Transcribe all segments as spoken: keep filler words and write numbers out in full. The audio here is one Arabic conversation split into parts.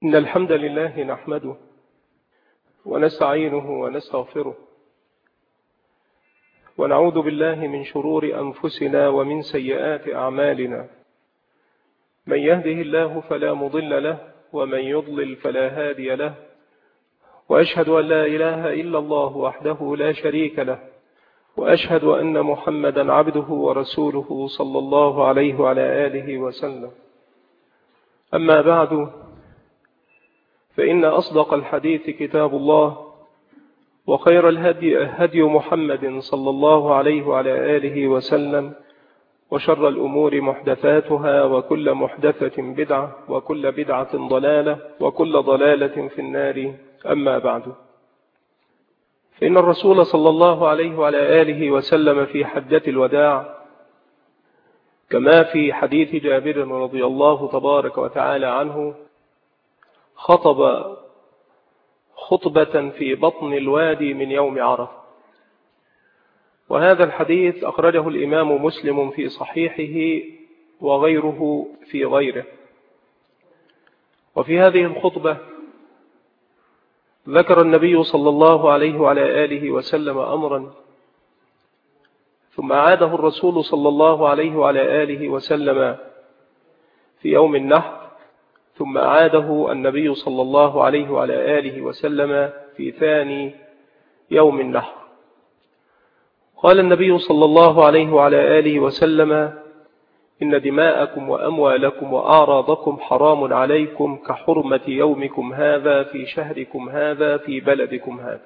إن الحمد لله نحمده ونستعينه ونستغفره ونعوذ بالله من شرور أنفسنا ومن سيئات أعمالنا. من يهده الله فلا مضل له ومن يضلل فلا هادي له، وأشهد أن لا إله إلا الله وحده لا شريك له، وأشهد أن محمدا عبده ورسوله صلى الله عليه وعلى آله وسلم. أما بعد، فإن أصدق الحديث كتاب الله، وخير الهدي هدي محمد صلى الله عليه وعلى آله وسلم، وشر الأمور محدثاتها، وكل محدثة بدعة، وكل بدعة ضلالة، وكل ضلالة في النار. أما بعد، فإن الرسول صلى الله عليه وعلى آله وسلم في حجة الوداع، كما في حديث جابر رضي الله تبارك وتعالى عنه، خطب خطبة في بطن الوادي من يوم عرفة. وهذا الحديث أخرجه الإمام مسلم في صحيحه وغيره في غيره. وفي هذه الخطبة ذكر النبي صلى الله عليه وعلى آله وسلم أمرا، ثم عاده الرسول صلى الله عليه وعلى آله وسلم في يوم النحر، ثم عاده النبي صلى الله عليه وعلى آله وسلم في ثاني يوم النحر. قال النبي صلى الله عليه وعلى آله وسلم: إن دماءكم وأموالكم وأعراضكم حرام عليكم كحرمة يومكم هذا في شهركم هذا في بلدكم هذا.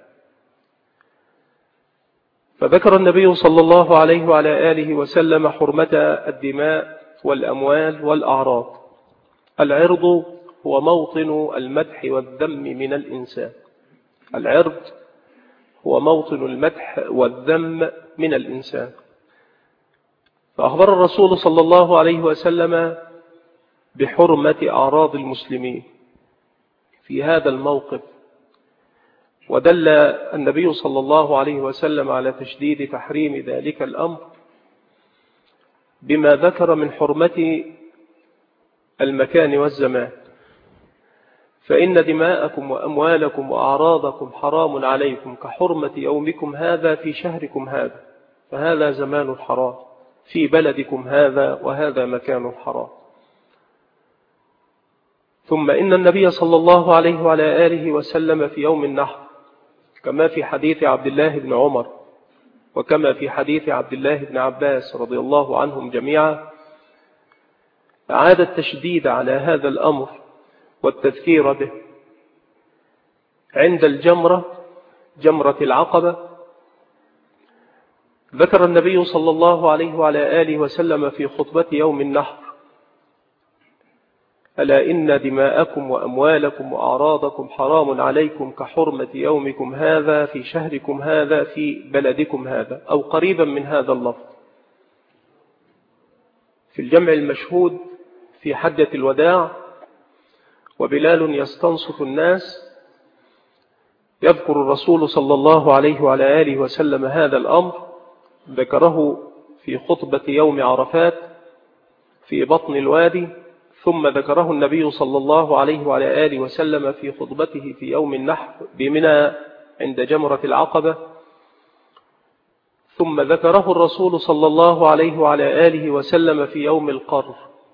فذكر النبي صلى الله عليه وعلى آله وسلم حرمة الدماء والأموال والأعراض. العرض هو موطن المدح والذم من الإنسان. العرض هو موطن المدح والذم من الإنسان. فأخبر الرسول صلى الله عليه وسلم بحرمة أعراض المسلمين في هذا الموقف، ودل النبي صلى الله عليه وسلم على تشديد تحريم ذلك الأمر بما ذكر من حرمة المكان والزمان. فإن دماءكم وأموالكم وأعراضكم حرام عليكم كحرمة يومكم هذا في شهركم هذا، فهذا زمان الحرام، في بلدكم هذا، وهذا مكان الحرام. ثم إن النبي صلى الله عليه وعلى آله وسلم في يوم النحر، كما في حديث عبد الله بن عمر وكما في حديث عبد الله بن عباس رضي الله عنهم جميعا، أعاد التشديد على هذا الأمر والتذكير به عند الجمرة، جمرة العقبة. ذكر النبي صلى الله عليه وعلى آله وسلم في خطبة يوم النحر: ألا إن دماءكم وأموالكم وأعراضكم حرام عليكم كحرمة يومكم هذا في شهركم هذا في بلدكم هذا، أو قريبا من هذا اللفظ. في الجمع المشهود في حجة الوداع، وبلال يستنصت الناس، يذكر الرسول صلى الله عليه وعلى آله وسلم هذا الأمر، ذكره في خطبة يوم عرفات في بطن الوادي، ثم ذكره النبي صلى الله عليه وعلى آله وسلم في خطبته في يوم النحر بمنى عند جمرة العقبة، ثم ذكره الرسول صلى الله عليه وعلى آله وسلم في يوم القر.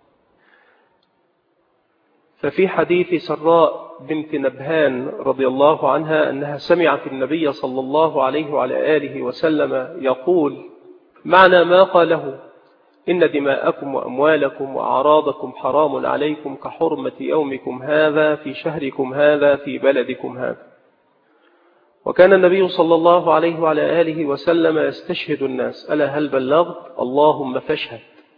ففي حديث سراء بنت نبهان رضي الله عنها أنها سمعت النبي صلى الله عليه وعلى آله وسلم يقول معنى ما قاله: إن دماءكم وأموالكم وأعراضكم حرام عليكم كحرمة يومكم هذا في شهركم هذا في بلدكم هذا. وكان النبي صلى الله عليه وعلى آله وسلم يستشهد الناس: ألا هل بلغت؟ اللهم فاشهد.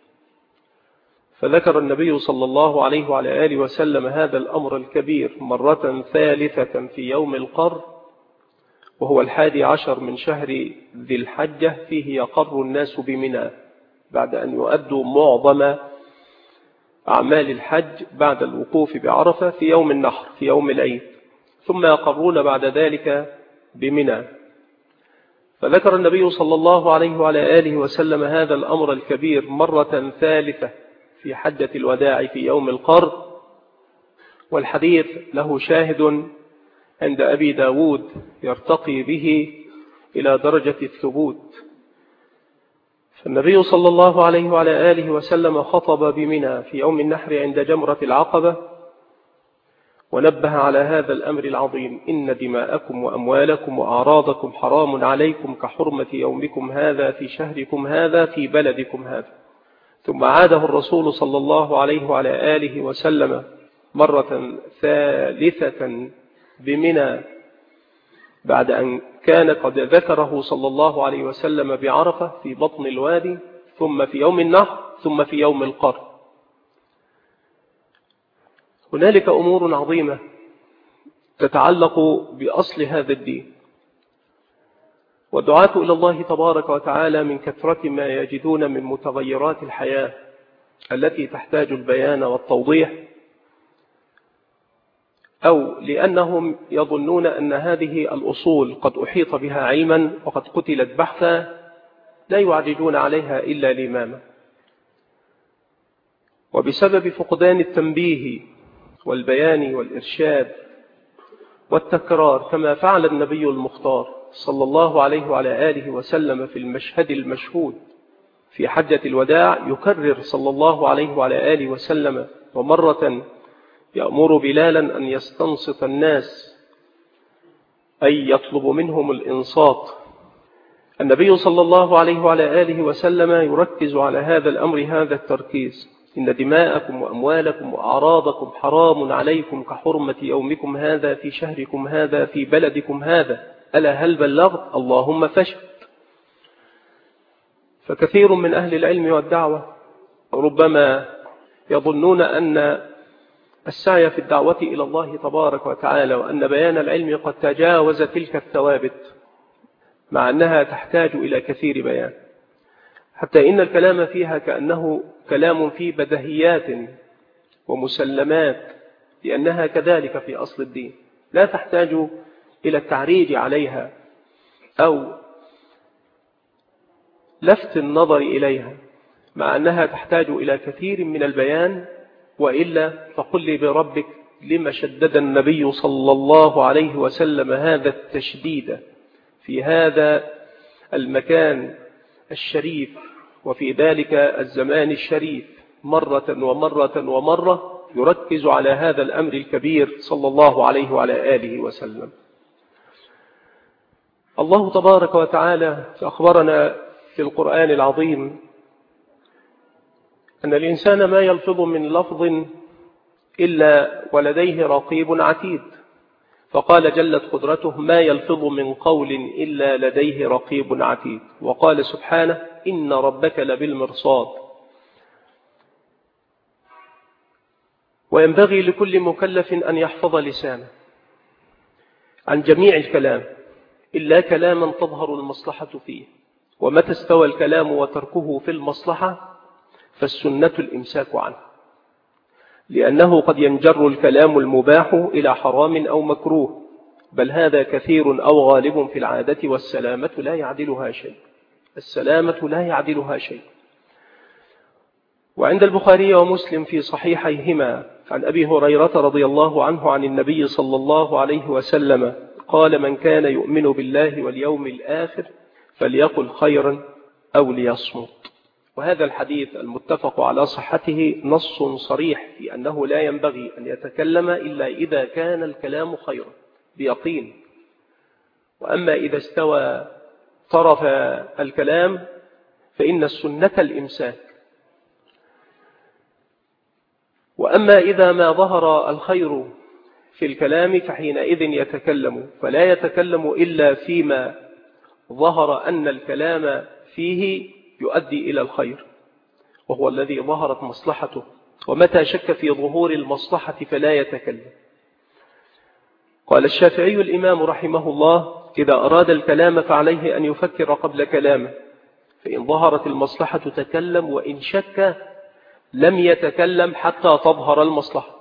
فذكر النبي صلى الله عليه وعلى آله وسلم هذا الأمر الكبير مرة ثالثة في يوم القر، وهو الحادي عشر من شهر ذي الحجة، فيه يقر الناس بمنى بعد أن يؤدوا معظم أعمال الحج بعد الوقوف بعرفة في يوم النحر في يوم العيد، ثم يقرون بعد ذلك بمنى. فذكر النبي صلى الله عليه وعلى آله وسلم هذا الأمر الكبير مرة ثالثة في حجة الوداع في يوم القر، والحديث له شاهد عند أبي داود يرتقي به إلى درجة الثبوت. فالنبي صلى الله عليه وعلى آله وسلم خطب بمنى في يوم النحر عند جمرة العقبة، ونبه على هذا الأمر العظيم: إن دماءكم وأموالكم وأعراضكم حرام عليكم كحرمة يومكم هذا في شهركم هذا في بلدكم هذا. ثم عاده الرسول صلى الله عليه وعلى آله وسلم مرة ثالثة بمنى بعد أن كان قد ذكره صلى الله عليه وسلم بعرفة في بطن الوادي، ثم في يوم النحر، ثم في يوم القرن. هنالك أمور عظيمة تتعلق بأصل هذا الدين، والدعاة إلى الله تبارك وتعالى من كثرة ما يجدون من متغيرات الحياة التي تحتاج البيان والتوضيح، أو لأنهم يظنون أن هذه الأصول قد أحيط بها علما وقد قتلت بحثا، لا يعرجون عليها إلا لماما. وبسبب فقدان التنبيه والبيان والإرشاد والتكرار، كما فعل النبي المختار صلى الله عليه وعلى آله وسلم في المشهد المشهود في حجة الوداع، يكرر صلى الله عليه وعلى آله وسلم، ومرة يأمر بلالا أن يستنصت الناس، أي يطلب منهم الإنصات. النبي صلى الله عليه وعلى آله وسلم يركز على هذا الأمر هذا التركيز: إن دماءكم وأموالكم وأعراضكم حرام عليكم كحرمة يومكم هذا في شهركم هذا في بلدكم هذا، ألا هل بلغت؟ اللهم فاشهد. فكثير من أهل العلم والدعوة ربما يظنون أن السعي في الدعوة إلى الله تبارك وتعالى وأن بيان العلم قد تجاوز تلك الثوابت، مع أنها تحتاج إلى كثير بيان، حتى إن الكلام فيها كأنه كلام في بدهيات ومسلمات، لأنها كذلك في أصل الدين لا تحتاج إلى التعريج عليها أو لفت النظر إليها، مع أنها تحتاج إلى كثير من البيان. وإلا فقل لي بربك لما شدد النبي صلى الله عليه وسلم هذا التشديد في هذا المكان الشريف وفي ذلك الزمان الشريف مرة ومرة ومرة، يركز على هذا الأمر الكبير صلى الله عليه وعلى آله وسلم. الله تبارك وتعالى أخبرنا في القرآن العظيم أن الإنسان ما يلفظ من لفظ إلا ولديه رقيب عتيد، فقال جلت قدرته: ما يلفظ من قول إلا لديه رقيب عتيد. وقال سبحانه: إن ربك لبالمرصاد. وينبغي لكل مكلف أن يحفظ لسانه عن جميع الكلام إلا كلاما تظهر المصلحة فيه، ومتى استوى الكلام وتركه في المصلحة فالسنة الإمساك عنه، لأنه قد ينجر الكلام المباح إلى حرام أو مكروه، بل هذا كثير أو غالب في العادة، والسلامة لا يعدلها شيء. السلامة لا يعدلها شيء. وعند البخاري ومسلم في صحيحيهما عن أبي هريرة رضي الله عنه عن النبي صلى الله عليه وسلم قال: من كان يؤمن بالله واليوم الآخر فليقل خيرا أو ليصمت. وهذا الحديث المتفق على صحته نص صريح في أنه لا ينبغي أن يتكلم إلا إذا كان الكلام خيرا بيقين، وأما إذا استوى طرف الكلام فإن السنة الإمساك. وأما إذا ما ظهر الخير في الكلام فحينئذ يتكلم، فلا يتكلم إلا فيما ظهر أن الكلام فيه يؤدي إلى الخير، وهو الذي ظهرت مصلحته، ومتى شك في ظهور المصلحة فلا يتكلم. قال الشافعي الإمام رحمه الله: إذا أراد الكلام فعليه أن يفكر قبل كلامه، فإن ظهرت المصلحة تكلم، وإن شك لم يتكلم حتى تظهر المصلحة.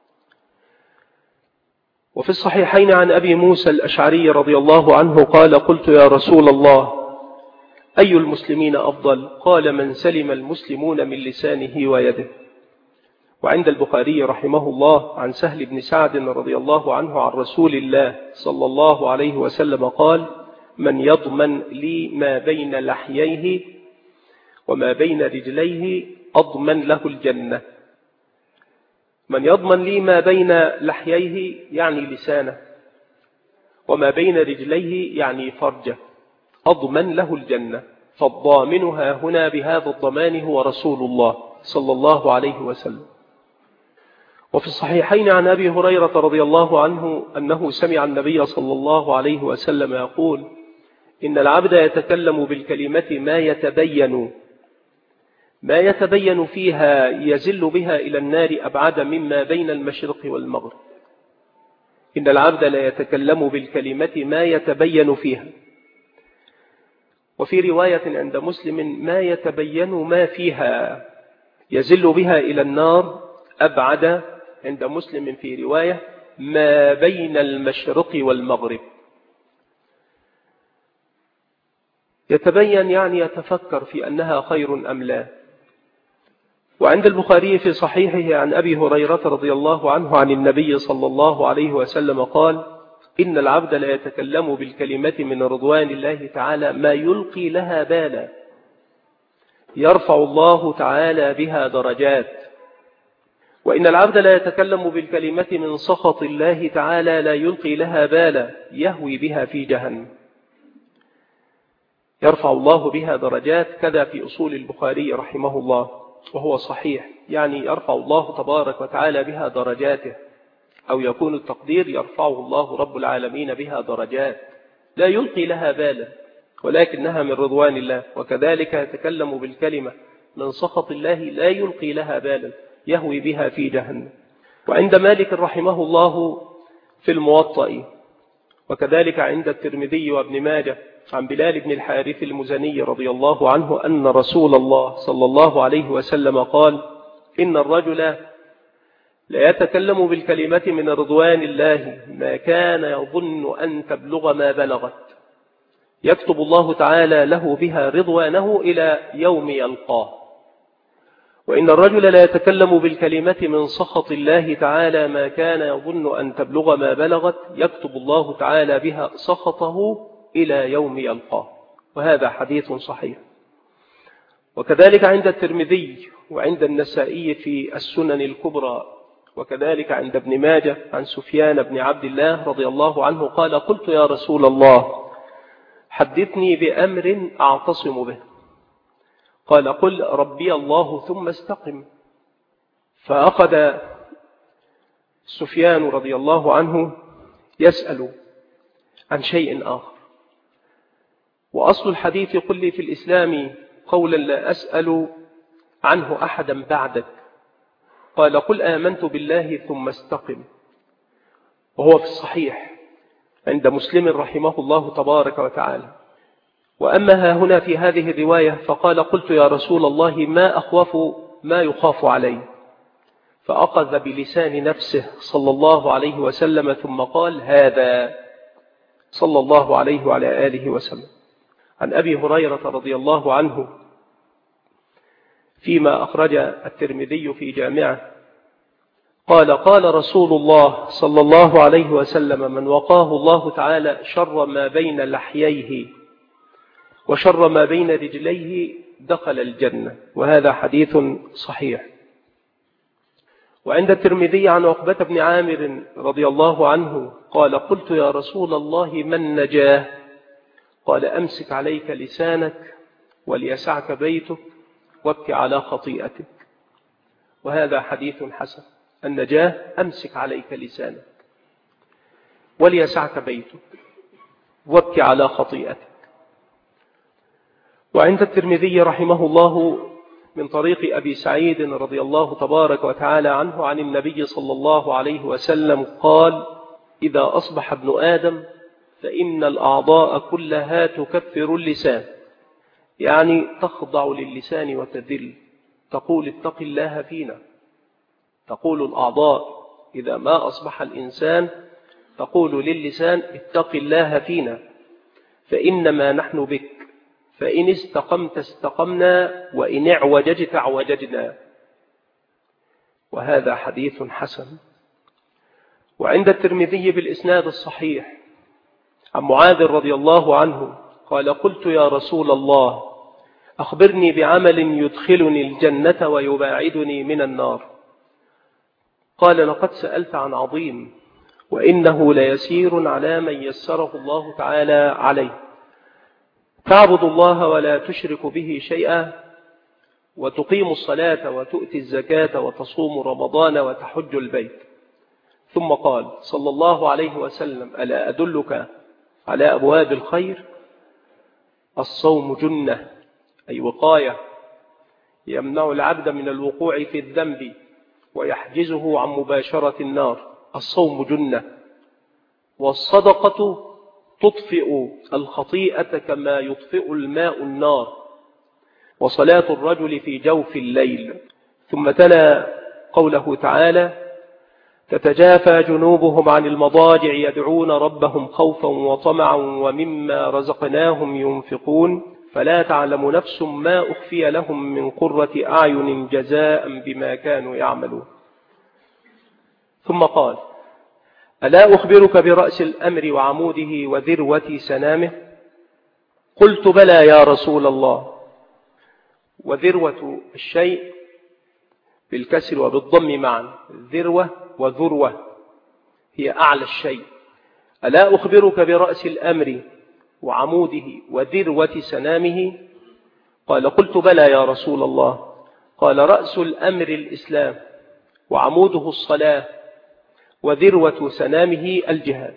وفي الصحيحين عن أبي موسى الأشعري رضي الله عنه قال: قلت يا رسول الله أي المسلمين أفضل؟ قال: من سلم المسلمون من لسانه ويده. وعند البخاري رحمه الله عن سهل بن سعد رضي الله عنه عن رسول الله صلى الله عليه وسلم قال: من يضمن لي ما بين لحييه وما بين رجليه أضمن له الجنة. من يضمن لي ما بين لحييه يعني لسانه، وما بين رجليه يعني فرجه، أضمن له الجنة. فالضامنها هنا بهذا الضمان هو رسول الله صلى الله عليه وسلم. وفي الصحيحين عن أبي هريرة رضي الله عنه أنه سمع النبي صلى الله عليه وسلم يقول: إن العبد يتكلم بالكلمة ما يتبين ما يتبين فيها يزل بها إلى النار أبعد مما بين المشرق والمغرب. إن العبد لا يتكلم بالكلمة ما يتبين فيها. وفي رواية عند مسلم: ما يتبين ما فيها يزل بها إلى النار أبعد، عند مسلم في رواية: ما بين المشرق والمغرب. يتبين يعني يتفكر في أنها خير أم لا. وعند البخاري في صحيحه عن أبي هريرة رضي الله عنه عن النبي صلى الله عليه وسلم قال: إن العبد لا يتكلم بالكلمة من رضوان الله تعالى ما يلقي لها بالا، يرفع الله تعالى بها درجات. وإن العبد لا يتكلم بالكلمة من سخط الله تعالى لا يلقي لها بالا، يهوي بها في جهنم، يرفع الله بها درجات. كذا في أصول البخاري رحمه الله، وهو صحيح، يعني يرفع الله تبارك وتعالى بها درجاته، أو يكون التقدير يرفعه الله رب العالمين بها درجات لا يلقي لها بالا، ولكنها من رضوان الله. وكذلك يتكلم بالكلمة من سخط الله لا يلقي لها بالا، يهوي بها في جهنم. وعند مالك رحمه الله في الموطأ، وكذلك عند الترمذي وابن ماجه عن بلال بن الحارث المزني رضي الله عنه أن رسول الله صلى الله عليه وسلم قال: إن الرجل لا يتكلم بالكلمة من رضوان الله ما كان يظن أن تبلغ ما بلغت، يكتب الله تعالى له بها رضوانه إلى يوم يلقاه. وإن الرجل لا يتكلم بالكلمة من سخط الله تعالى ما كان يظن أن تبلغ ما بلغت، يكتب الله تعالى بها سخطه إلى يوم يلقاه. وهذا حديث صحيح. وكذلك عند الترمذي وعند النسائي في السنن الكبرى، وكذلك عند ابن ماجه عن سفيان بن عبد الله رضي الله عنه قال: قلت يا رسول الله حدثني بأمر أعتصم به. قال: قل ربي الله ثم استقم. فأخذ سفيان رضي الله عنه يسأل عن شيء آخر. وأصل الحديث: قل لي في الإسلام قولا لا أسأل عنه أحدا بعدك. قال: قل آمنت بالله ثم استقم. وهو في الصحيح عند مسلم رحمه الله تبارك وتعالى. وأما ها هنا في هذه الرواية فقال: قلت يا رسول الله ما أخوف ما يخاف علي. فأخذ بلسان نفسه صلى الله عليه وسلم ثم قال: هذا، صلى الله عليه وعلى آله وسلم. عن أبي هريرة رضي الله عنه فيما أخرج الترمذي في جامعه قال: قال رسول الله صلى الله عليه وسلم: من وقاه الله تعالى شر ما بين لحييه وشر ما بين رجليه دخل الجنة. وهذا حديث صحيح. وعند الترمذي عن عقبة بن عامر رضي الله عنه قال: قلت يا رسول الله من نجاه؟ قال: أمسك عليك لسانك وليسعك بيتك وابك على خطيئتك. وهذا حديث حسن. النجاه: أمسك عليك لسانك وليسعك بيتك وابك على خطيئتك. وعند الترمذي رحمه الله من طريق أبي سعيد رضي الله تبارك وتعالى عنه عن النبي صلى الله عليه وسلم قال: إذا أصبح ابن آدم فإن الأعضاء كلها تكفر اللسان، يعني تخضع للسان وتذل، تقول اتق الله فينا. تقول الأعضاء إذا ما أصبح الإنسان تقول للسان اتق الله فينا، فإنما نحن بك، فإن استقمت استقمنا وإن اعوججت اعوججنا. وهذا حديث حسن. وعند الترمذي بالإسناد الصحيح عن معاذ رضي الله عنه قال قلت يا رسول الله أخبرني بعمل يدخلني الجنة ويباعدني من النار. قال لقد سألت عن عظيم وإنه ليسير على من يسره الله تعالى عليه، تعبد الله ولا تشرك به شيئا، وتقيم الصلاة وتؤتي الزكاة وتصوم رمضان وتحج البيت. ثم قال صلى الله عليه وسلم ألا أدلك على أبواب الخير؟ الصوم جنة، أي وقاية، يمنع العبد من الوقوع في الذنب ويحجزه عن مباشرة النار. الصوم جنة. والصدقة تطفئ الخطيئة كما يطفئ الماء النار. وصلاة الرجل في جوف الليل. ثم تلا قوله تعالى تتجافى جنوبهم عن المضاجع يدعون ربهم خوفا وطمعا ومما رزقناهم ينفقون فلا تعلم نفس ما أخفي لهم من قرة أعين جزاء بما كانوا يعملون. ثم قال ألا أخبرك برأس الأمر وعموده وذروة سنامه؟ قلت بلى يا رسول الله. وذروة الشيء بالكسر وبالضم معا، ذروة وذروة هي أعلى الشيء. ألا أخبرك برأس الأمر وعموده وذروة سنامه؟ قال قلت بلى يا رسول الله. قال رأس الأمر الإسلام، وعموده الصلاة، وذروة سنامه الجهاد.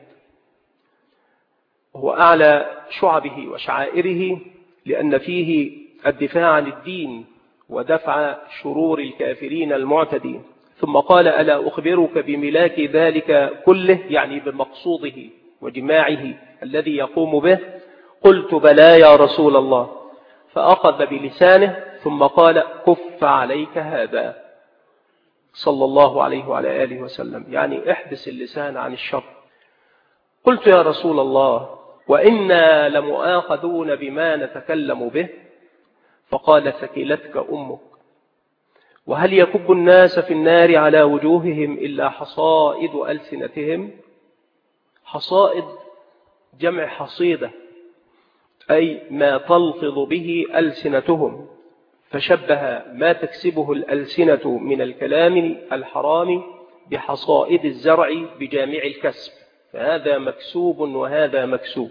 وهو أعلى شعبه وشعائره لأن فيه الدفاع عن الدين ودفع شرور الكافرين المعتدين. ثم قال ألا أخبرك بملاك ذلك كله، يعني بمقصوده وجماعه الذي يقوم به؟ قلت بلى يا رسول الله. فأخذ بلسانه ثم قال كف عليك هذا صلى الله عليه وعلى آله وسلم، يعني احبس اللسان عن الشر. قلت يا رسول الله وإنا لمؤاخذون بما نتكلم به؟ فقال ثكلتك أمك. وهل يكب الناس في النار على وجوههم إلا حصائد ألسنتهم؟ حصائد جمع حصيدة، أي ما تلفظ به ألسنتهم، فشبه ما تكسبه الألسنة من الكلام الحرام بحصائد الزرع بجامع الكسب، فهذا مكسوب وهذا مكسوب.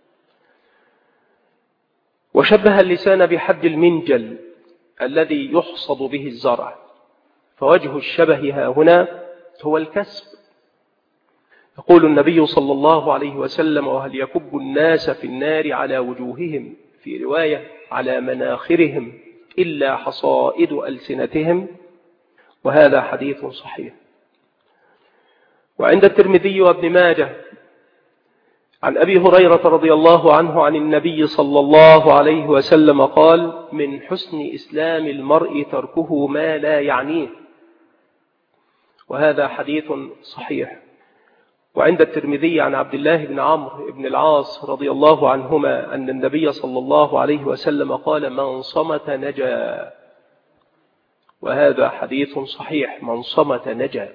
وشبه اللسان بحد المنجل الذي يحصد به الزرع، فوجه الشبه ها هنا هو الكسب. يقول النبي صلى الله عليه وسلم وهل يكب الناس في النار على وجوههم، في رواية على مناخرهم، إلا حصائد ألسنتهم، وهذا حديث صحيح. وعند الترمذي وابن ماجه عن أبي هريرة رضي الله عنه عن النبي صلى الله عليه وسلم قال من حسن إسلام المرء تركه ما لا يعنيه، وهذا حديث صحيح. وعند الترمذي عن عبد الله بن عمرو بن العاص رضي الله عنهما أن النبي صلى الله عليه وسلم قال من صمت نجا، وهذا حديث صحيح، من صمت نجا.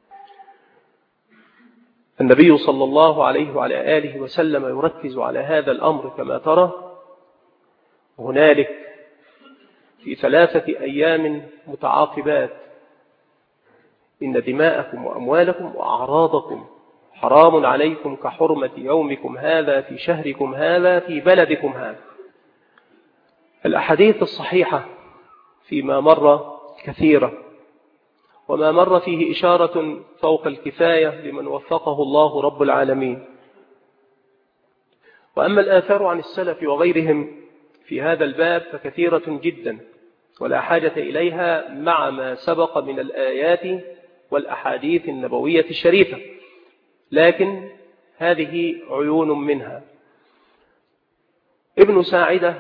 النبي صلى الله عليه وعلى آله وسلم يركز على هذا الأمر كما ترى. هنالك في ثلاثة أيام متعاقبات إن دماءكم وأموالكم وأعراضكم حرام عليكم كحرمة يومكم هذا في شهركم هذا في بلدكم هذا. الأحاديث الصحيحة فيما مر كثيرة، وما مر فيه إشارة فوق الكفاية لمن وفقه الله رب العالمين. وأما الآثار عن السلف وغيرهم في هذا الباب فكثيرة جدا ولا حاجة إليها مع ما سبق من الآيات والأحاديث النبوية الشريفة، لكن هذه عيون منها. ابن ساعدة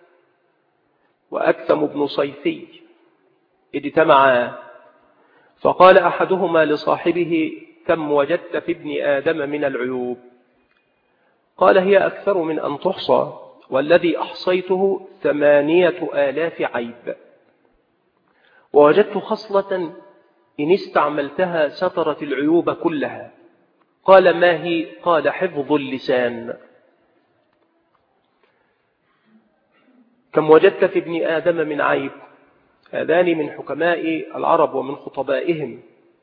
وأكثم بن صيفي اجتمعا، فقال أحدهما لصاحبه كم وجدت في ابن آدم من العيوب؟ قال هي أكثر من أن تحصى، والذي أحصيته ثمانية آلاف عيب، ووجدت خصلة إن استعملتها سترت العيوب كلها. قال ما هي؟ قال حفظ اللسان. كم وجدت في ابن آدم من عيب؟ هذان من حكماء العرب ومن خطبائهم.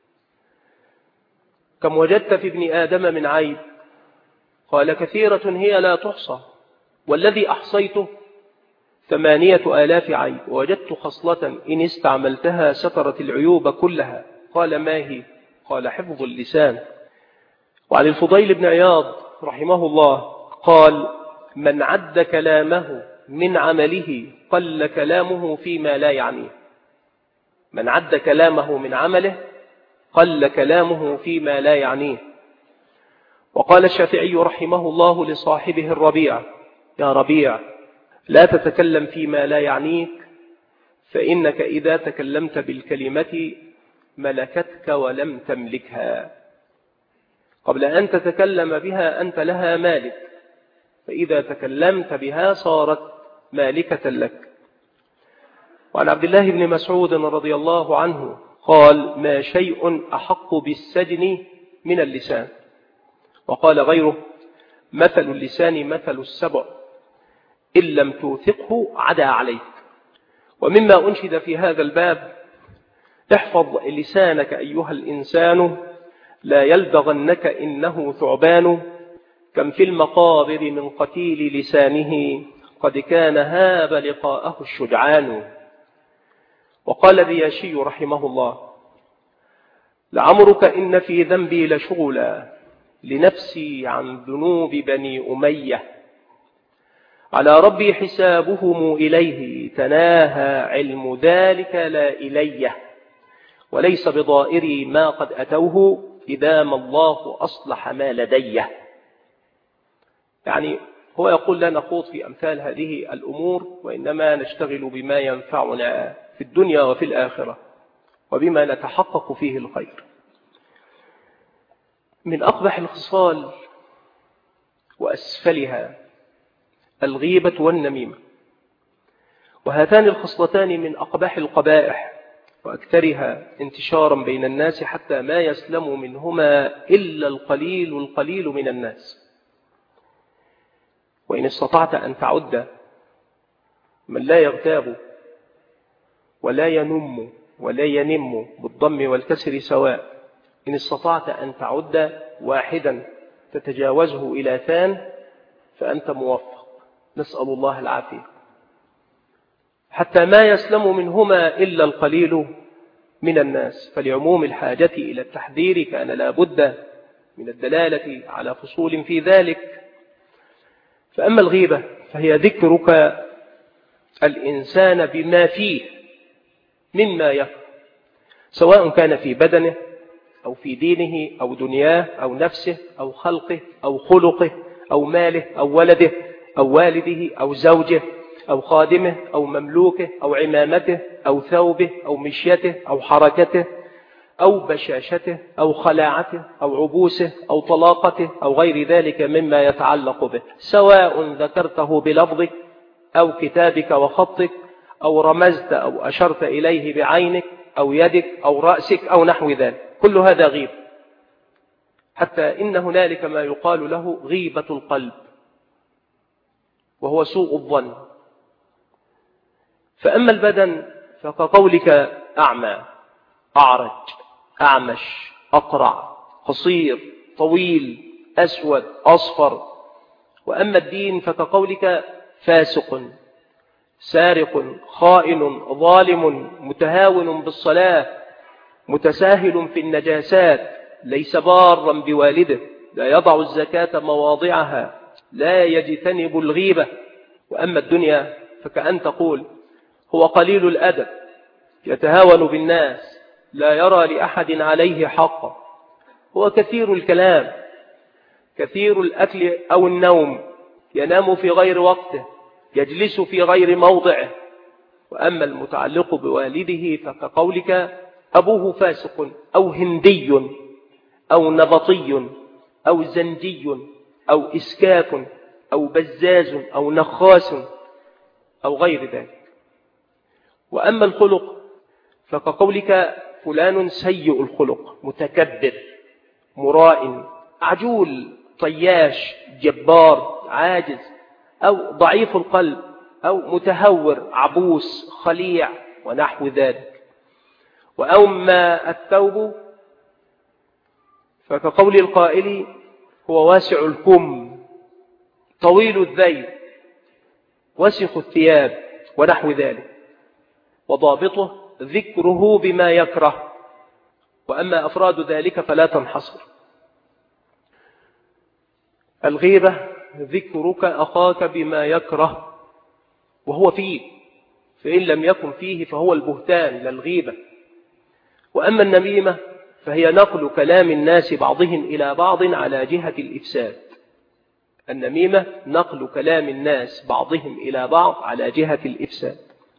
كم وجدت في ابن آدم من عيب؟ قال كثيرة هي لا تحصى، والذي أحصيته ثمانية آلاف عيب، ووجدت خصلة إن استعملتها سترت العيوب كلها. قال ما هي؟ قال حفظ اللسان. وعن الفضيل بن عياض رحمه الله قال من عد كلامه من عمله قل كلامه فيما لا يعنيه. من عد كلامه من عمله قل كلامه فيما لا يعنيه. وقال الشافعي رحمه الله لصاحبه الربيع يا ربيع لا تتكلم فيما لا يعنيك، فإنك إذا تكلمت بالكلمة ملكتك ولم تملكها. قبل أن تتكلم بها أنت لها مالك، فإذا تكلمت بها صارت مالكة لك. وعن عبد الله بن مسعود رضي الله عنه قال ما شيء أحق بالسجن من اللسان. وقال غيره مثل اللسان مثل السبع إن لم توثقه عدا عليك. ومما أنشد في هذا الباب احفظ لسانك أيها الإنسان لا يلدغنك إنه ثعبان، كم في المقابر من قتيل لسانه قد كان هاب لقاءه الشجعان. وقال الرياشي رحمه الله لعمرك إن في ذنبي لشغلا لنفسي عن ذنوب بني أمية، على ربي حسابهم إليه تناهى علم ذلك لا إلي، وليس بضائري ما قد أتوه إذا ما الله أصلح ما لدي. يعني هو يقول لا نخوض في أمثال هذه الأمور، وإنما نشتغل بما ينفعنا في الدنيا وفي الآخرة وبما نتحقق فيه الخير. من أقبح الخصال وأسفلها الغيبة والنميمة، وهاتان الخصلتان من أقبح القبائح وأكثرها انتشارا بين الناس، حتى ما يسلم منهما إلا القليل القليل من الناس. وإن استطعت أن تعد من لا يغتاب ولا ينم ولا ينم بالضم والكسر سواء، إن استطعت أن تعد واحدا تتجاوزه إلى ثان فأنت موفق، نسأل الله العافية. حتى ما يسلم منهما إلا القليل من الناس، فلعموم الحاجة إلى التحذير كان لا بد من الدلالة على فصول في ذلك. فأما الغيبة فهي ذكرك الإنسان بما فيه مما يكره، سواء كان في بدنه أو في دينه أو دنياه أو نفسه أو خلقه أو خلقه أو ماله أو ولده أو والده أو زوجه أو خادمه أو مملوكه أو عمامته أو ثوبه أو مشيته أو حركته أو بشاشته أو خلاعته أو عبوسه أو طلاقته أو غير ذلك مما يتعلق به، سواء ذكرته بلفظك أو كتابك وخطك أو رمزت أو أشرت إليه بعينك أو يدك أو رأسك أو نحو ذلك، كل هذا غيب. حتى إن هنالك ما يقال له غيبة القلب، وهو سوء الظن. فأما البدن فكقولك أعمى، أعرج، أعمش، أقرع، قصير، طويل، أسود، أصفر. وأما الدين فكقولك فاسق، سارق، خائن، ظالم، متهاون بالصلاة، متساهل في النجاسات، ليس بارا بوالده، لا يضع الزكاة مواضعها، لا يجتنب الغيبة. وأما الدنيا فكأن تقول هو قليل الأدب، يتهاون بالناس، لا يرى لأحد عليه حقا، هو كثير الكلام، كثير الأكل أو النوم، ينام في غير وقته، يجلس في غير موضعه. وأما المتعلق بوالده فكقولك أبوه فاسق أو هندي أو نبطي أو زنجي أو إسكاف أو بزاز أو نخاس أو غير ذلك. وأما الخلق فكقولك فلان سيء الخلق، متكبر، مرائن، عجول، طياش، جبار، عاجز، أو ضعيف القلب، أو متهور، عبوس، خليع، ونحو ذلك. وأما الثوب فكقول القائل هو واسع الكم، طويل الذيل، وسخ الثياب، ونحو ذلك. وضابطه ذكره بما يكره، وأما أفراد ذلك فلا تنحصر. الغيبة ذكرك أخاك بما يكره وهو فيه، فإن لم يكن فيه فهو البهتان لا الغيبة. وأما النميمة فهي نقل كلام الناس بعضهم إلى بعض على جهة الإفساد. النميمة نقل كلام الناس بعضهم إلى بعض على جهة الإفساد.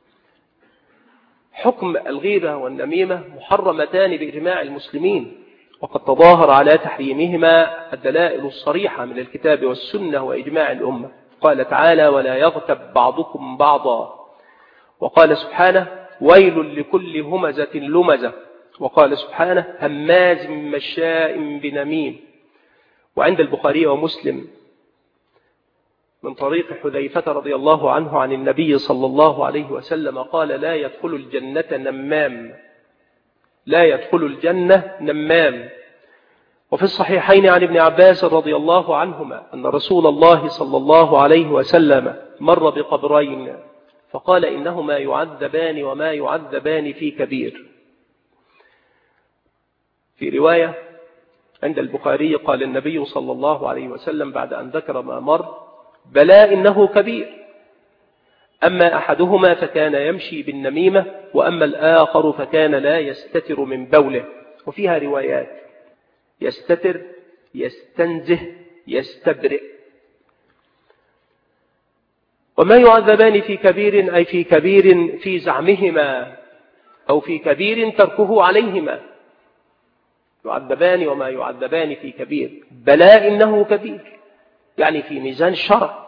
حكم الغيبة والنميمة محرمتان بإجماع المسلمين، وقد تظاهر على تحريمهما الدلائل الصريحة من الكتاب والسنة وإجماع الأمة. قال تعالى: ولا يغتب بعضكم بعضا. وقال سبحانه: ويل لكل همزة لمزة. وقال سبحانه: هماز مشاء بنميم. وعند البخاري ومسلم من طريق حذيفة رضي الله عنه عن النبي صلى الله عليه وسلم قال: لا يدخل الجنة نمام، لا يدخل الجنة نمام. وفي الصحيحين عن ابن عباس رضي الله عنهما أن رسول الله صلى الله عليه وسلم مر بقبرين فقال: إنهما يعذبان وما يعذبان في كبير. في رواية عند البخاري قال النبي صلى الله عليه وسلم بعد أن ذكر ما مر: بلى إنه كبير، أما أحدهما فكان يمشي بالنميمة، وأما الآخر فكان لا يستتر من بوله. وفيها روايات: يستتر، يستنزه، يستبرئ. وما يعذبان في كبير أي في كبير في زعمهما، أو في كبير تركه عليهما. يعذبان وما يعذبان في كبير، بلى إنه كبير، يعني في ميزان الشرع.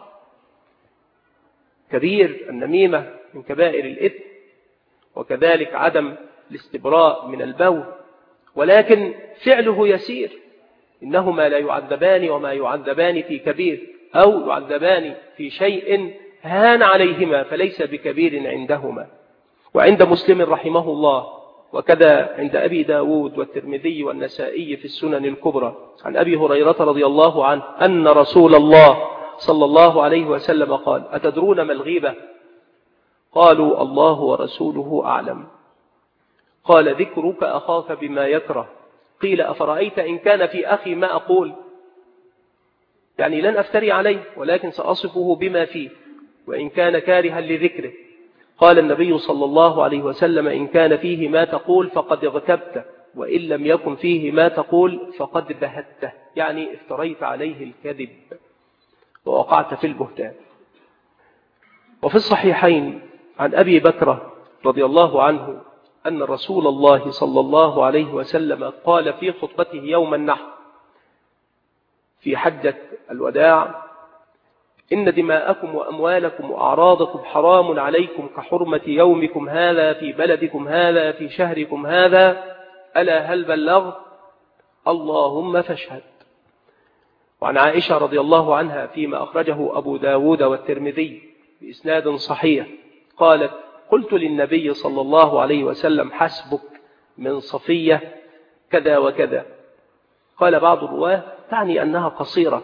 كبير النميمة من كبائر الإثم، وكذلك عدم الاستبراء من البول، ولكن فعله يسير. إنهما لا يعذبان وما يعذبان في كبير، أو يعذبان في شيء هان عليهما فليس بكبير عندهما. وعند مسلم رحمه الله، وكذا عند أبي داود والترمذي والنسائي في السنن الكبرى عن أبي هريرة رضي الله عنه أن رسول الله صلى الله عليه وسلم قال: أتدرون ما الغيبة؟ قالوا: الله ورسوله أعلم. قال: ذكرك أخاك بما يكره. قيل: أفرأيت إن كان في أخي ما أقول؟ يعني لن أفتري عليه، ولكن سأصفه بما فيه، وإن كان كارها لذكره. قال النبي صلى الله عليه وسلم: إن كان فيه ما تقول فقد اغتبته، وإن لم يكن فيه ما تقول فقد بهته، يعني افتريت عليه الكذب ووقعت في البهتان. وفي الصحيحين عن أبي بكر رضي الله عنه أن رسول الله صلى الله عليه وسلم قال في خطبته يوم النحر في حجة الوداع: إن دماءكم وأموالكم وأعراضكم حرام عليكم كحرمة يومكم هذا في بلدكم هذا في شهركم هذا، ألا هل بلغت؟ اللهم فاشهد. وعن عائشة رضي الله عنها فيما أخرجه أبو داود والترمذي بإسناد صحيح قالت: قلت للنبي صلى الله عليه وسلم: حسبك من صفية كذا وكذا. قال بعض الرواه: تعني أنها قصيرة.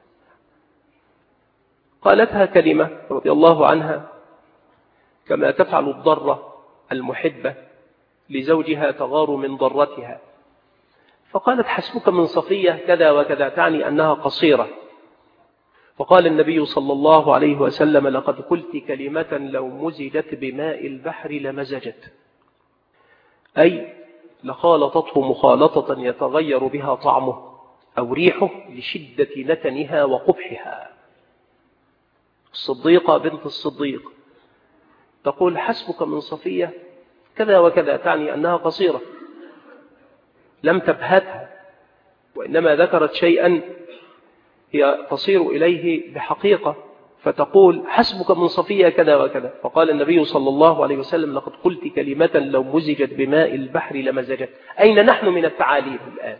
قالتها كلمة رضي الله عنها كما تفعل الضرة المحبة لزوجها تغار من ضرتها، فقالت: حسبك من صفية كذا وكذا، تعني أنها قصيرة. فقال النبي صلى الله عليه وسلم: لقد قلت كلمة لو مزجت بماء البحر لمزجت، أي لخالطته مخالطة يتغير بها طعمه أو ريحه لشدة نتنها وقبحها. الصديقة بنت الصديق تقول: حسبك من صفية كذا وكذا، تعني أنها قصيرة، لم تبهتها، وإنما ذكرت شيئا هي تصير إليه بحقيقة، فتقول حسبك من صفية كذا وكذا، فقال النبي صلى الله عليه وسلم لقد قلت كلمة لو مزجت بماء البحر لمزجت. أين نحن من التعاليم الآن؟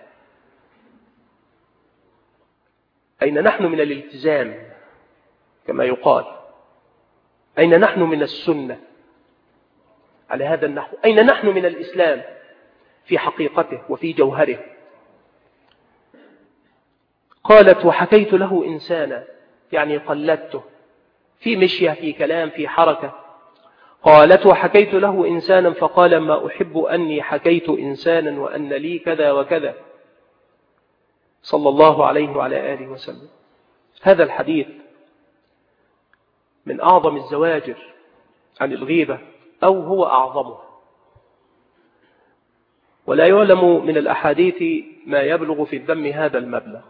أين نحن من الالتزام كما يقال؟ أين نحن من السنة على هذا النحو؟ أين نحن من الإسلام في حقيقته وفي جوهره؟ قالت وحكيت له إنسانا، يعني قلدته في مشية، في كلام، في حركة. قالت وحكيت له إنسانا فقال ما أحب أني حكيت إنسانا وأن لي كذا وكذا، صلى الله عليه وعلى آله وسلم. هذا الحديث من أعظم الزواجر عن الغيبة، أو هو أعظمه، ولا يعلم من الأحاديث ما يبلغ في الذم هذا المبلغ.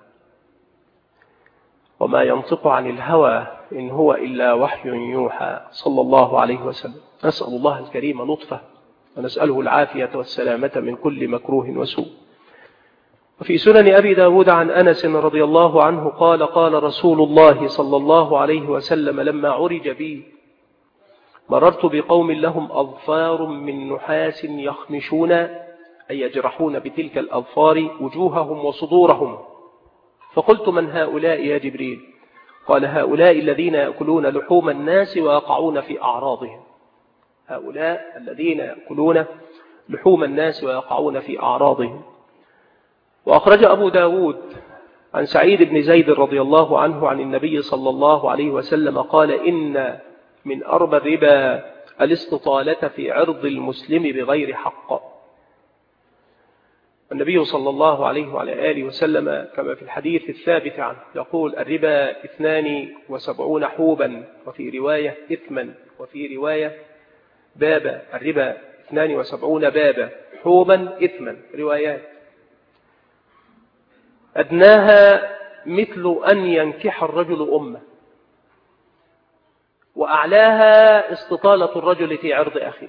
وما ينطق عن الهوى إن هو إلا وحي يوحى، صلى الله عليه وسلم. نسأل الله الكريم لطفه، ونسأله العافية والسلامة من كل مكروه وسوء. وفي سنن أبي داود عن أنس رضي الله عنه قال قال رسول الله صلى الله عليه وسلم لما عرج بي مررت بقوم لهم أظفار من نحاس يخمشون، أي يجرحون بتلك الأظفار وجوههم وصدورهم، فقلت من هؤلاء يا جبريل؟ قال هؤلاء الذين يأكلون لحوم الناس ويقعون في أعراضهم. هؤلاء الذين يأكلون لحوم الناس ويقعون في أعراضهم. وأخرج أبو داود عن سعيد بن زيد رضي الله عنه عن النبي صلى الله عليه وسلم قال إن من أربى الربا الاستطالة في عرض المسلم بغير حق. النبي صلى الله عليه وعلى آله وسلم كما في الحديث الثابت عنه يقول الربا اثنان وسبعون حوبا، وفي رواية إثما، وفي رواية بابا. الربا اثنان وسبعون بابا، حوبا، إثما، روايات. أدناها مثل أن ينكح الرجل أمه، وأعلاها استطالة الرجل في عرض أخيه.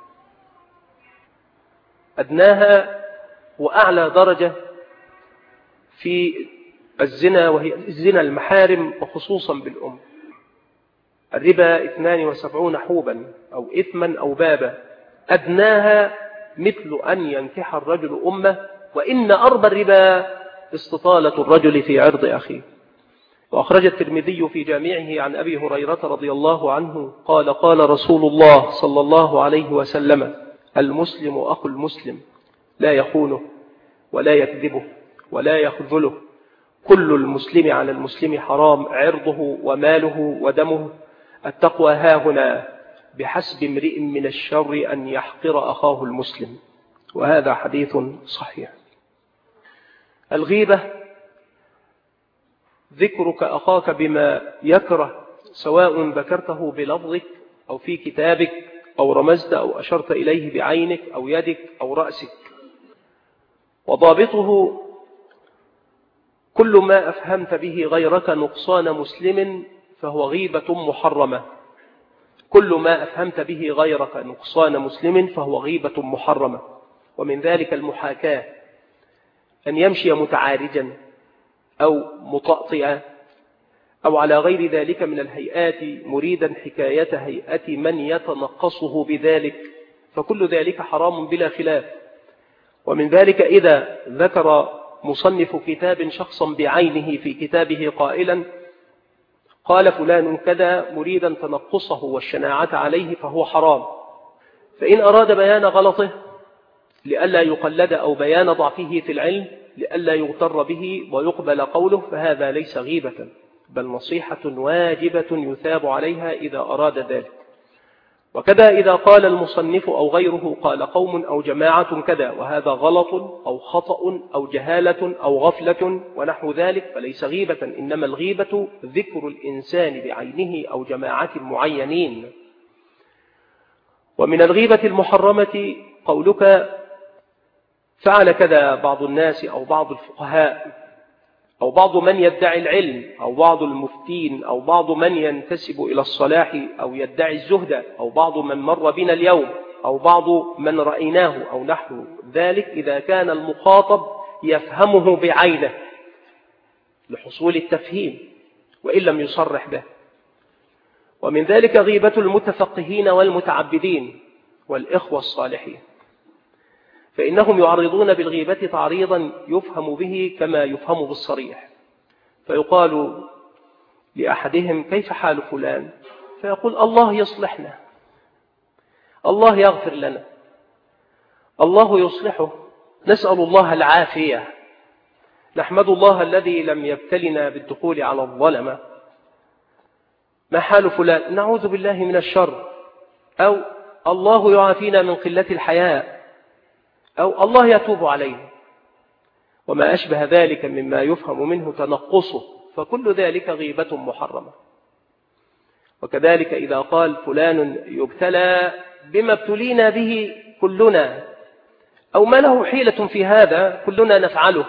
أدناها وأعلى درجة في الزنا، وهي الزنا المحارم وخصوصا بالأم. الربا اثنان وسبعون حوبا أو إثما أو بابا، أدناها مثل أن ينكح الرجل أمه، وإن أربى الربا استطالة الرجل في عرض أخيه. وأخرج الترمذي في جامعه عن أبي هريرة رضي الله عنه قال قال رسول الله صلى الله عليه وسلم المسلم أخو المسلم لا يخونه ولا يكذبه ولا يخذله، كل المسلم على المسلم حرام، عرضه وماله ودمه. التقوى هاهنا، بحسب امرئ من الشر أن يحقر أخاه المسلم. وهذا حديث صحيح. الغيبة ذكرك أخاك بما يكره، سواء ذكرته بلفظك أو في كتابك أو رمزت أو أشرت إليه بعينك أو يدك أو رأسك. وضابطه كل ما أفهمت به غيرك نقصان مسلم فهو غيبة محرمة. كل ما أفهمت به غيرك نقصان مسلم فهو غيبة محرمة. ومن ذلك المحاكاة، أن يمشي متعارجا أو مطأطئا أو على غير ذلك من الهيئات مريدا حكاية هيئة من يتنقصه بذلك، فكل ذلك حرام بلا خلاف. ومن ذلك إذا ذكر مصنف كتاب شخصا بعينه في كتابه قائلا قال فلان كذا مريدا تنقصه والشناعة عليه، فهو حرام. فإن أراد بيان غلطه لئلا يقلد أو بيان ضعفه في العلم لئلا يغتر به ويقبل قوله، فهذا ليس غيبة، بل نصيحة واجبة يثاب عليها إذا أراد ذلك. وكذا إذا قال المصنف أو غيره قال قوم أو جماعة كذا وهذا غلط أو خطأ أو جهالة أو غفلة ونحو ذلك، فليس غيبة، إنما الغيبة ذكر الإنسان بعينه أو جماعة معينين. ومن الغيبة المحرمة قولك فعل كذا بعض الناس أو بعض الفقهاء أو بعض من يدعي العلم أو بعض المفتين أو بعض من ينتسب إلى الصلاح أو يدعي الزهد أو بعض من مر بنا اليوم أو بعض من رأيناه أو نحو ذلك، إذا كان المخاطب يفهمه بعينه لحصول التفهيم وإن لم يصرح به. ومن ذلك غيبة المتفقهين والمتعبدين والإخوة الصالحين، فإنهم يعرضون بالغيبة تعريضا يفهم به كما يفهم بالصريح، فيقال لأحدهم كيف حال فلان؟ فيقول الله يصلحنا، الله يغفر لنا، الله يصلحه، نسأل الله العافية، نحمد الله الذي لم يبتلنا بالدخول على الظلمة. ما حال فلان؟ نعوذ بالله من الشر، أو الله يعافينا من قلة الحياء، أو الله يتوب علينا، وما أشبه ذلك مما يفهم منه تنقصه، فكل ذلك غيبة محرمة. وكذلك إذا قال فلان يبتلى بما ابتلينا به كلنا، أو ما له حيلة في هذا كلنا نفعله،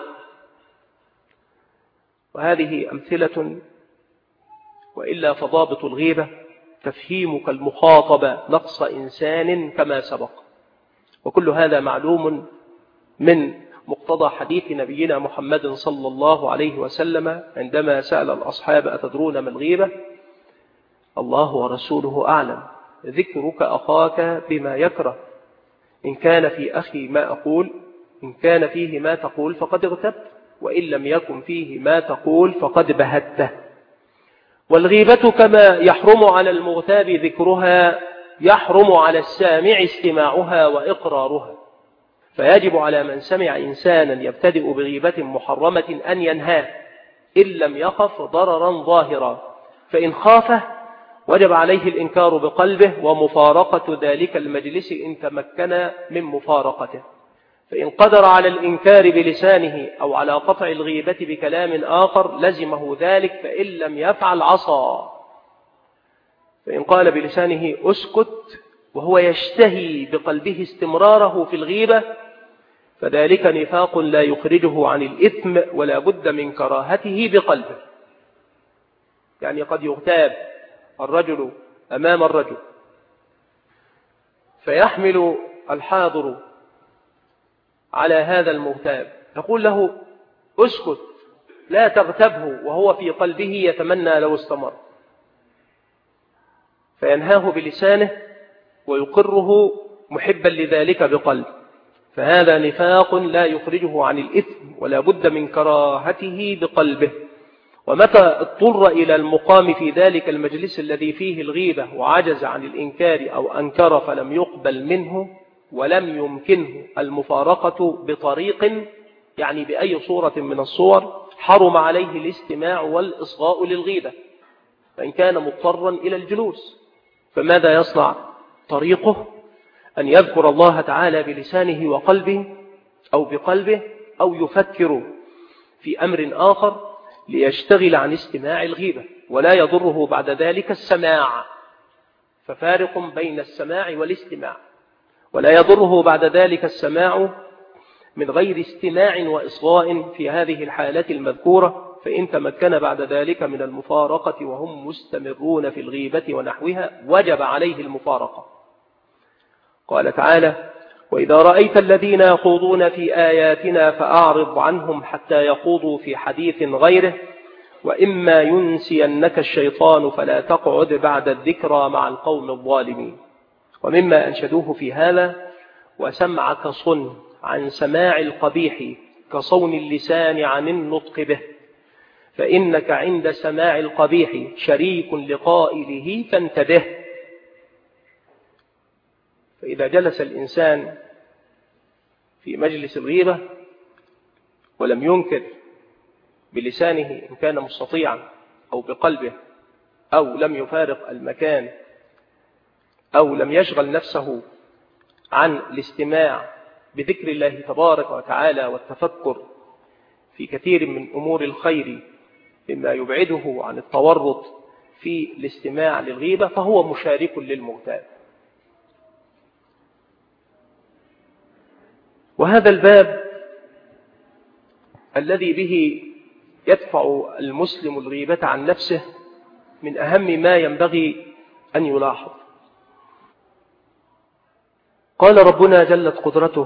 وهذه أمثلة. وإلا فضابط الغيبة تفهيمك المخاطب نقص إنسان كما سبق، وكل هذا معلوم من مقتضى حديث نبينا محمد صلى الله عليه وسلم عندما سأل الأصحاب أتدرون ما الغيبة؟ الله ورسوله أعلم، ذكرك أخاك بما يكره، إن كان في أخي ما أقول، إن كان فيه ما تقول فقد اغتبت، وإن لم يكن فيه ما تقول فقد بهته. والغيبة كما يحرم على المغتاب ذكرها يحرم على السامع استماعها وإقرارها، فيجب على من سمع إنسانا يبتدئ بغيبة محرمة أن ينهاه إن لم يخف ضررا ظاهرا، فإن خافه وجب عليه الإنكار بقلبه ومفارقة ذلك المجلس إن تمكن من مفارقته. فإن قدر على الإنكار بلسانه أو على قطع الغيبة بكلام آخر لزمه ذلك، فإن لم يفعل عصى. فإن قال بلسانه أسكت وهو يشتهي بقلبه استمراره في الغيبة فذلك نفاق لا يخرجه عن الإثم ولا بد من كراهته بقلبه. يعني قد يغتاب الرجل أمام الرجل فيحمل الحاضر على هذا المغتاب يقول له اسكت لا تغتبه، وهو في قلبه يتمنى لو استمر، فينهاه بلسانه ويقره محبا لذلك بقلب، فهذا نفاق لا يخرجه عن الإثم ولا بد من كراهته بقلبه. ومتى اضطر إلى المقام في ذلك المجلس الذي فيه الغيبة وعجز عن الإنكار أو أنكر فلم يقبل منه ولم يمكنه المفارقة بطريق، يعني بأي صورة من الصور، حرم عليه الاستماع والإصغاء للغيبة، فإن كان مضطرا إلى الجلوس فماذا يصنع؟ طريقه أن يذكر الله تعالى بلسانه وقلبه أو بقلبه، أو يفكر في أمر آخر ليشتغل عن استماع الغيبة، ولا يضره بعد ذلك السماع، ففارق بين السماع والاستماع، ولا يضره بعد ذلك السماع من غير استماع وإصغاء في هذه الحالة المذكورة، فإن تمكن بعد ذلك من المفارقة وهم مستمرون في الغيبة ونحوها وجب عليه المفارقة. قال تعالى: وإذا رأيت الذين يخوضون في آياتنا فأعرض عنهم حتى يخوضوا في حديث غيره، وإما ينسينك الشيطان فلا تقعد بعد الذكرى مع القوم الظالمين. ومما أنشدوه في هذا: وسمعك صن عن سماع القبيح كصون اللسان عن النطق به، فإنك عند سماع القبيح شريك لقائله فانتبه. فإذا جلس الإنسان في مجلس الغيبة ولم ينكر بلسانه إن كان مستطيعا أو بقلبه، أو لم يفارق المكان، أو لم يشغل نفسه عن الاستماع بذكر الله تبارك وتعالى والتفكر في كثير من أمور الخير مما يبعده عن التورط في الاستماع للغيبة، فهو مشارك للمغتاب. وهذا الباب الذي به يدفع المسلم الغيبة عن نفسه من أهم ما ينبغي أن يلاحظ. قال ربنا جلت قدرته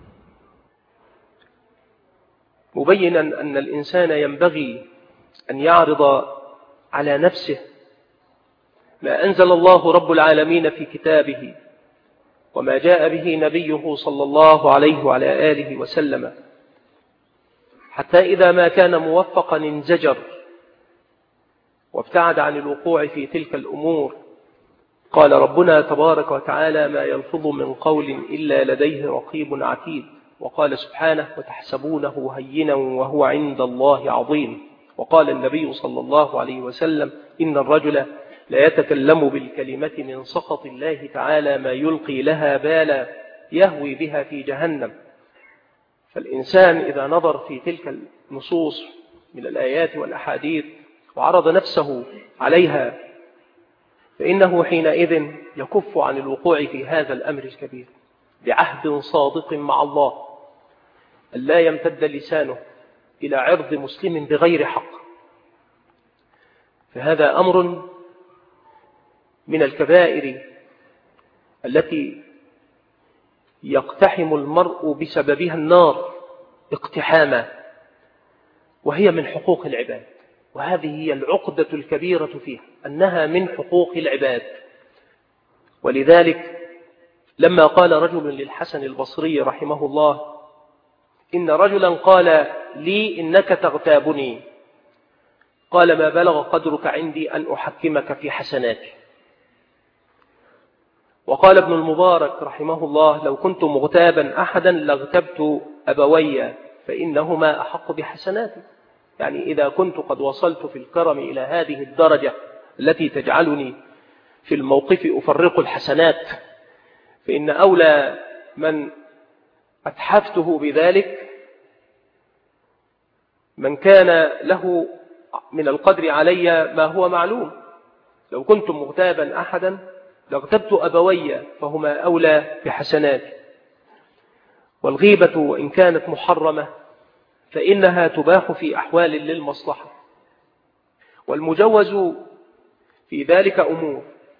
مبينا أن الإنسان ينبغي أن يعرض على نفسه ما أنزل الله رب العالمين في كتابه وما جاء به نبيه صلى الله عليه وعلى آله وسلم، حتى إذا ما كان موفقا انزجر وابتعد عن الوقوع في تلك الأمور. قال ربنا تبارك وتعالى: ما يلفظ من قول إلا لديه رقيب عتيد. وقال سبحانه: وتحسبونه هينا وهو عند الله عظيم. وقال النبي صلى الله عليه وسلم: إن الرجل لا يتكلم بالكلمة من سخط الله تعالى ما يلقي لها بالا يهوي بها في جهنم. فالإنسان إذا نظر في تلك النصوص من الآيات والأحاديث وعرض نفسه عليها فإنه حينئذ يكف عن الوقوع في هذا الأمر الكبير بعهد صادق مع الله ألا يمتد لسانه إلى عرض مسلم بغير حق. فهذا أمر من الكبائر التي يقتحم المرء بسببها النار اقتحاما، وهي من حقوق العباد. وهذه هي العقدة الكبيرة فيها، أنها من حقوق العباد. ولذلك لما قال رجل للحسن البصري رحمه الله: إن رجلا قال لي إنك تغتابني، قال: ما بلغ قدرك عندي أن أحكمك في حسناتي. وقال ابن المبارك رحمه الله: لو كنت مغتابا أحدا لاغتبت أبوي فإنهما أحق بحسناتي. يعني إذا كنت قد وصلت في الكرم إلى هذه الدرجة التي تجعلني في الموقف أفرق الحسنات، فإن أولى من أتحفته بذلك من كان له من القدر علي ما هو معلوم. لو كنت مغتابا أحدا لاغتبت أبوي فهما أولى بحسناتي. والغيبة وإن كانت محرمة فإنها تباح في أحوال للمصلحة، والمجوز في ذلك أمور،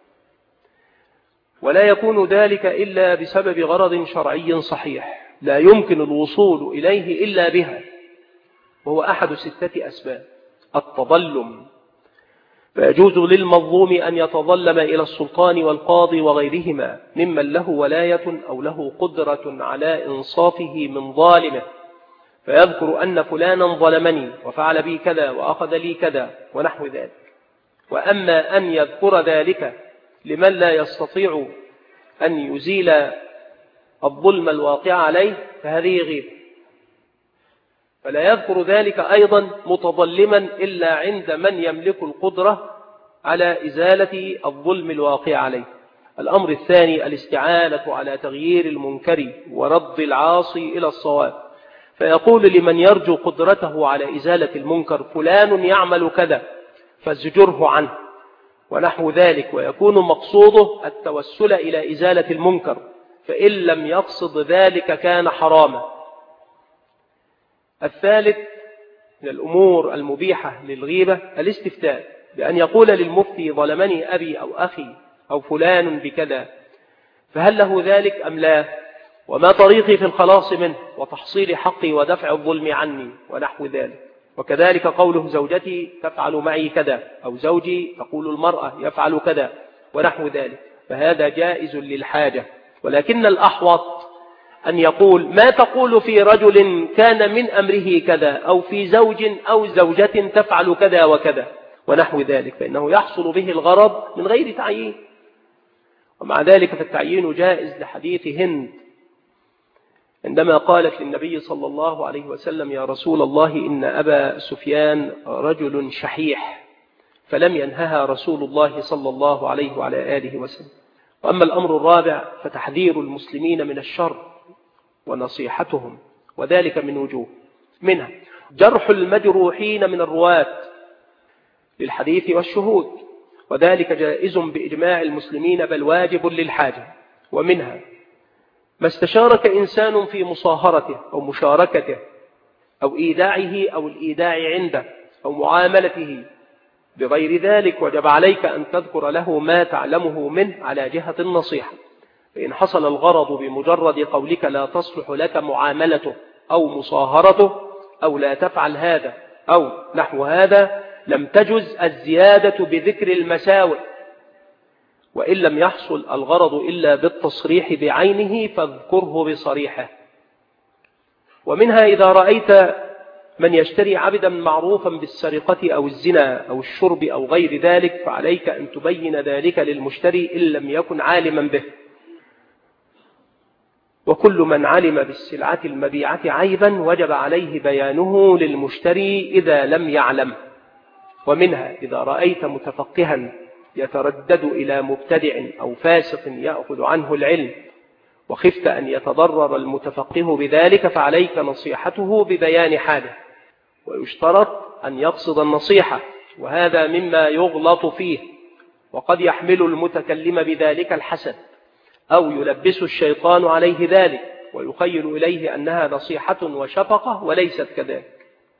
ولا يكون ذلك إلا بسبب غرض شرعي صحيح لا يمكن الوصول إليه إلا بها، وهو أحد ستة أسباب: التظلم، فيجوز للمظلوم أن يتظلم إلى السلطان والقاضي وغيرهما ممن له ولاية أو له قدرة على إنصافه من ظالمه، فيذكر أن فلانا ظلمني وفعل بي كذا وأخذ لي كذا ونحو ذلك. وأما أن يذكر ذلك لمن لا يستطيع أن يزيل الظلم الواقع عليه فهذه غيبة، فلا يذكر ذلك أيضا متظلما إلا عند من يملك القدرة على إزالة الظلم الواقع عليه. الأمر الثاني: الاستعانة على تغيير المنكر ورد العاصي إلى الصواب، فيقول لمن يرجو قدرته على إزالة المنكر: فلان يعمل كذا فازجره عنه ونحو ذلك، ويكون مقصوده التوسل إلى إزالة المنكر، فإن لم يقصد ذلك كان حراما. الثالث من الأمور المبيحة للغيبة الاستفتاء، بأن يقول للمفتي: ظلمني أبي أو أخي أو فلان بكذا، فهل له ذلك أم لا؟ وما طريقي في الخلاص منه وتحصيل حقي ودفع الظلم عني ونحو ذلك. وكذلك قوله: زوجتي تفعل معي كذا، أو زوجي تقول المرأة يفعل كذا ونحو ذلك، فهذا جائز للحاجة. ولكن الأحوط أن يقول: ما تقول في رجل كان من أمره كذا، أو في زوج أو زوجة تفعل كذا وكذا ونحو ذلك، فإنه يحصل به الغرض من غير تعيين. ومع ذلك فالتعيين جائز لحديث هند عندما قالت للنبي صلى الله عليه وسلم: يا رسول الله إن أبا سفيان رجل شحيح، فلم ينهها رسول الله صلى الله عليه وعلى آله وسلم. وأما الأمر الرابع فتحذير المسلمين من الشر ونصيحتهم، وذلك من وجوه: منها جرح المجروحين من الرواة للحديث والشهود، وذلك جائز بإجماع المسلمين بل واجب للحاجة. ومنها ما استشارك إنسان في مصاهرته أو مشاركته أو إيداعه أو الإيداع عنده أو معاملته بغير ذلك، وجب عليك أن تذكر له ما تعلمه منه على جهة النصيحة. فإن حصل الغرض بمجرد قولك لا تصلح لك معاملته أو مصاهرته أو لا تفعل هذا أو نحو هذا، لم تجز الزيادة بذكر المساوئ وإن لم يحصل الغرض إلا بالتصريح بعينه فاذكره بصريحه. ومنها إذا رأيت من يشتري عبدا معروفا بالسرقة أو الزنا أو الشرب أو غير ذلك فعليك أن تبين ذلك للمشتري إن لم يكن عالما به. وكل من علم بالسلعة المبيعة عيبا وجب عليه بيانه للمشتري إذا لم يعلم. ومنها إذا رأيت متفقها يتردد إلى مبتدع أو فاسق يأخذ عنه العلم وخفت أن يتضرر المتفقه بذلك فعليك نصيحته ببيان حاله. ويشترط أن يقصد النصيحة، وهذا مما يغلط فيه، وقد يحمل المتكلم بذلك الحسد أو يلبس الشيطان عليه ذلك ويخيل إليه أنها نصيحة وشفقة وليست كذلك.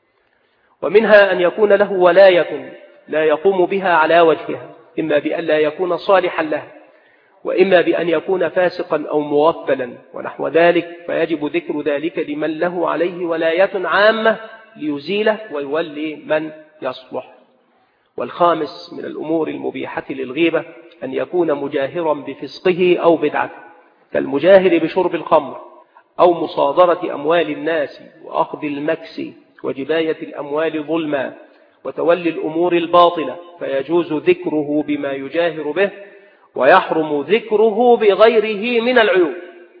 ومنها أن يكون له ولاية لا يقوم بها على وجهها، إما بأن لا يكون صالحا لها، وإما بأن يكون فاسقا أو مغفلا ونحو ذلك، فيجب ذكر ذلك لمن له عليه ولاية عامة ليزيله ويولي من يصلح. والخامس من الأمور المبيحة للغيبة أن يكون مجاهرا بفسقه أو بدعته، كالمجاهر بشرب الخمر أو مصادرة أموال الناس وأخذ المكس وجباية الأموال ظلما وتولي الأمور الباطلة، فيجوز ذكره بما يجاهر به ويحرم ذكره بغيره من العيوب،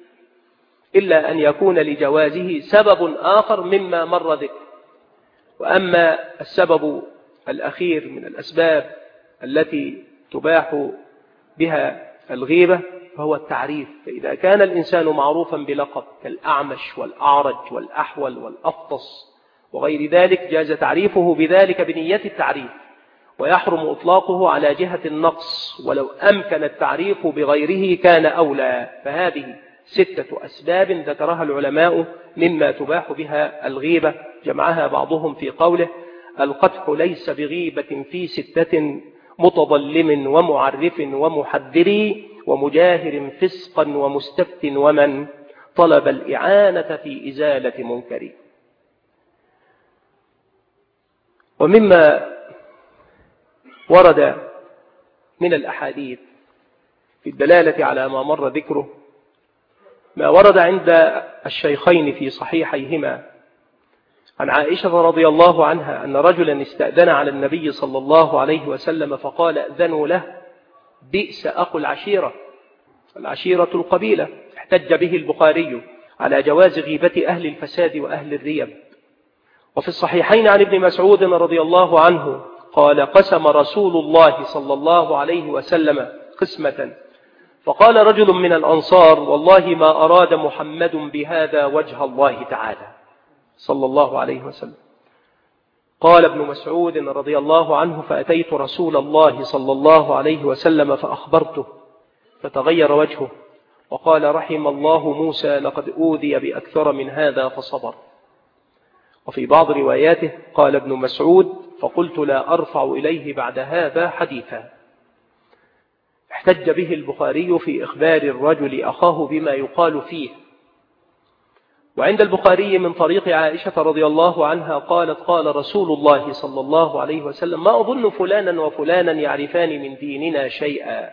إلا أن يكون لجوازه سبب آخر مما مر ذكر. وأما السبب الأخير من الأسباب التي تباح بها الغيبة فهو التعريف. فإذا كان الإنسان معروفا بلقب كالأعمش والأعرج والأحول والأفطس وغير ذلك جاز تعريفه بذلك بنية التعريف، ويحرم إطلاقه على جهة النقص، ولو أمكن التعريف بغيره كان أولى. فهذه ستة أسباب ذكرها العلماء مما تباح بها الغيبة، جمعها بعضهم في قوله: القدح ليس بغيبة في ستة متظلم ومعرف ومحذر ومجاهر فسقا ومستفت ومن طلب الإعانة في إزالة منكر. ومما ورد من الأحاديث في الدلالة على ما مر ذكره ما ورد عند الشيخين في صحيحيهما عن عائشة رضي الله عنها أن رجلا استأذن على النبي صلى الله عليه وسلم فقال: أذنوا له، بئس أخو العشيرة. العشيرة القبيلة. احتج به البخاري على جواز غيبة أهل الفساد وأهل الريب. وفي الصحيحين عن ابن مسعود رضي الله عنه قال: قسم رسول الله صلى الله عليه وسلم قسمة، فقال رجل من الأنصار: والله ما أراد محمد بهذا وجه الله تعالى صلى الله عليه وسلم. قال ابن مسعود رضي الله عنه: فأتيت رسول الله صلى الله عليه وسلم فأخبرته فتغير وجهه وقال: رحم الله موسى، لقد أوذي بأكثر من هذا فصبر. وفي بعض رواياته قال ابن مسعود: فقلت لا أرفع إليه بعد هذا حديثا. احتج به البخاري في إخبار الرجل أخاه بما يقال فيه. وعند البخاري من طريق عائشة رضي الله عنها قالت: قال رسول الله صلى الله عليه وسلم: ما أظن فلانا وفلانا يعرفان من ديننا شيئا.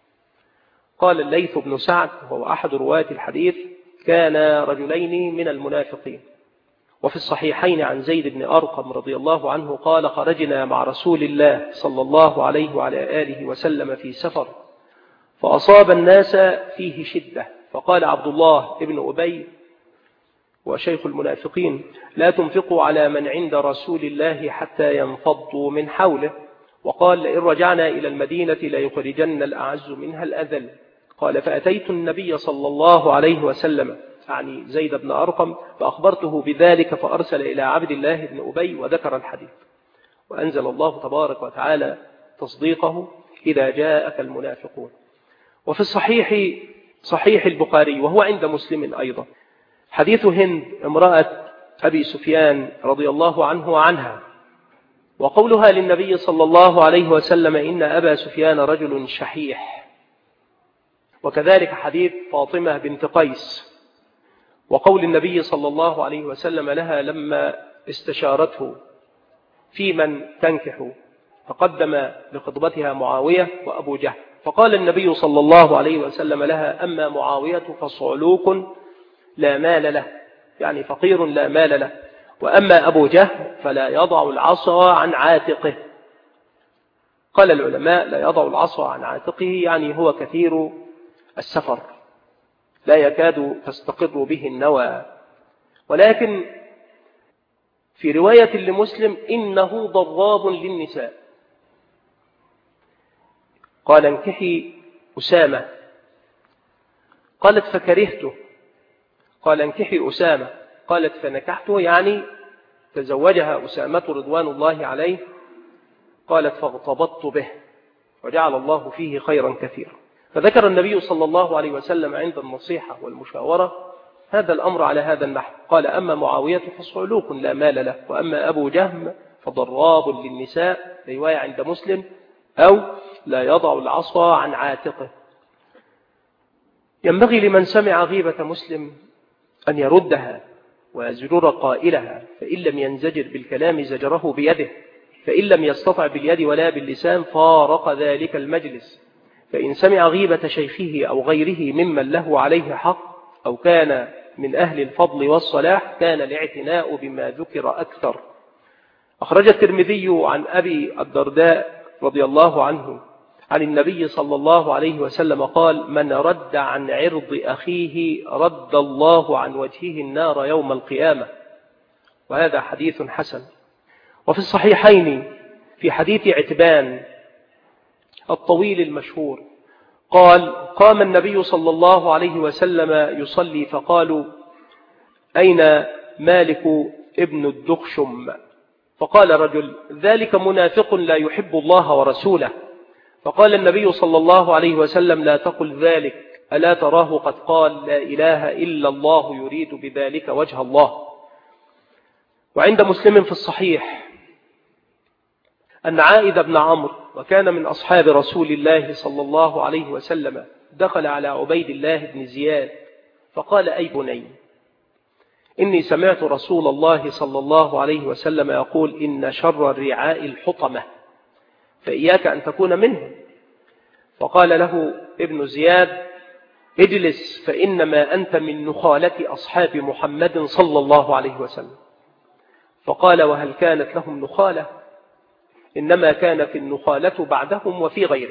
قال الليث بن سعد وهو أحد رواة الحديث: كان رجلين من المنافقين. وفي الصحيحين عن زيد بن أرقم رضي الله عنه قال: خرجنا مع رسول الله صلى الله عليه وعلى آله وسلم في سفر فأصاب الناس فيه شدة، فقال عبد الله ابن أبي وشيخ المنافقين: لا تنفقوا على من عند رسول الله حتى ينفضوا من حوله. وقال: لئن رجعنا إلى المدينة ليخرجن الأعز منها الأذل. قال: فأتيت النبي صلى الله عليه وسلم، يعني زيد بن أرقم، فأخبرته بذلك فأرسل إلى عبد الله بن أبي وذكر الحديث، وأنزل الله تبارك وتعالى تصديقه: إذا جاءك المنافقون. وفي الصحيح صحيح البخاري وهو عند مسلم أيضا حديث هند امرأة أبي سفيان رضي الله عنه وعنها، وقولها للنبي صلى الله عليه وسلم: إن أبا سفيان رجل شحيح. وكذلك حديث فاطمة بنت قيس، وقول النبي صلى الله عليه وسلم لها لما استشارته في من تنكح، فقدم لخطبتها معاوية وأبو جهل، فقال النبي صلى الله عليه وسلم لها: أما معاوية فصعلوك لا مال له، يعني فقير لا مال له، وأما أبو جهل فلا يضع العصا عن عاتقه. قال العلماء: لا يضع العصا عن عاتقه يعني هو كثير السفر لا يكاد تستقر به النوى. ولكن في رواية لمسلم: إنه ضراب للنساء. قال: انكحي أسامة. قالت: فكرهته. قال: انكحي أسامة. قالت: فنكحته، يعني تزوجها أسامة رضوان الله عليه. قالت: فاغتبطت به وجعل الله فيه خيرا كثيرا. فذكر النبي صلى الله عليه وسلم عند النصيحة والمشاورة هذا الأمر على هذا النحو. قال: أما معاوية فصعلوك لا مال له، وأما أبو جهم فضراب للنساء، رواية عند مسلم، أو لا يضع العصا عن عاتقه. ينبغي لمن سمع غيبة مسلم أن يردها ويزجر قائلها، فإن لم ينزجر بالكلام زجره بيده، فإن لم يستطع باليد ولا باللسان فارق ذلك المجلس. فإن سمع غيبة شيخه أو غيره ممن له عليه حق أو كان من أهل الفضل والصلاح كان الاعتناء بما ذكر أكثر. أخرج الترمذي عن أبي الدرداء رضي الله عنه عن النبي صلى الله عليه وسلم قال: من رد عن عرض أخيه رد الله عن وجهه النار يوم القيامة. وهذا حديث حسن. وفي الصحيحين في حديث عتبان الطويل المشهور قال: قام النبي صلى الله عليه وسلم يصلي فقالوا: أين مالك ابن الدخشم؟ فقال رجل: ذلك منافق لا يحب الله ورسوله. فقال النبي صلى الله عليه وسلم: لا تقل ذلك، ألا تراه قد قال لا إله إلا الله يريد بذلك وجه الله. وعند مسلم في الصحيح أن عائد بن عمرو، وكان من أصحاب رسول الله صلى الله عليه وسلم، دخل على عبيد الله بن زياد فقال: أي بني، إني سمعت رسول الله صلى الله عليه وسلم يقول: إن شر الرعاء الحطمة، فإياك أن تكون منهم. فقال له ابن زياد: اجلس، فإنما أنت من نخالة أصحاب محمد صلى الله عليه وسلم. فقال: وهل كانت لهم نخالة؟ إنما كانت النخالة بعدهم وفي غيره.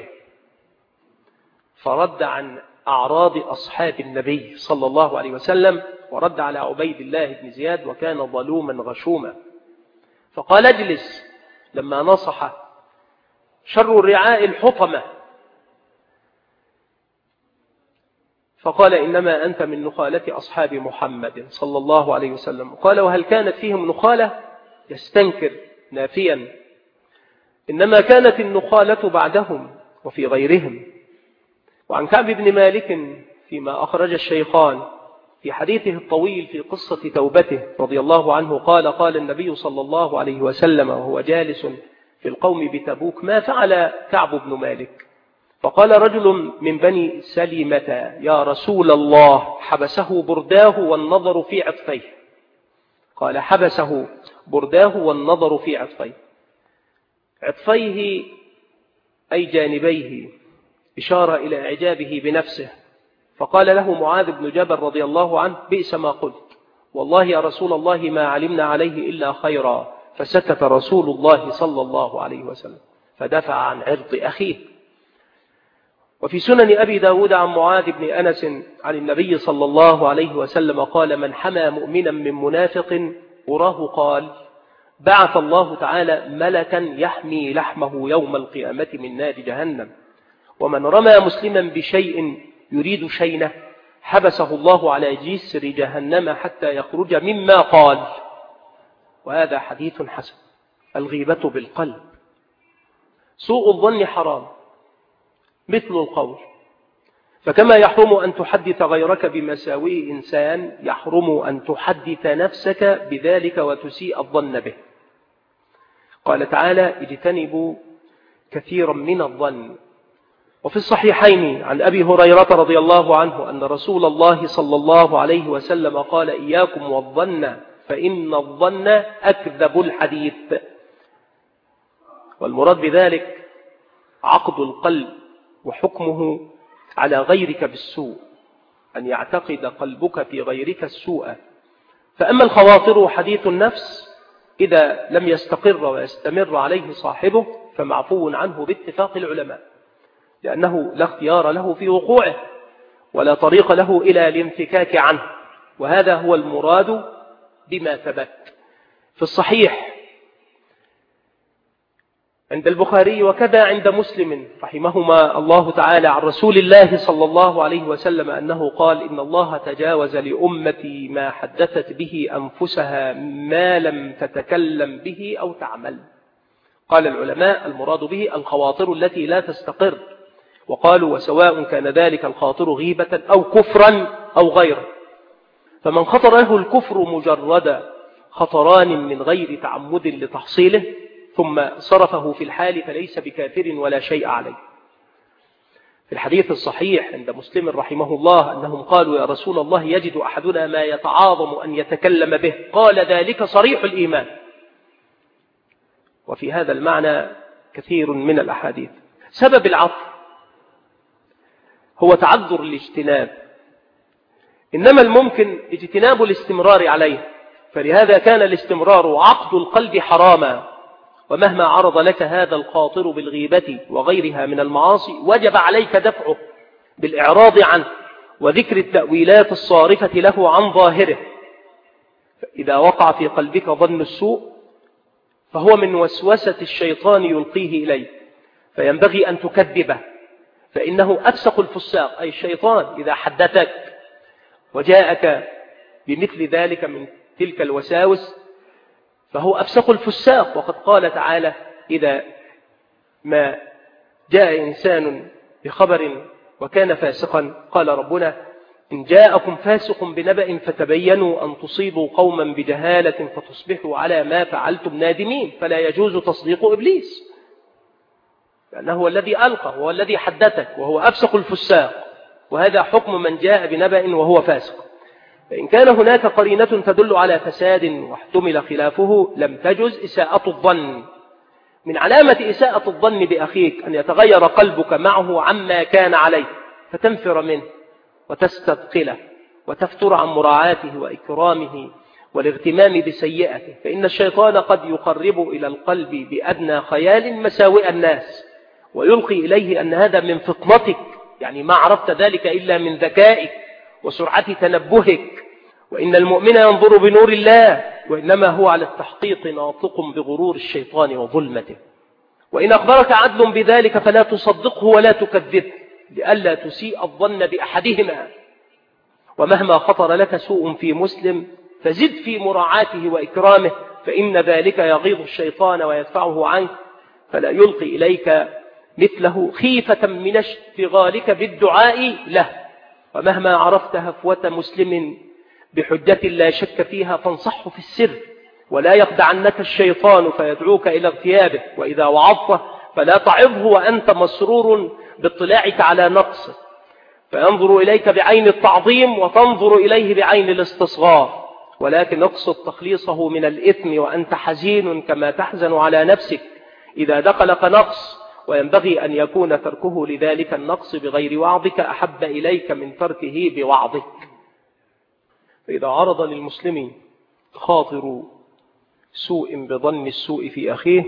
فرد عن أعراض أصحاب النبي صلى الله عليه وسلم، ورد على عبيد الله بن زياد، وكان ظلوما غشوما. فقال: اجلس. لما نصح: شر الرعاء الحطمة. فقال: إنما أنت من نخالة أصحاب محمد صلى الله عليه وسلم. قال: وهل كانت فيهم نخالة؟ يستنكر نافيا. إنما كانت النخالة بعدهم وفي غيرهم. وعن كعب بن مالك فيما أخرج الشيخان في حديثه الطويل في قصة توبته رضي الله عنه قال: قال النبي صلى الله عليه وسلم وهو جالس في القوم بتبوك: ما فعل كعب بن مالك؟ فقال رجل من بني سلمة: يا رسول الله، حبسه برداه والنظر في عطفيه. قال: حبسه برداه والنظر في عطفيه. عطفيه أي جانبيه، إشارة إلى إعجابه بنفسه. فقال له معاذ بن جبل رضي الله عنه: بئس ما قلت، والله يا رسول الله ما علمنا عليه إلا خيرا. فسكت رسول الله صلى الله عليه وسلم فدفع عن عرض أخيه. وفي سنن أبي داود عن معاذ بن أنس عن النبي صلى الله عليه وسلم قال: من حمى مؤمنا من منافق أراه قال: بعث الله تعالى ملكا يحمي لحمه يوم القيامة من نار جهنم. ومن رمى مسلما بشيء يريد شينه حبسه الله على جسر جهنم حتى يخرج مما قال. وهذا حديث حسن. الغيبة بالقلب. سوء الظن حرام مثل القول. فكما يحرم أن تحدث غيرك بمساوئ إنسان، يحرم أن تحدث نفسك بذلك وتسيء الظن به. قال تعالى: اجتنبوا كثيرا من الظن. وفي الصحيحين عن أبي هريرة رضي الله عنه أن رسول الله صلى الله عليه وسلم قال: إياكم والظن فإن الظن أكذب الحديث. والمراد بذلك عقد القلب وحكمه على غيرك بالسوء، أن يعتقد قلبك في غيرك السوء. فأما الخواطر وحديث النفس إذا لم يستقر ويستمر عليه صاحبه فمعفو عنه باتفاق العلماء، لأنه لا اختيار له في وقوعه ولا طريق له إلى الانفكاك عنه، وهذا هو المراد بما ثبت في الصحيح عند البخاري وكذا عند مسلم رحمهما الله تعالى عن رسول الله صلى الله عليه وسلم أنه قال: إن الله تجاوز لأمتي ما حدثت به أنفسها ما لم تتكلم به أو تعمل. قال العلماء المراد به الخواطر التي لا تستقر، وقالوا: وسواء كان ذلك الخاطر غيبة أو كفرا أو غيره. فمن خطر له الكفر مجرد خطران من غير تعمد لتحصيله ثم صرفه في الحال فليس بكافر ولا شيء عليه. في الحديث الصحيح عند مسلم رحمه الله أنهم قالوا: يا رسول الله، يجد أحدنا ما يتعاظم أن يتكلم به، قال: ذلك صريح الإيمان. وفي هذا المعنى كثير من الأحاديث. سبب العطف هو تعذر الاجتناب، إنما الممكن اجتناب الاستمرار عليه، فلهذا كان الاستمرار وعقد القلب حراما. ومهما عرض لك هذا الخاطر بالغيبة وغيرها من المعاصي وجب عليك دفعه بالإعراض عنه وذكر التأويلات الصارفة له عن ظاهره. فإذا وقع في قلبك ظن السوء فهو من وسوسة الشيطان يلقيه إليه، فينبغي أن تكذبه، فإنه أفسق الفساق، أي الشيطان إذا حدثك وجاءك بمثل ذلك من تلك الوساوس فهو أفسق الفساق. وقد قال تعالى: إذا ما جاء إنسان بخبر وكان فاسقا قال ربنا: إن جاءكم فاسق بنبأ فتبينوا أن تصيبوا قوما بجهالة فتصبحوا على ما فعلتم نادمين. فلا يجوز تصديق إبليس، لأنه هو الذي ألقى وهو الذي حدثك وهو أفسق الفساق، وهذا حكم من جاء بنبأ وهو فاسق. فإن كان هناك قرينة تدل على فساد واحتمل خلافه لم تجز إساءة الظن. من علامة إساءة الظن بأخيك أن يتغير قلبك معه عما كان عليه فتنفر منه وتستثقله وتفتر عن مراعاته وإكرامه والاغتمام بسيئته، فإن الشيطان قد يقرب إلى القلب بأدنى خيال مساوئ الناس ويلقي إليه أن هذا من فطنتك، يعني ما عرفت ذلك إلا من ذكائك وسرعة تنبهك. وإن المؤمن ينظر بنور الله، وإنما هو على التحقيق ناطق بغرور الشيطان وظلمته. وإن أخبرك عدل بذلك فلا تصدقه ولا تكذبه، لئلا تسيء الظن بأحدهما. ومهما خطر لك سوء في مسلم فزد في مراعاته وإكرامه، فإن ذلك يغيظ الشيطان ويدفعه عنك، فلا يلقي إليك مثله خيفة من اشتغالك بالدعاء له. ومهما عرفت هفوة مسلم بحجة لا شك فيها فانصحه في السر، ولا يخدعنك الشيطان فيدعوك إلى اغتيابه. وإذا وعظته فلا تعظه وأنت مسرور باطلاعك على نقصه، فينظر إليك بعين التعظيم وتنظر إليه بعين الاستصغار، ولكن اقصد تخليصه من الإثم وأنت حزين كما تحزن على نفسك إذا دخلك نقص. وينبغي أن يكون تركه لذلك النقص بغير وعظك أحب إليك من تركه بوعظك. فإذا عرض للمسلم خاطر سوء بظن السوء في أخيه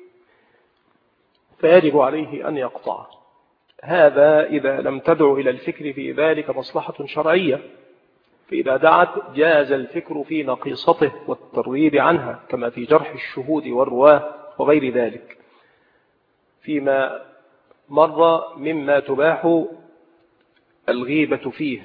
فيجب عليه أن يقطع هذا إذا لم تدع إلى الفكر في ذلك مصلحة شرعية. فإذا دعت جاز الفكر في نقيصته والترويب عنها، كما في جرح الشهود والرواه وغير ذلك فيما مر مما تباح الغيبة فيه.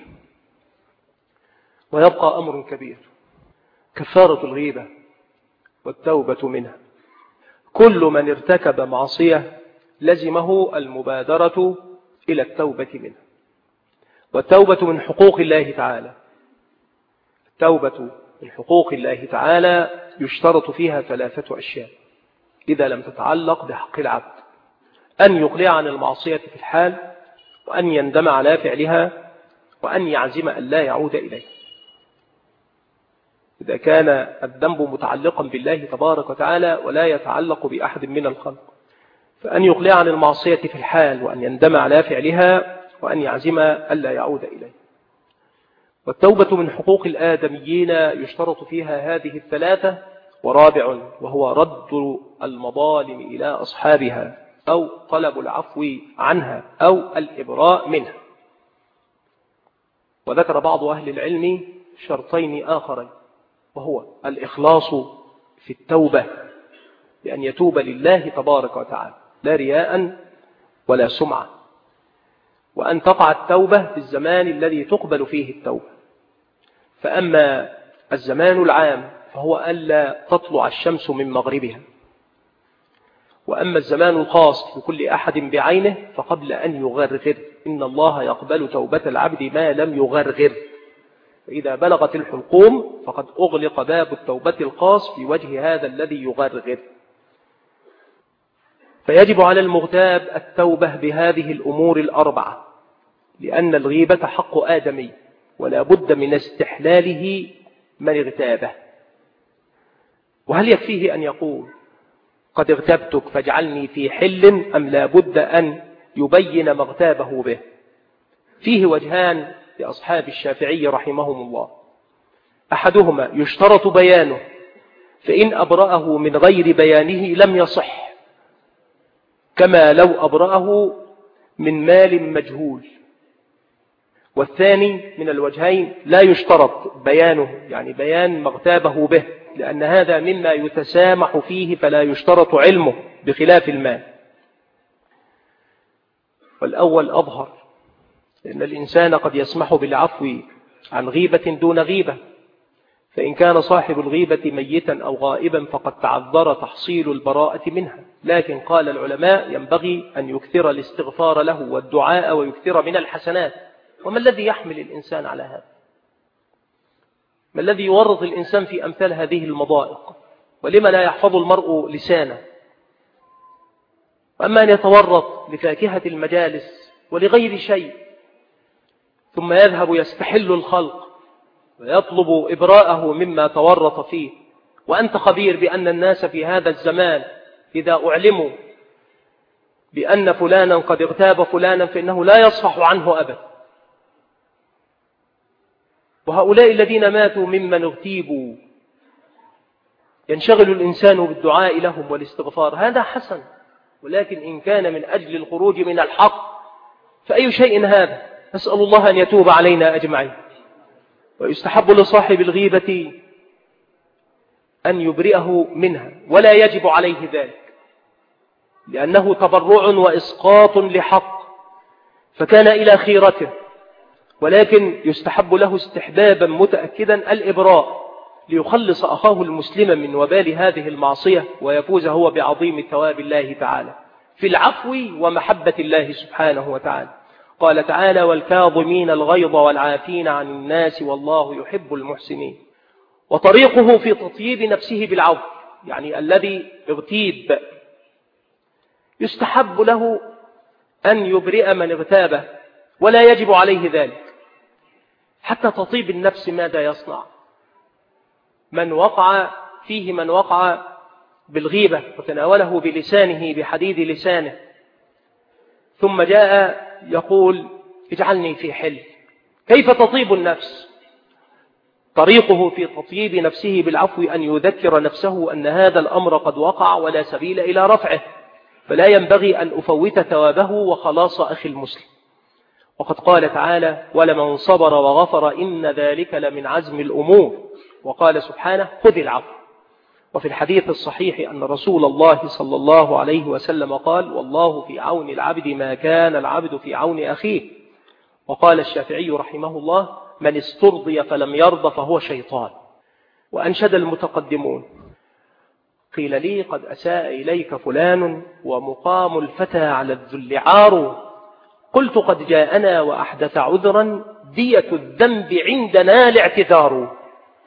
ويبقى أمر كبير، كفارة الغيبة والتوبة منها. كل من ارتكب معصية لزمه المبادرة إلى التوبة منها، والتوبة من حقوق الله تعالى. التوبة من حقوق الله تعالى يشترط فيها ثلاثة أشياء إذا لم تتعلق بحق العبد: أن يقلع عن المعصية في الحال، وأن يندم على فعلها، وأن يعزم أن لا يعود إليه. إذا كان الذنب متعلقا بالله تبارك وتعالى ولا يتعلق بأحد من الخلق. فأن يقلع عن المعصية في الحال، وأن يندم على فعلها، وأن يعزم ألا يعود إليه. والتوبة من حقوق الآدميين يشترط فيها هذه الثلاثة. ورابع وهو رد المظالم إلى أصحابها، أو طلب العفو عنها، أو الإبراء منها. وذكر بعض أهل العلم شرطين آخرين، وهو الإخلاص في التوبة، بأن يتوب لله تبارك وتعالى لا رياء ولا سمعة، وأن تقع التوبة في الزمان الذي تقبل فيه التوبة. فأما الزمان العام فهو ألا تطلع الشمس من مغربها، وأما الزمان الخاص لكل أحد بعينه فقبل أن يغرغر، إن الله يقبل توبة العبد ما لم يغرغر، فإذا بلغت الحلقوم فقد أغلق باب التوبة الخاص في وجه هذا الذي يغرغر. فيجب على المغتاب التوبة بهذه الأمور الأربعة، لأن الغيبة حق آدمي ولا بد من استحلاله من اغتابه. وهل يكفيه أن يقول قد اغتبتك فاجعلني في حل، أم لا بد أن يبين ما اغتابه به؟ فيه وجهان لأصحاب الشافعي رحمهم الله. أحدهما يشترط بيانه، فإن أبرأه من غير بيانه لم يصح، كما لو أبرأه من مال مجهول. والثاني من الوجهين لا يشترط بيانه، يعني بيان ما اغتابه به، لأن هذا مما يتسامح فيه فلا يشترط علمه بخلاف المال. والأول أظهر، لأن الإنسان قد يسمح بالعفو عن غيبة دون غيبة، فإن كان صاحب الغيبة ميتا أو غائبا فقد تعذر تحصيل البراءة منها. لكن قال العلماء ينبغي أن يكثر الاستغفار له والدعاء ويكثر من الحسنات. وما الذي يحمل الإنسان على هذا؟ ما الذي يورط الإنسان في أمثال هذه المضائق؟ ولما لا يحفظ المرء لسانه؟ وأما أن يتورط لفاكهة المجالس ولغير شيء، ثم يذهب يستحل الخلق ويطلب إبراءه مما تورط فيه، وأنت خبير بأن الناس في هذا الزمان إذا أعلموا بأن فلانا قد اغتاب فلانا فإنه لا يصفح عنه أبدا. وهؤلاء الذين ماتوا ممن اغتيبوا ينشغل الإنسان بالدعاء لهم والاستغفار، هذا حسن، ولكن إن كان من أجل الخروج من الحق فأي شيء هذا؟ نسأل الله أن يتوب علينا أجمعين. ويستحب لصاحب الغيبة أن يبرئه منها، ولا يجب عليه ذلك، لأنه تبرع وإسقاط لحق فكان إلى خيرته، ولكن يستحب له استحبابا متأكدا الإبراء ليخلص أخاه المسلم من وبال هذه المعصية ويفوز هو بعظيم ثواب الله تعالى في العفو ومحبة الله سبحانه وتعالى. قال تعالى: والكاظمين الغيظ والعافين عن الناس والله يحب المحسنين. وطريقه في تطييب نفسه بالعفو، يعني الذي اغتيب يستحب له أن يبرئ من اغتابه ولا يجب عليه ذلك. حتى تطيب النفس ماذا يصنع؟ من وقع فيه من وقع بالغيبة وتناوله بلسانه بحديد لسانه، ثم جاء يقول اجعلني في حل، كيف تطيب النفس؟ طريقه في تطييب نفسه بالعفو أن يذكر نفسه أن هذا الأمر قد وقع ولا سبيل إلى رفعه، فلا ينبغي أن أفوت ثوابه وخلاص أخي المسلم. وقد قال تعالى: ولمن صبر وغفر إن ذلك لمن عزم الأمور. وقال سبحانه: خذ العفو. وفي الحديث الصحيح أن رسول الله صلى الله عليه وسلم قال: والله في عون العبد ما كان العبد في عون أخيه. وقال الشافعي رحمه الله: من استرضي فلم يرضى فهو شيطان. وأنشد المتقدمون: قيل لي قد أساء إليك فلان ومقام الفتى على الذل عار، قلت قد جاءنا وأحدث عذرا دية الذنب عندنا لاعتذار.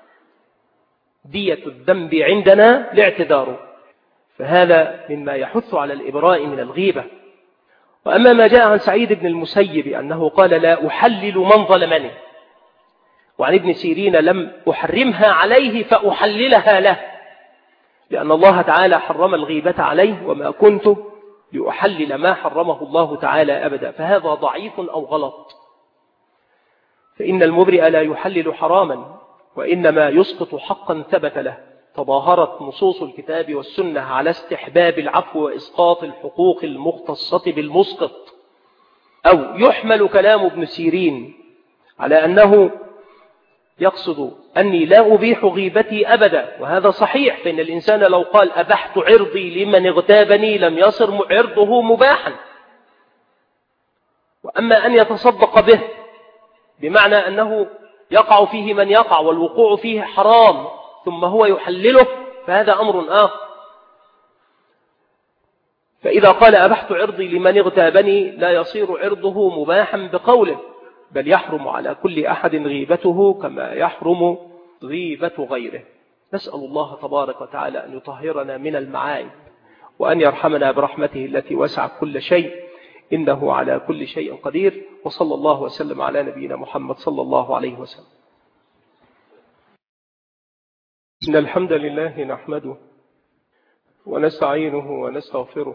دية الذنب عندنا لاعتذار. فهذا مما يحث على الإبراء من الغيبة. وأما ما جاء عن سعيد بن المسيب أنه قال: لا أحلل من ظلمني، وعن ابن سيرين: لم أحرمها عليه فأحللها له، لأن الله تعالى حرم الغيبة عليه وما كنت لأحلل ما حرمه الله تعالى أبدا، فهذا ضعيف أو غلط. فإن المبرئ لا يحلل حراما، وإنما يسقط حقا ثبت له. تظاهرت نصوص الكتاب والسنة على استحباب العفو وإسقاط الحقوق المختصة بالمسقط. أو يحمل كلام ابن سيرين على أنه يقصد أني لا أبيح غيبتي أبدا، وهذا صحيح، فإن الإنسان لو قال أبحت عرضي لمن اغتابني لم يصر عرضه مباحا. وأما أن يتصدق به بمعنى أنه يقع فيه من يقع والوقوع فيه حرام ثم هو يحلله، فهذا أمر آخر. فإذا قال أبحت عرضي لمن اغتابني لا يصير عرضه مباحا بقوله، بل يحرم على كل أحد غيبته كما يحرم غيبة غيره. نسأل الله تبارك وتعالى أن يطهرنا من المعايب، وأن يرحمنا برحمته التي وسعت كل شيء، إنه على كل شيء قدير. وصلى الله وسلم على نبينا محمد صلى الله عليه وسلم. إن الحمد لله نحمده ونستعينه ونستغفره،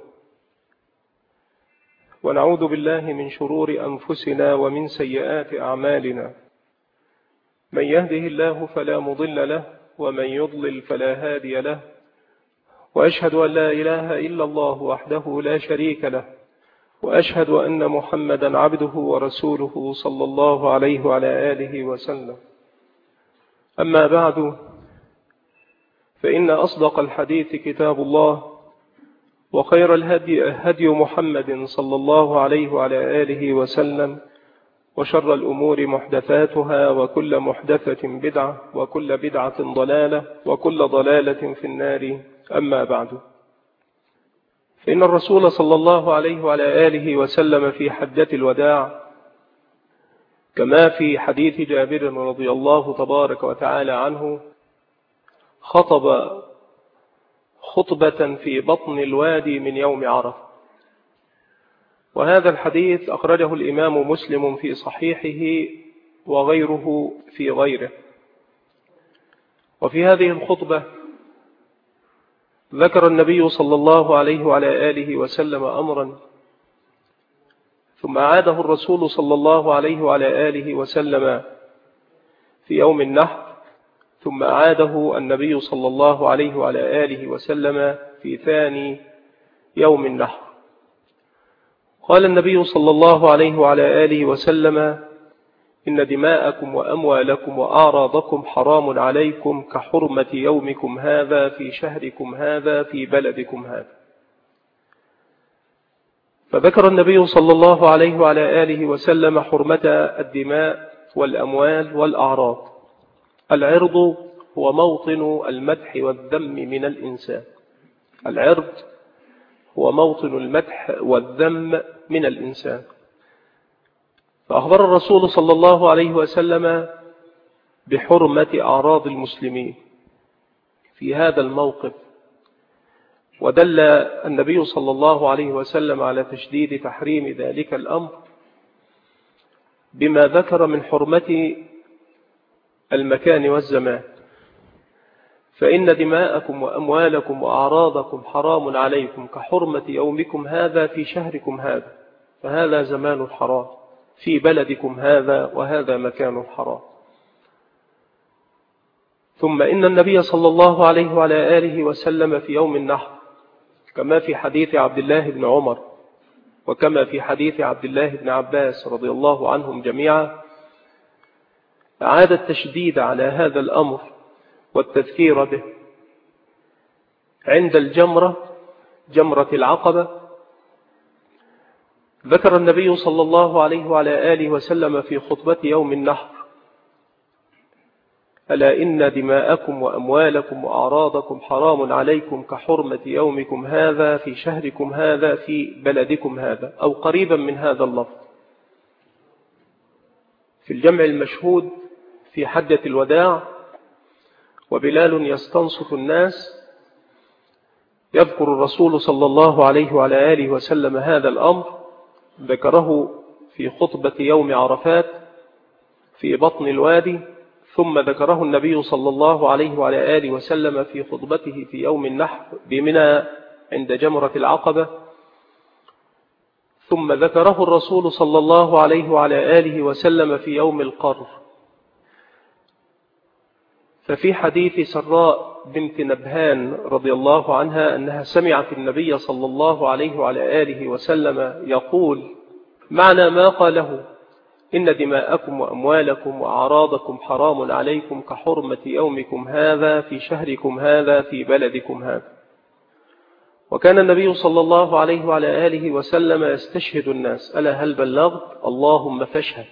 ونعوذ بالله من شرور أنفسنا ومن سيئات أعمالنا. من يهده الله فلا مضل له، ومن يضلل فلا هادي له، وأشهد أن لا إله إلا الله وحده لا شريك له، وأشهد أن محمدا عبده ورسوله صلى الله عليه وعلى آله وسلم. أما بعد، فإن أصدق الحديث كتاب الله، وخير الهدي هدي محمد صلى الله عليه وعلى آله وسلم، وشر الأمور محدثاتها، وكل محدثة بدعة، وكل بدعة ضلالة، وكل ضلالة في النار. أما بعد، فإن الرسول صلى الله عليه وعلى آله وسلم في حجة الوداع، كما في حديث جابر رضي الله تبارك وتعالى عنه، خطب خطبة في بطن الوادي من يوم عرفة. وهذا الحديث أخرجه الإمام مسلم في صحيحه وغيره في غيره. وفي هذه الخطبة ذكر النبي صلى الله عليه وعلى آله وسلم أمرا، ثم عاده الرسول صلى الله عليه وعلى آله وسلم في يوم النحر، ثم عاده النبي صلى الله عليه وعلى آله وسلم في ثاني يوم النحر. قال النبي صلى الله عليه وعلى آله وسلم: إن دماءكم وأموالكم وأعراضكم حرام عليكم كحرمة يومكم هذا في شهركم هذا في بلدكم هذا. فذكر النبي صلى الله عليه وعلى آله وسلم حرمة الدماء والأموال والأعراض. العرض هو موطن المدح والذم من الإنسان. العرض هو موطن المدح والذم من الإنسان. فأخبر الرسول صلى الله عليه وسلم بحرمة أعراض المسلمين في هذا الموقف، ودل النبي صلى الله عليه وسلم على تشديد تحريم ذلك الأمر بما ذكر من حرمة المكان والزمان. فإن دماءكم وأموالكم وأعراضكم حرام عليكم كحرمة يومكم هذا في شهركم هذا، فهذا زمان الحرام، في بلدكم هذا، وهذا مكان الحرام. ثم إن النبي صلى الله عليه وعلى آله وسلم في يوم النحر، كما في حديث عبد الله بن عمر، وكما في حديث عبد الله بن عباس رضي الله عنهم جميعا، أعاد التشديد على هذا الأمر والتذكير به عند الجمرة، جمرة العقبة. ذكر النبي صلى الله عليه وعلى آله وسلم في خطبة يوم النحر: ألا إن دماءكم وأموالكم وأعراضكم حرام عليكم كحرمة يومكم هذا في شهركم هذا في بلدكم هذا، أو قريبا من هذا اللفظ. في الجمع المشهود في حجة الوداع، وبلال يستنصت الناس، يذكر الرسول صلى الله عليه وعلى آله وسلم هذا الأمر، ذكره في خطبة يوم عرفات في بطن الوادي، ثم ذكره النبي صلى الله عليه وعلى آله وسلم في خطبته في يوم النحر بمنى عند جمرة العقبة، ثم ذكره الرسول صلى الله عليه وعلى آله وسلم في يوم القر. ففي حديث سراء بنت نبهان رضي الله عنها أنها سمعت النبي صلى الله عليه وعلى آله وسلم يقول معنى ما قاله: إن دماءكم وأموالكم وأعراضكم حرام عليكم كحرمة يومكم هذا في شهركم هذا في بلدكم هذا. وكان النبي صلى الله عليه وعلى آله وسلم يستشهد الناس: ألا هل بلغت؟ اللهم فاشهد.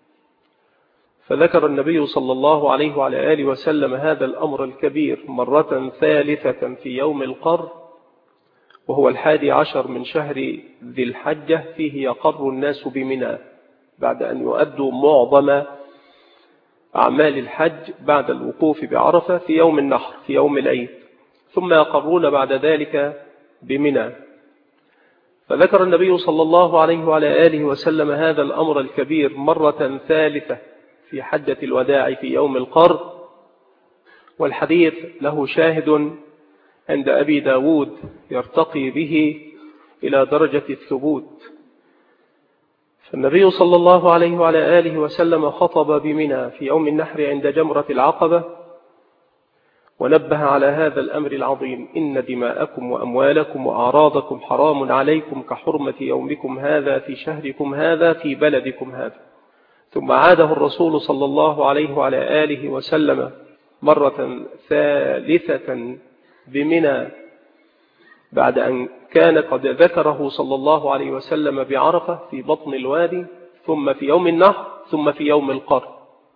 فذكر النبي صلى الله عليه وعلى آله وسلم هذا الأمر الكبير مرة ثالثة في يوم القر، وهو الحادي عشر من شهر ذي الحجة، فيه يقر الناس بمنى بعد أن يؤدوا معظم أعمال الحج بعد الوقوف بعرفة في يوم النحر في يوم العيد، ثم يقرون بعد ذلك بمنى. فذكر النبي صلى الله عليه وعلى آله وسلم هذا الأمر الكبير مرة ثالثة في حجة الوداع في يوم القر، والحديث له شاهد عند أبي داود يرتقي به إلى درجة الثبوت. فالنبي صلى الله عليه وعلى آله وسلم خطب بمنى في يوم النحر عند جمرة العقبة، ونبه على هذا الأمر العظيم: إن دماءكم وأموالكم وأعراضكم حرام عليكم كحرمة يومكم هذا في شهركم هذا في بلدكم هذا. ثم عاده الرسول صلى الله عليه وعلى آله وسلم مرة ثالثة بمنى بعد أن كان قد ذكره صلى الله عليه وسلم بعرفة في بطن الوادي، ثم في يوم النحر، ثم في يوم القر.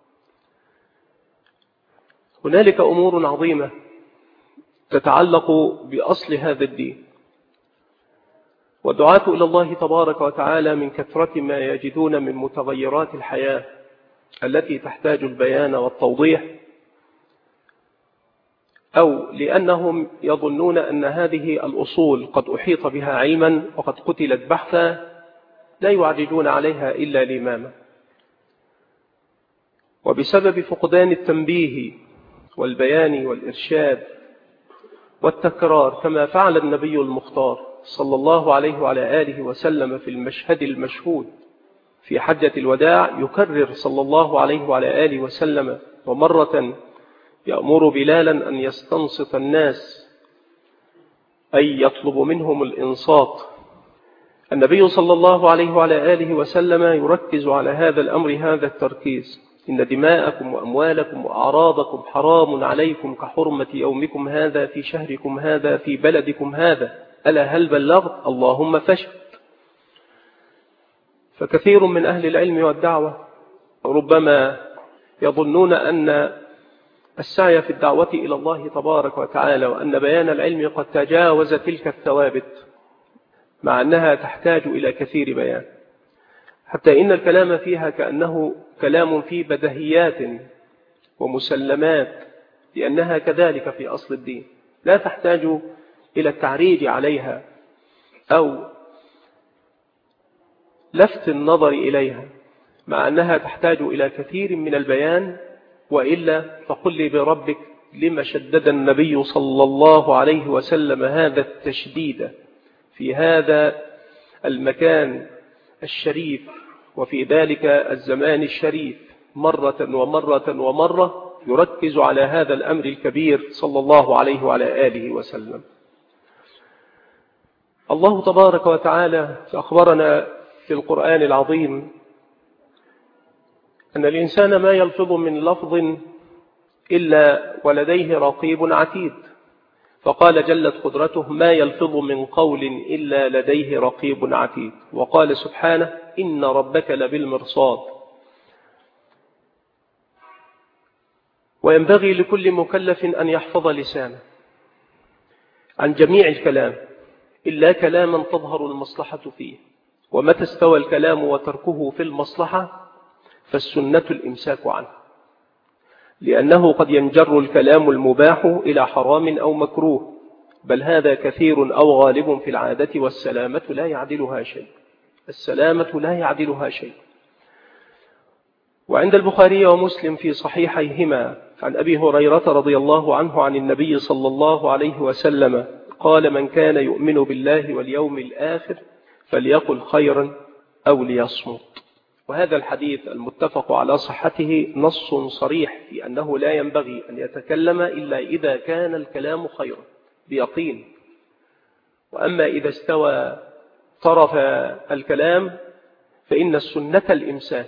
هنالك أمور عظيمة تتعلق بأصل هذا الدين، والدعاة إلى الله تبارك وتعالى من كثرة ما يجدون من متغيرات الحياة التي تحتاج البيان والتوضيح، أو لأنهم يظنون أن هذه الأصول قد أحيط بها علما وقد قتلت بحثا، لا يعرجون عليها إلا لماما. وبسبب فقدان التنبيه والبيان والإرشاد والتكرار، كما فعل النبي المختار صلى الله عليه وعلى آله وسلم في المشهد المشهود في حجة الوداع، يكرر صلى الله عليه وعلى آله وسلم، ومرة يأمر بلالا أن يستنصت الناس، أي يطلب منهم الإنصات. النبي صلى الله عليه وعلى آله وسلم يركز على هذا الأمر هذا التركيز: إن دماءكم وأموالكم وأعراضكم حرام عليكم كحرمة يومكم هذا في شهركم هذا في بلدكم هذا. ألا هل بلغت؟ اللهم فاشهد. فكثير من أهل العلم والدعوة ربما يظنون أن السعي في الدعوة إلى الله تبارك وتعالى وأن بيان العلم قد تجاوز تلك الثوابت، مع أنها تحتاج إلى كثير بيان، حتى إن الكلام فيها كأنه كلام في بدهيات ومسلمات، لأنها كذلك في أصل الدين لا تحتاج إلى التعريج عليها أو لفت النظر إليها، مع أنها تحتاج إلى كثير من البيان. وإلا فقل لي بربك لما شدد النبي صلى الله عليه وسلم هذا التشديد في هذا المكان الشريف وفي ذلك الزمان الشريف مرة ومرة ومرة، يركز على هذا الأمر الكبير صلى الله عليه وعلى آله وسلم. الله تبارك وتعالى أخبرنا في القرآن العظيم أن الإنسان ما يلفظ من لفظ إلا ولديه رقيب عتيد، فقال جلت قدرته: ما يلفظ من قول إلا لديه رقيب عتيد. وقال سبحانه: إن ربك لبالمرصاد. وينبغي لكل مكلف أن يحفظ لسانه عن جميع الكلام إلا كلاما تظهر المصلحة فيه، ومتى استوى الكلام وتركه في المصلحة فالسنة الإمساك عنه، لأنه قد ينجر الكلام المباح إلى حرام أو مكروه، بل هذا كثير أو غالب في العادة، والسلامة لا يعدلها شيء. السلامة لا يعدلها شيء. وعند البخاري ومسلم في صحيحيهما عن أبي هريرة رضي الله عنه عن النبي صلى الله عليه وسلم قال: من كان يؤمن بالله واليوم الآخر فليقل خيرا أو ليصمت. وهذا الحديث المتفق على صحته نص صريح في أنه لا ينبغي أن يتكلم إلا إذا كان الكلام خيرا بيقين. وأما إذا استوى طرف الكلام فإن السنة الإمساك.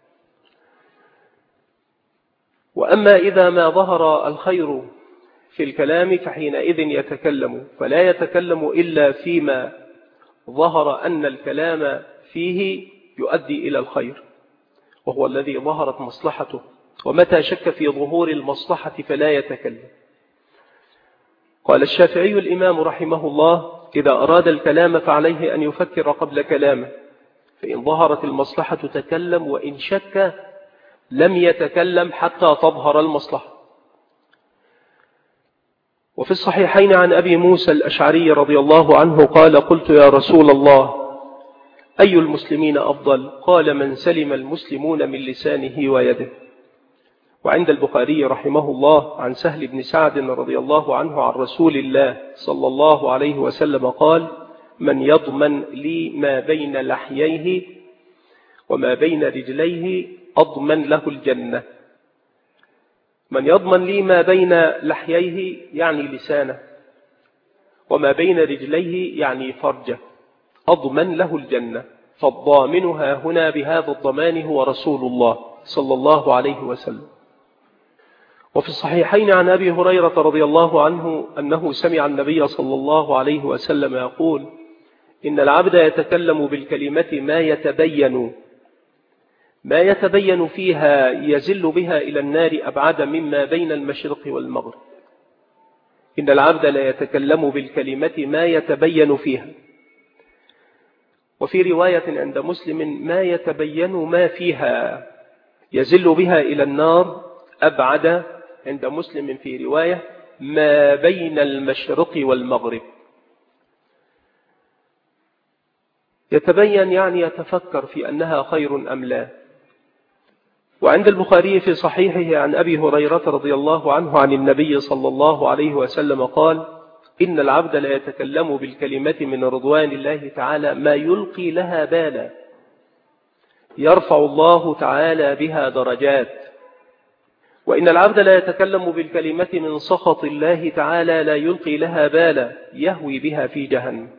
وأما إذا ما ظهر الخير في الكلام فحينئذ يتكلم، فلا يتكلم إلا فيما ظهر أن الكلام فيه يؤدي إلى الخير وهو الذي ظهرت مصلحته، ومتى شك في ظهور المصلحة فلا يتكلم. قال الشافعي الإمام رحمه الله: إذا أراد الكلام فعليه أن يفكر قبل كلامه، فإن ظهرت المصلحة تكلم، وإن شك لم يتكلم حتى تظهر المصلحة. وفي الصحيحين عن أبي موسى الأشعري رضي الله عنه قال: قلت يا رسول الله أي المسلمين أفضل؟ قال: من سلم المسلمون من لسانه ويده. وعند البخاري رحمه الله عن سهل بن سعد رضي الله عنه عن رسول الله صلى الله عليه وسلم قال: من يضمن لي ما بين لحييه وما بين رجليه أضمن له الجنة. من يضمن لي ما بين لحييه يعني لسانه، وما بين رجليه يعني فرجه، أضمن له الجنة. فالضامنها هنا بهذا الضمان هو رسول الله صلى الله عليه وسلم. وفي الصحيحين عن أبي هريرة رضي الله عنه أنه سمع النبي صلى الله عليه وسلم يقول: إن العبد يتكلم بالكلمة ما يتبين ما يتبين فيها يزل بها إلى النار أبعد مما بين المشرق والمغرب. إن العبد لا يتكلم بالكلمة ما يتبين فيها. وفي رواية عند مسلم: ما يتبين ما فيها يزل بها إلى النار أبعد عند مسلم في رواية: ما بين المشرق والمغرب. يتبين يعني يتفكر في أنها خير أم لا. وعند البخاري في صحيحه عن أبي هريرة رضي الله عنه عن النبي صلى الله عليه وسلم قال: إن العبد لا يتكلم بالكلمة من رضوان الله تعالى ما يلقي لها بالا، يرفع الله تعالى بها درجات. وإن العبد لا يتكلم بالكلمة من سخط الله تعالى لا يلقي لها بالا، يهوي بها في جهنم.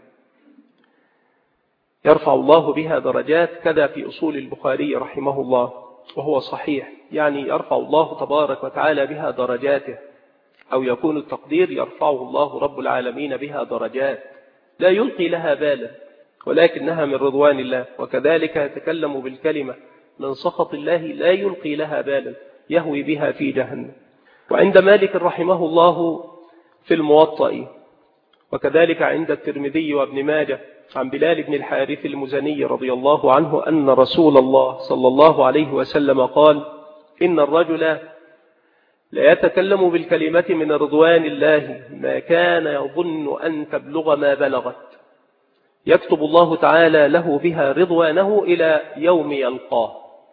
يرفع الله بها درجات، كذا في أصول البخاري رحمه الله، وهو صحيح، يعني يرفع الله تبارك وتعالى بها درجاته، أو يكون التقدير يرفعه الله رب العالمين بها درجات لا يلقي لها بالا، ولكنها من رضوان الله. وكذلك يتكلم بالكلمة من سخط الله لا يلقي لها بالا، يهوي بها في جهنم. وعند مالك رحمه الله في الموطأ، وكذلك عند الترمذي وابن ماجه عن بلال بن الحارث المزني رضي الله عنه أن رسول الله صلى الله عليه وسلم قال: إن الرجل لا يتكلم بالكلمة من رضوان الله ما كان يظن أن تبلغ ما بلغت، يكتب الله تعالى له بها رضوانه إلى يوم يلقاه.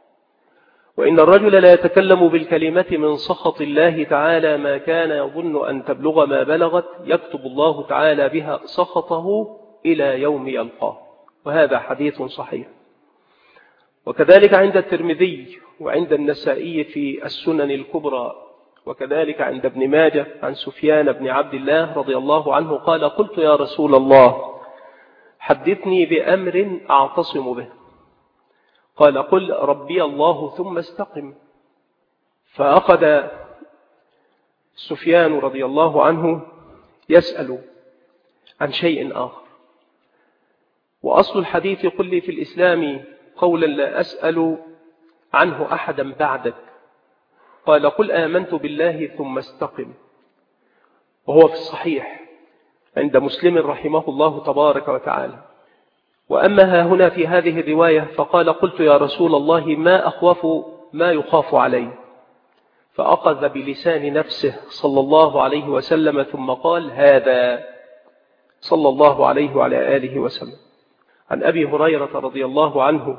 وإن الرجل لا يتكلم بالكلمة من سخط الله تعالى ما كان يظن أن تبلغ ما بلغت، يكتب الله تعالى بها سخطه إلى يوم يلقاه. وهذا حديث صحيح. وكذلك عند الترمذي وعند النسائي في السنن الكبرى، وكذلك عند ابن ماجه عن سفيان بن عبد الله رضي الله عنه قال: قلت يا رسول الله حدثني بأمر أعتصم به. قال: قل ربي الله ثم استقم. فأخذ سفيان رضي الله عنه يسأل عن شيء آخر. وأصل الحديث: قل لي في الإسلام قولا لا أسأل عنه أحدا بعدك. قال: قل آمنت بالله ثم استقم. وهو في الصحيح عند مسلم رحمه الله تبارك وتعالى. وأما ها هنا في هذه الرواية فقال: قلت يا رسول الله ما أخوف ما يخاف علي. فأخذ بلسان نفسه صلى الله عليه وسلم ثم قال: هذا صلى الله عليه وعلى آله وسلم. عن أبي هريرة رضي الله عنه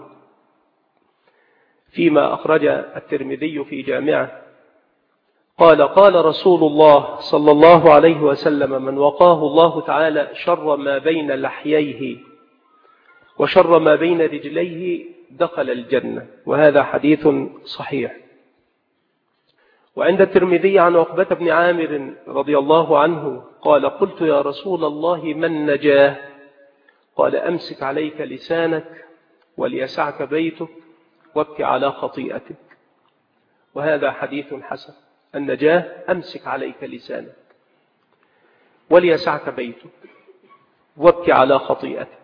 فيما أخرج الترمذي في جامعه قال: قال رسول الله صلى الله عليه وسلم: من وقاه الله تعالى شر ما بين لحييه وشر ما بين رجليه دخل الجنة. وهذا حديث صحيح. وعند الترمذي عن عقبة بن عامر رضي الله عنه قال قلت يا رسول الله من نجاه؟ قال أمسك عليك لسانك وليسعك بيتك وابك على خطيئتك. وهذا حديث حسن. النجاه أمسك عليك لسانك وليسعك بيتك وابك على خطيئتك.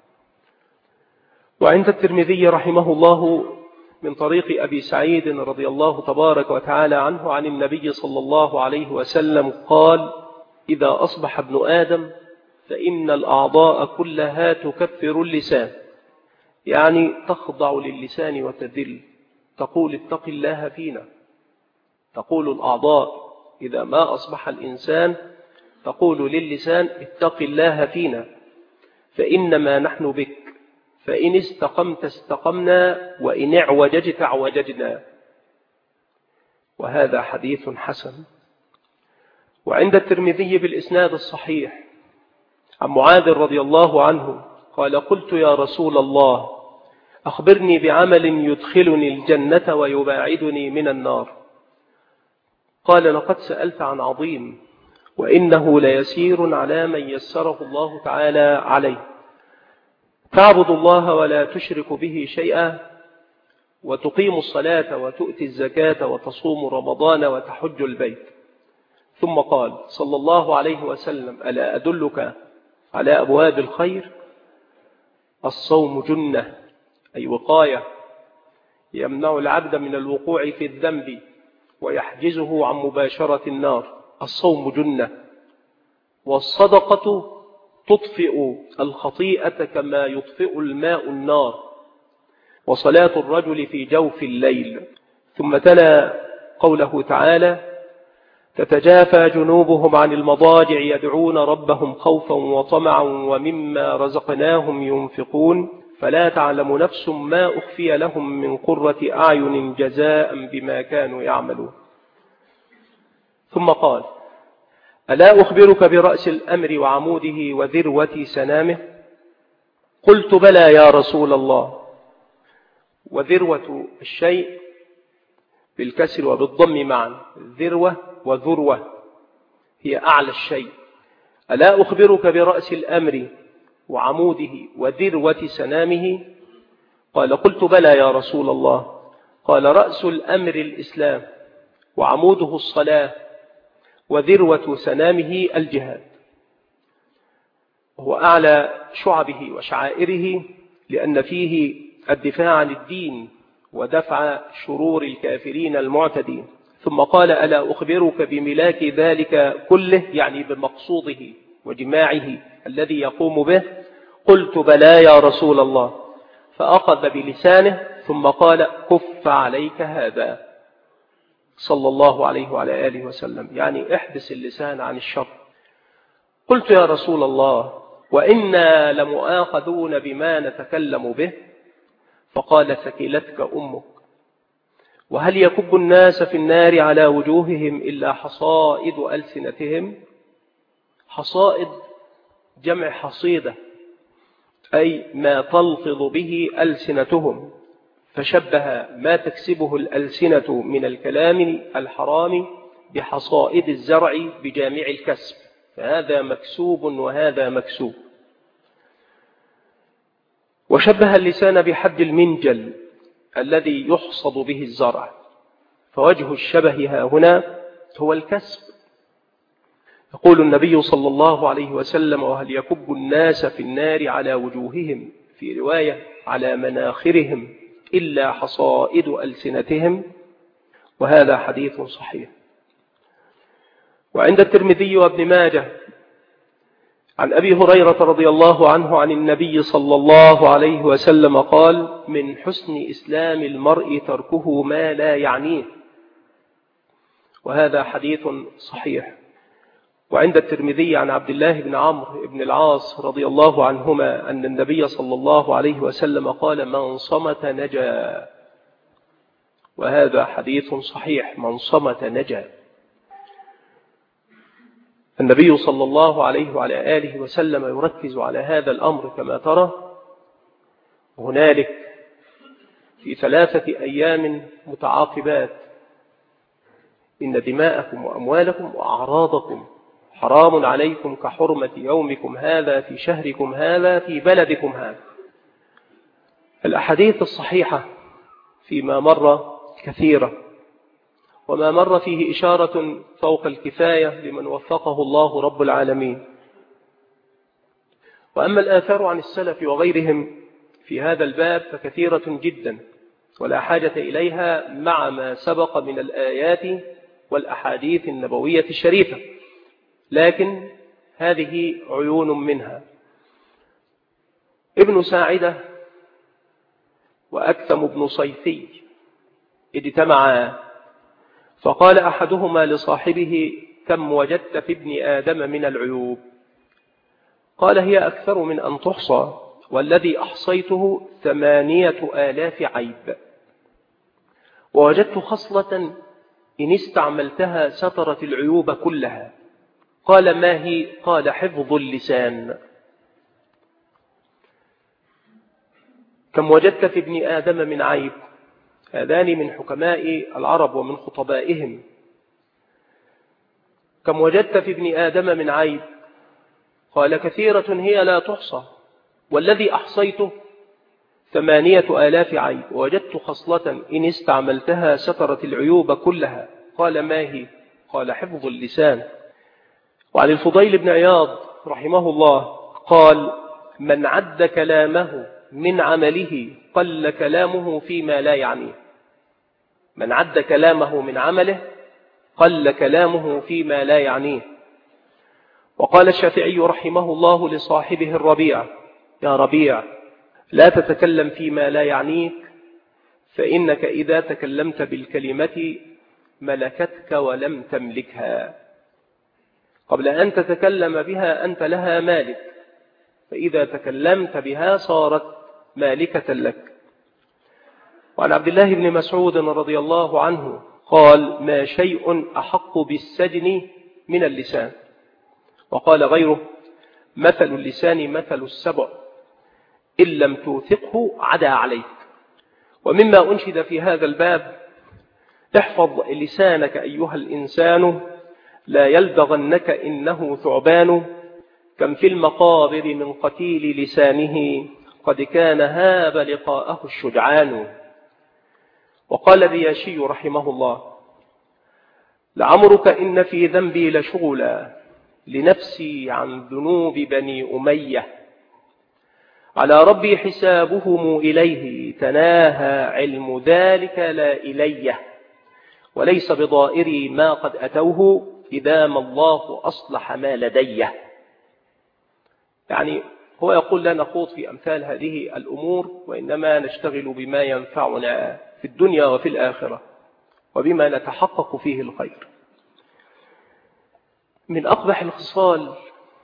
وعند الترمذي رحمه الله من طريق أبي سعيد رضي الله تبارك وتعالى عنه عن النبي صلى الله عليه وسلم قال إذا أصبح ابن آدم فإن الأعضاء كلها تكفر اللسان، يعني تخضع للسان وتذل، تقول اتق الله فينا. تقول الأعضاء إذا ما أصبح الإنسان تقول للسان اتق الله فينا فإنما نحن بك، فإن استقمت استقمنا وإن اعوججت اعوججنا. وهذا حديث حسن. وعند الترمذي بالإسناد الصحيح عن معاذ رضي الله عنه قال قلت يا رسول الله أخبرني بعمل يدخلني الجنة ويباعدني من النار. قال لقد سألت عن عظيم وإنه ليسير على من يسره الله تعالى عليه. تعبد الله ولا تشرك به شيئا وتقيم الصلاة وتؤتي الزكاة وتصوم رمضان وتحج البيت. ثم قال صلى الله عليه وسلم ألا أدلك على أبواب الخير؟ الصوم جنة، أي وقاية، يمنع العبد من الوقوع في الذنب ويحجزه عن مباشرة النار. الصوم جنة. والصدقة تطفئ الخطيئة كما يطفئ الماء النار. وصلاة الرجل في جوف الليل. ثم تلا قوله تعالى تتجافى جنوبهم عن المضاجع يدعون ربهم خوفا وطمعا ومما رزقناهم ينفقون فلا تعلم نفس ما أخفي لهم من قرة أعين جزاء بما كانوا يعملون. ثم قال ألا أخبرك برأس الأمر وعموده وذروة سنامه؟ قلت بلى يا رسول الله. وذروة الشيء بالكسر وبالضم معا، ذروة وذروة هي أعلى الشيء. ألا أخبرك برأس الأمر وعموده وذروة سنامه؟ قال قلت بلى يا رسول الله. قال رأس الأمر الإسلام وعموده الصلاة وذروة سنامه الجهاد. وهو أعلى شعبه وشعائره لأن فيه الدفاع عن الدين ودفع شرور الكافرين المعتدين. ثم قال ألا أخبرك بملاك ذلك كله، يعني بمقصوده وجماعه الذي يقوم به؟ قلت بلى يا رسول الله. فأخذ بلسانه ثم قال كف عليك هذا صلى الله عليه وعلى آله وسلم، يعني احبس اللسان عن الشر. قلت يا رسول الله وإنا لمؤاخذون بما نتكلم به؟ فقال ثكلتك أمك. وهل يكب الناس في النار على وجوههم إلا حصائد ألسنتهم؟ حصائد جمع حصيدة، أي ما تلفظ به ألسنتهم، فشبه ما تكسبه الألسنة من الكلام الحرام بحصائد الزرع بجامع الكسب، فهذا مكسوب وهذا مكسوب. وشبه اللسان بحد المنجل الذي يحصد به الزرع، فوجه الشبه ها هنا هو الكسب. يقول النبي صلى الله عليه وسلم وهل يكب الناس في النار على وجوههم، في رواية على مناخرهم، إلا حصائد ألسنتهم. وهذا حديث صحيح. وعند الترمذي وابن ماجه عن أبي هريرة رضي الله عنه عن النبي صلى الله عليه وسلم قال من حسن إسلام المرء تركه ما لا يعنيه. وهذا حديث صحيح. وعند الترمذي عن عبد الله بن عمرو بن العاص رضي الله عنهما أن النبي صلى الله عليه وسلم قال من صمت نجا. وهذا حديث صحيح، من صمت نجا. النبي صلى الله عليه وعلى آله وسلم يركز على هذا الأمر كما ترى، هنالك في ثلاثة أيام متعاقبات إن دماءكم وأموالكم وأعراضكم حرام عليكم كحرمة يومكم هذا في شهركم هذا في بلدكم هذا. الأحاديث الصحيحة فيما مر كثيرة، وما مر فيه إشارة فوق الكفاية لمن وفقه الله رب العالمين. وأما الآثار عن السلف وغيرهم في هذا الباب فكثيرة جدا ولا حاجة إليها مع ما سبق من الآيات والأحاديث النبوية الشريفة، لكن هذه عيون منها. ابن ساعدة وأكثم بن صيفي اجتمعا، فقال أحدهما لصاحبه: كم وجدت في ابن آدم من العيوب؟ قال: هي أكثر من أن تحصى، والذي أحصيته ثمانية آلاف عيب، ووجدت خصلة إن استعملتها سترت العيوب كلها. قال: ما هي؟ قال: حفظ اللسان. كم وجدت في ابن آدم من عيب؟ هذان من حكماء العرب ومن خطبائهم. كم وجدت في ابن آدم من عيب؟ قال: كثيرة هي لا تحصى، والذي أحصيته ثمانية آلاف عيب، ووجدت خصلة إن استعملتها سترت العيوب كلها. قال: ما هي؟ قال: حفظ اللسان. وعن الفضيل بن عياض رحمه الله قال: من عد كلامه من عمله قل كلامه فيما لا يعنيه. من عد كلامه من عمله قل كلامه فيما لا يعنيه. وقال الشافعي رحمه الله لصاحبه الربيع: يا ربيع، لا تتكلم فيما لا يعنيك، فإنك إذا تكلمت بالكلمة ملكتك ولم تملكها. قبل أن تتكلم بها أنت لها مالك، فإذا تكلمت بها صارت مالكة لك. وعن عبد الله بن مسعود رضي الله عنه قال: ما شيء أحق بالسجن من اللسان. وقال غيره: مثل اللسان مثل السبع، إن لم توثقه عدا عليك. ومما أنشد في هذا الباب: احفظ لسانك أيها الإنسان، لا يلدغنك إنه ثعبان، كم في المقابر من قتيل لسانه، قد كان هاب لقاءه الشجعان. وقال الرياشي رحمه الله: لعمرك إن في ذنبي لشغلا، لنفسي عن ذنوب بني أمية، على ربي حسابهم إليه، تناهى علم ذلك لا إليه، وليس بضائري ما قد أتوه، إذا ما الله أصلح ما لديه. يعني هو يقول لا نخوض في أمثال هذه الأمور، وإنما نشتغل بما ينفعنا في الدنيا وفي الآخرة، وبما نتحقق فيه الخير. من أقبح الخصال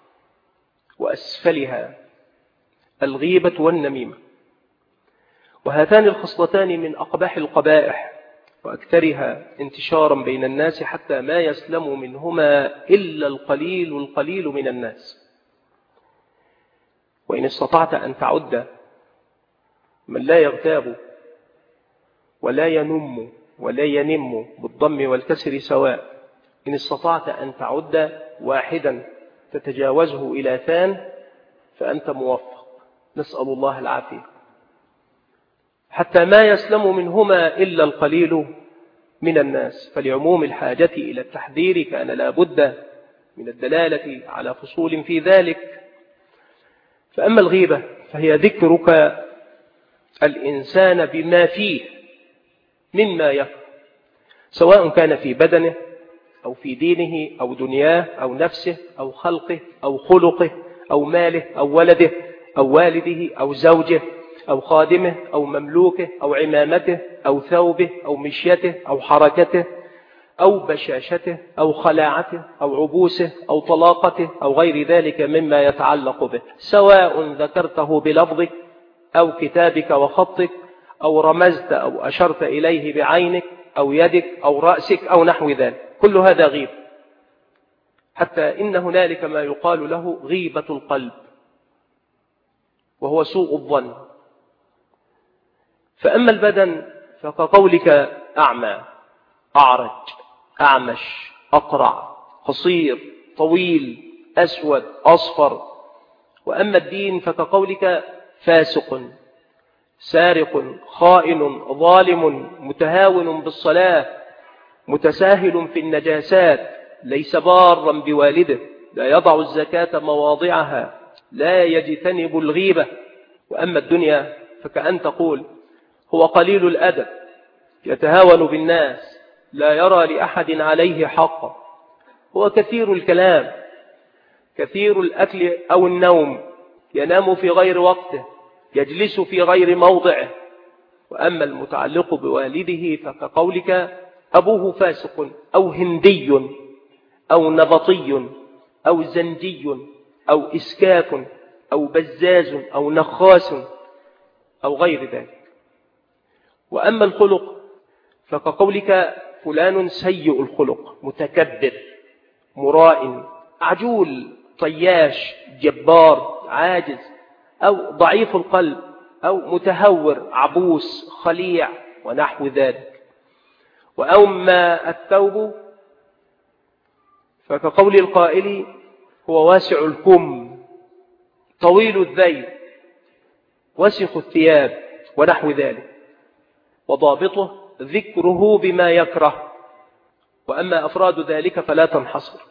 وأسفلها الغيبة والنميمة، وهاتان الخصلتان من أقبح القبائح وأكثرها انتشارا بين الناس، حتى ما يسلم منهما إلا القليل القليل من الناس. وإن استطعت أن تعد من لا يغتاب ولا ينم ولا ينم بالضم والكسر سواء، إن استطعت أن تعد واحدا تتجاوزه إلى ثان فأنت موفق، نسأل الله العافية. حتى ما يسلم منهما إلا القليل من الناس، فلعموم الحاجة إلى التحذير كان لا بد من الدلالة على فصول في ذلك. فأما الغيبة فهي ذكرك الإنسان بما فيه مما يكره، سواء كان في بدنه أو في دينه أو دنياه أو نفسه أو خلقه أو خلقه أو ماله أو ولده أو والده أو زوجه أو خادمه أو مملوكه أو عمامته أو ثوبه أو مشيته أو حركته أو بشاشته أو خلاعته أو عبوسه أو طلاقته أو غير ذلك مما يتعلق به، سواء ذكرته بلفظك أو كتابك وخطك أو رمزت أو أشرت إليه بعينك أو يدك أو رأسك أو نحو ذلك، كل هذا غيب. حتى إن هنالك ما يقال له غيبة القلب، وهو سوء الظن فأما البدن فكقولك أعمى، أعرج، أعمش، أقرع، قصير، طويل، أسود، أصفر. وأما الدين فكقولك فاسق، سارق، خائن، ظالم، متهاون بالصلاة، متساهل في النجاسات، ليس بارا بوالده، لا يضع الزكاة مواضعها، لا يجتنب الغيبة. وأما الدنيا فكأن تقول هو قليل الأدب، يتهاون بالناس، لا يرى لأحد عليه حقا، هو كثير الكلام، كثير الأكل أو النوم، ينام في غير وقته، يجلس في غير موضعه. وأما المتعلق بوالده فكقولك أبوه فاسق، أو هندي، أو نبطي، أو زنجي، أو إسكاف، أو بزاز، أو نخاس، أو غير ذلك. وأما الخلق فكقولك فلان سيء الخلق، متكبر، مرائن، عجول، طياش، جبار، عاجز، أو ضعيف القلب، أو متهور، عبوس، خليع، ونحو ذلك. وأما الثوب فكقول القائل هو واسع الكم، طويل الذيل، وسخ الثياب، ونحو ذلك. وضابطه ذكره بما يكره، وأما أفراد ذلك فلا تنحصر.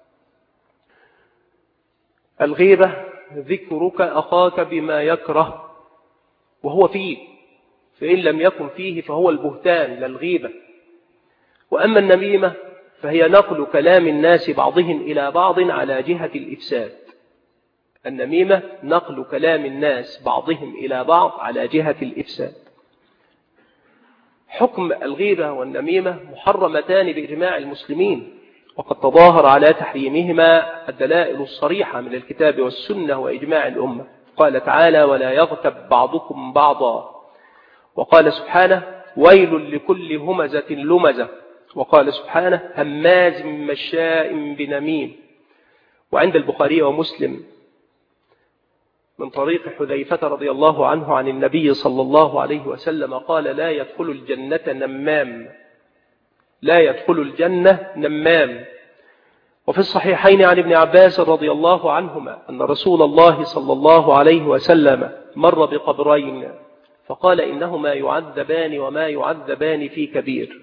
الغيبة ذكرك أخاك بما يكره وهو فيه، فإن لم يكن فيه فهو البهتان للغيبة. وأما النميمة فهي نقل كلام الناس بعضهم إلى بعض على جهة الإفساد. النميمة نقل كلام الناس بعضهم إلى بعض على جهة الإفساد. حكم الغيبة والنميمة محرمتان بإجماع المسلمين، وقد تظاهر على تحريمهما الدلائل الصريحة من الكتاب والسنة وإجماع الأمة. قال تعالى ولا يغتب بعضكم بعضا، وقال سبحانه ويل لكل همزة لمزة، وقال سبحانه هماز مشاء بنميم. وعند البخاري ومسلم من طريق حذيفة رضي الله عنه عن النبي صلى الله عليه وسلم قال لا يدخل الجنة نمام، لا يدخل الجنة نمام. وفي الصحيحين عن ابن عباس رضي الله عنهما أن رسول الله صلى الله عليه وسلم مر بقبرين فقال إنهما يعذبان وما يعذبان في كبير.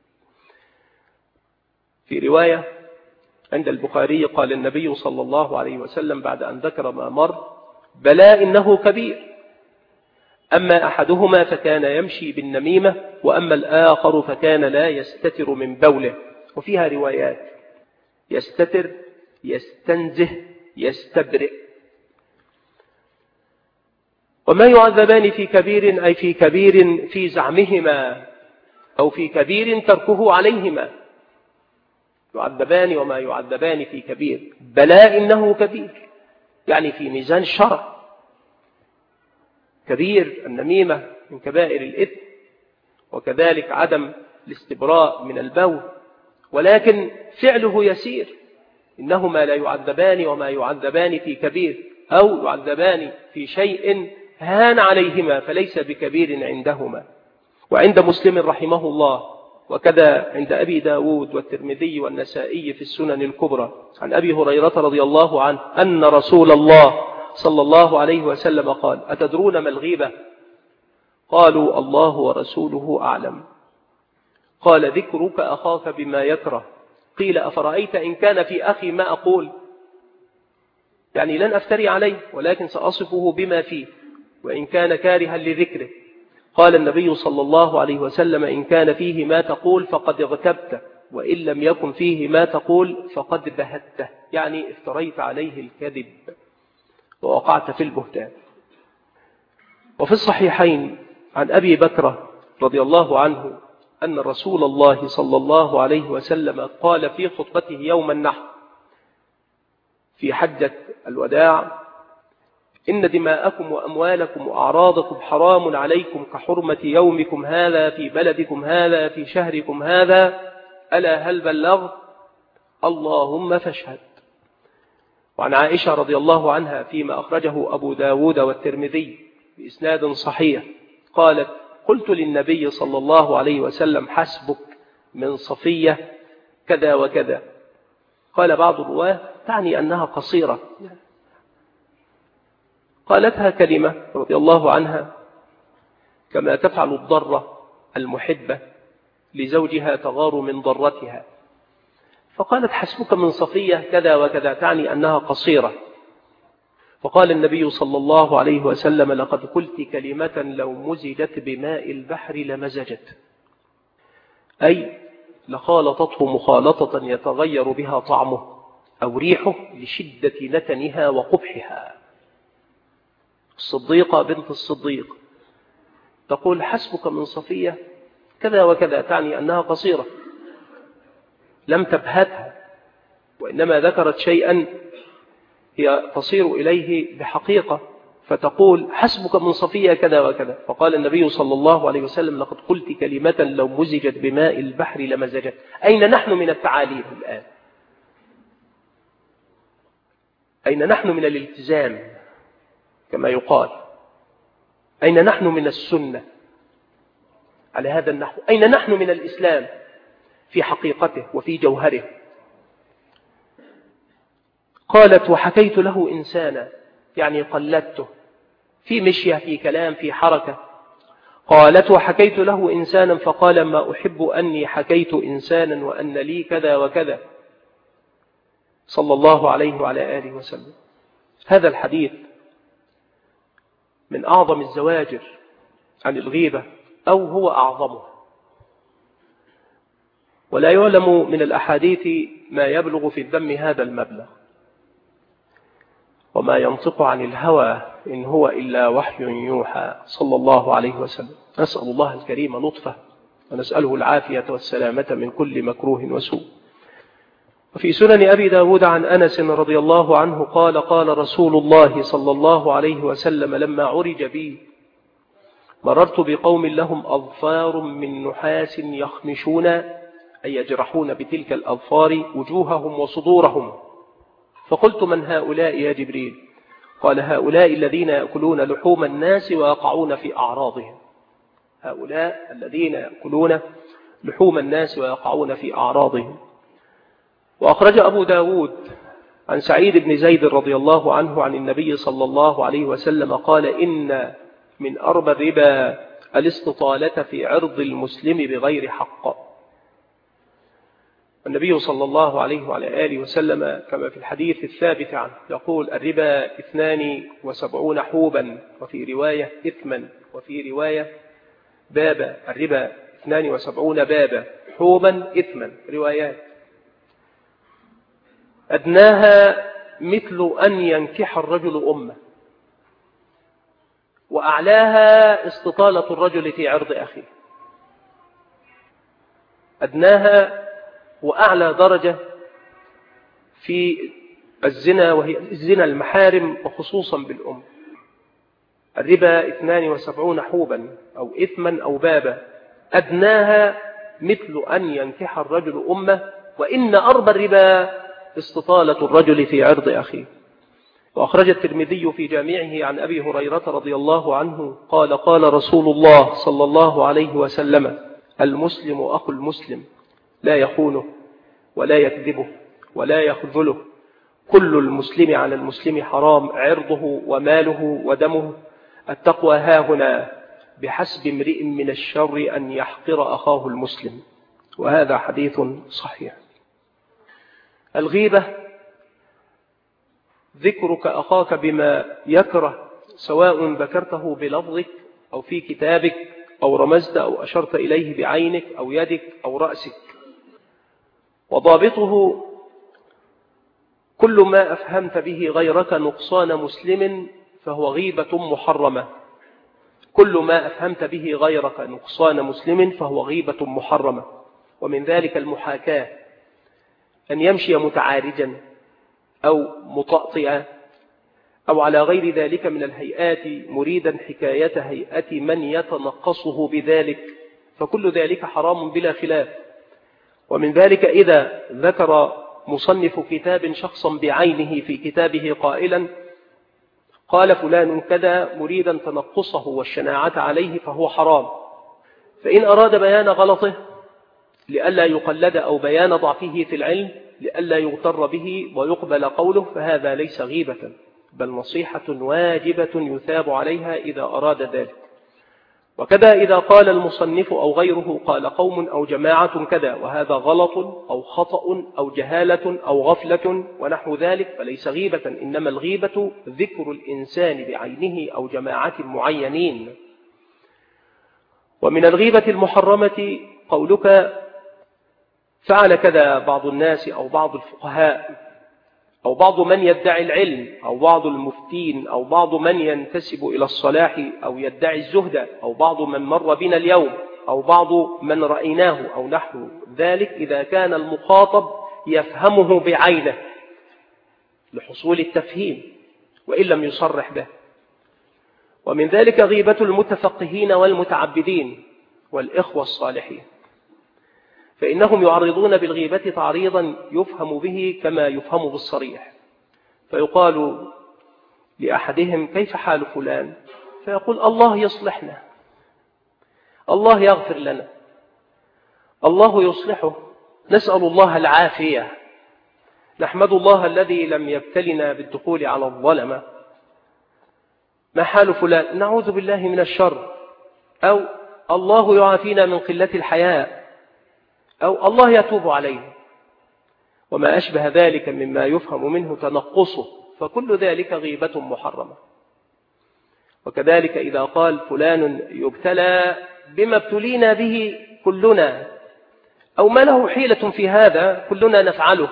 في رواية عند البخاري قال النبي صلى الله عليه وسلم بعد أن ذكر ما مر بلى إنه كبير، أما أحدهما فكان يمشي بالنميمة، وأما الآخر فكان لا يستتر من بوله. وفيها روايات يستتر، يستنزه، يستبرئ. وما يعذبان في كبير أي في كبير في زعمهما، أو في كبير تركه عليهما. يعذبان وما يعذبان في كبير، بلى إنه كبير يعني في ميزان الشرع. كبير النميمة من كبائر الإثم، وكذلك عدم الاستبراء من البول، ولكن فعله يسير. إنهما لا يعذبان وما يعذبان في كبير، أو يعذبان في شيء هان عليهما فليس بكبير عندهما. وعند مسلم رحمه الله وكذا عند أبي داود والترمذي والنسائي في السنن الكبرى عن أبي هريرة رضي الله عنه أن رسول الله صلى الله عليه وسلم قال أتدرون ما الغيبة؟ قالوا الله ورسوله أعلم. قال ذكرك أخاك بما يكره. قيل أفرأيت إن كان في أخي ما أقول؟ يعني لن أفتري عليه ولكن سأصفه بما فيه، وإن كان كارها لذكره. قال النبي صلى الله عليه وسلم إن كان فيه ما تقول فقد اغتبته، وإن لم يكن فيه ما تقول فقد بهته، يعني افتريت عليه الكذب ووقعت في البهتان. وفي الصحيحين عن أبي بكر رضي الله عنه أن رسول الله صلى الله عليه وسلم قال في خطبته يوم النحر في حجة الوداع إن دماءكم وأموالكم وأعراضكم حرام عليكم كحرمة يومكم هذا في بلدكم هذا في شهركم هذا، ألا هل بلغت؟ اللهم فاشهد. وعن عائشة رضي الله عنها فيما أخرجه أبو داود والترمذي بإسناد صحيح قالت قلت للنبي صلى الله عليه وسلم حسبك من صفية كذا وكذا. قال بعض الرواه تعني أنها قصيرة. قالتها كلمة رضي الله عنها كما تفعل الضرة المحبة لزوجها تغار من ضرتها، فقالت حسبك من صفية كذا وكذا تعني أنها قصيرة. فقال النبي صلى الله عليه وسلم لقد قلت كلمة لو مزجت بماء البحر لمزجت، أي لخالطته مخالطة يتغير بها طعمه أو ريحه لشدة نتنها وقبحها. الصديقة بنت الصديق تقول حسبك من صفية كذا وكذا تعني أنها قصيرة، لم تبهتها وإنما ذكرت شيئا هي تصير إليه بحقيقة، فتقول حسبك من صفية كذا وكذا. فقال النبي صلى الله عليه وسلم لقد قلت كلمة لو مزجت بماء البحر لمزجت. أين نحن من التعاليم الآن؟ أين نحن من الالتزام كما يقال؟ أين نحن من السنة على هذا النحو؟ أين نحن من الإسلام في حقيقته وفي جوهره؟ قالت وحكيت له إنسانا، يعني قلدته في مشية في كلام في حركة. قالت وحكيت له إنسانا فقال ما أحب أني حكيت إنسانا وأن لي كذا وكذا، صلى الله عليه وعلى آله وسلم. هذا الحديث من أعظم الزواجر عن الغيبة أو هو أعظمه، ولا يعلم من الأحاديث ما يبلغ في الذم هذا المبلغ، وما ينطق عن الهوى إن هو إلا وحي يوحى، صلى الله عليه وسلم. نسأل الله الكريم لطفه ونسأله العافية والسلامة من كل مكروه وسوء. وفي سنن أبي داود عن أنس رضي الله عنه قال قال رسول الله صلى الله عليه وسلم لما عرج بي مررت بقوم لهم أظفار من نحاس يخمشون أي يجرحون بتلك الأظفار وجوههم وصدورهم، فقلت من هؤلاء يا جبريل؟ قال هؤلاء الذين يأكلون لحوم الناس ويقعون في أعراضهم. هؤلاء الذين يأكلون لحوم الناس ويقعون في أعراضهم. وأخرج أبو داود عن سعيد بن زيد رضي الله عنه عن النبي صلى الله عليه وسلم قال إن من أربى الربا الاستطالة في عرض المسلم بغير حق. النبي صلى الله عليه وعلى آله وسلم كما في الحديث الثابت عنه يقول الربا اثنان وسبعون حوبا، وفي رواية إثما، وفي رواية بابا. الربا اثنان وسبعون بابا، حوبا، إثما، روايات. أدناها مثل أن ينكح الرجل أمه، وأعلاها استطالة الرجل في عرض أخيه. أدناها وأعلى درجة في الزنا وهي الزنا المحارم وخصوصا بالأم. الربا اثنان وسبعون حوبا أو إثما أو بابا، أدناها مثل أن ينكح الرجل أمه، وإن أربى الربا استطالة الرجل في عرض أخيه. وأخرج الترمذي في جامعه عن أبي هريرة رضي الله عنه قال قال رسول الله صلى الله عليه وسلم المسلم أخو المسلم لا يخونه ولا يكذبه ولا يخذله، كل المسلم على المسلم حرام، عرضه وماله ودمه. التقوى هاهنا بحسب امرئ من الشر أن يحقر أخاه المسلم. وهذا حديث صحيح. الغيبة ذكرك أخاك بما يكره، سواء ذكرته بلفظك أو في كتابك أو رمزت أو أشرت إليه بعينك أو يدك أو رأسك. وضابطه كل ما أفهمت به غيرك نقصان مسلم فهو غيبة محرمة. كل ما أفهمت به غيرك نقصان مسلم فهو غيبة محرمة. ومن ذلك المحاكاة، أن يمشي متعارجا أو مطأطئا أو على غير ذلك من الهيئات مريدا حكاية هيئة من يتنقصه بذلك، فكل ذلك حرام بلا خلاف. ومن ذلك إذا ذكر مصنف كتاب شخصا بعينه في كتابه قائلا قال فلان كذا مريدا تنقصه والشناعة عليه فهو حرام، فإن أراد بيان غلطه لئلا يقلد أو بيان ضعفه في العلم لئلا يغتر به ويقبل قوله فهذا ليس غيبة، بل نصيحة واجبة يثاب عليها إذا أراد ذلك. وكذا إذا قال المصنف أو غيره قال قوم أو جماعة كذا وهذا غلط أو خطأ أو جهالة أو غفلة ونحو ذلك فليس غيبة، إنما الغيبة ذكر الإنسان بعينه أو جماعة معينين. ومن الغيبة المحرمة قولك فعل كذا بعض الناس أو بعض الفقهاء أو بعض من يدعي العلم أو بعض المفتين أو بعض من ينتسب إلى الصلاح أو يدعي الزهد أو بعض من مر بنا اليوم أو بعض من رأيناه أو نحو ذلك، إذا كان المخاطب يفهمه بعينه لحصول التفهيم وإن لم يصرح به. ومن ذلك غيبة المتفقهين والمتعبدين والإخوة الصالحين، فإنهم يعرضون بالغيبة تعريضا يفهم به كما يفهم بالصريح، فيقال لأحدهم كيف حال فلان؟ فيقول الله يصلحنا، الله يغفر لنا، الله يصلحه، نسأل الله العافية، نحمد الله الذي لم يبتلنا بالدخول على الظلمة. ما حال فلان؟ نعوذ بالله من الشر، أو الله يعافينا من قلة الحياء، أو الله يتوب عليه، وما أشبه ذلك مما يفهم منه تنقصه، فكل ذلك غيبة محرمة. وكذلك إذا قال فلان يبتلى بما ابتلينا به كلنا، أو ما له حيلة في هذا كلنا نفعله،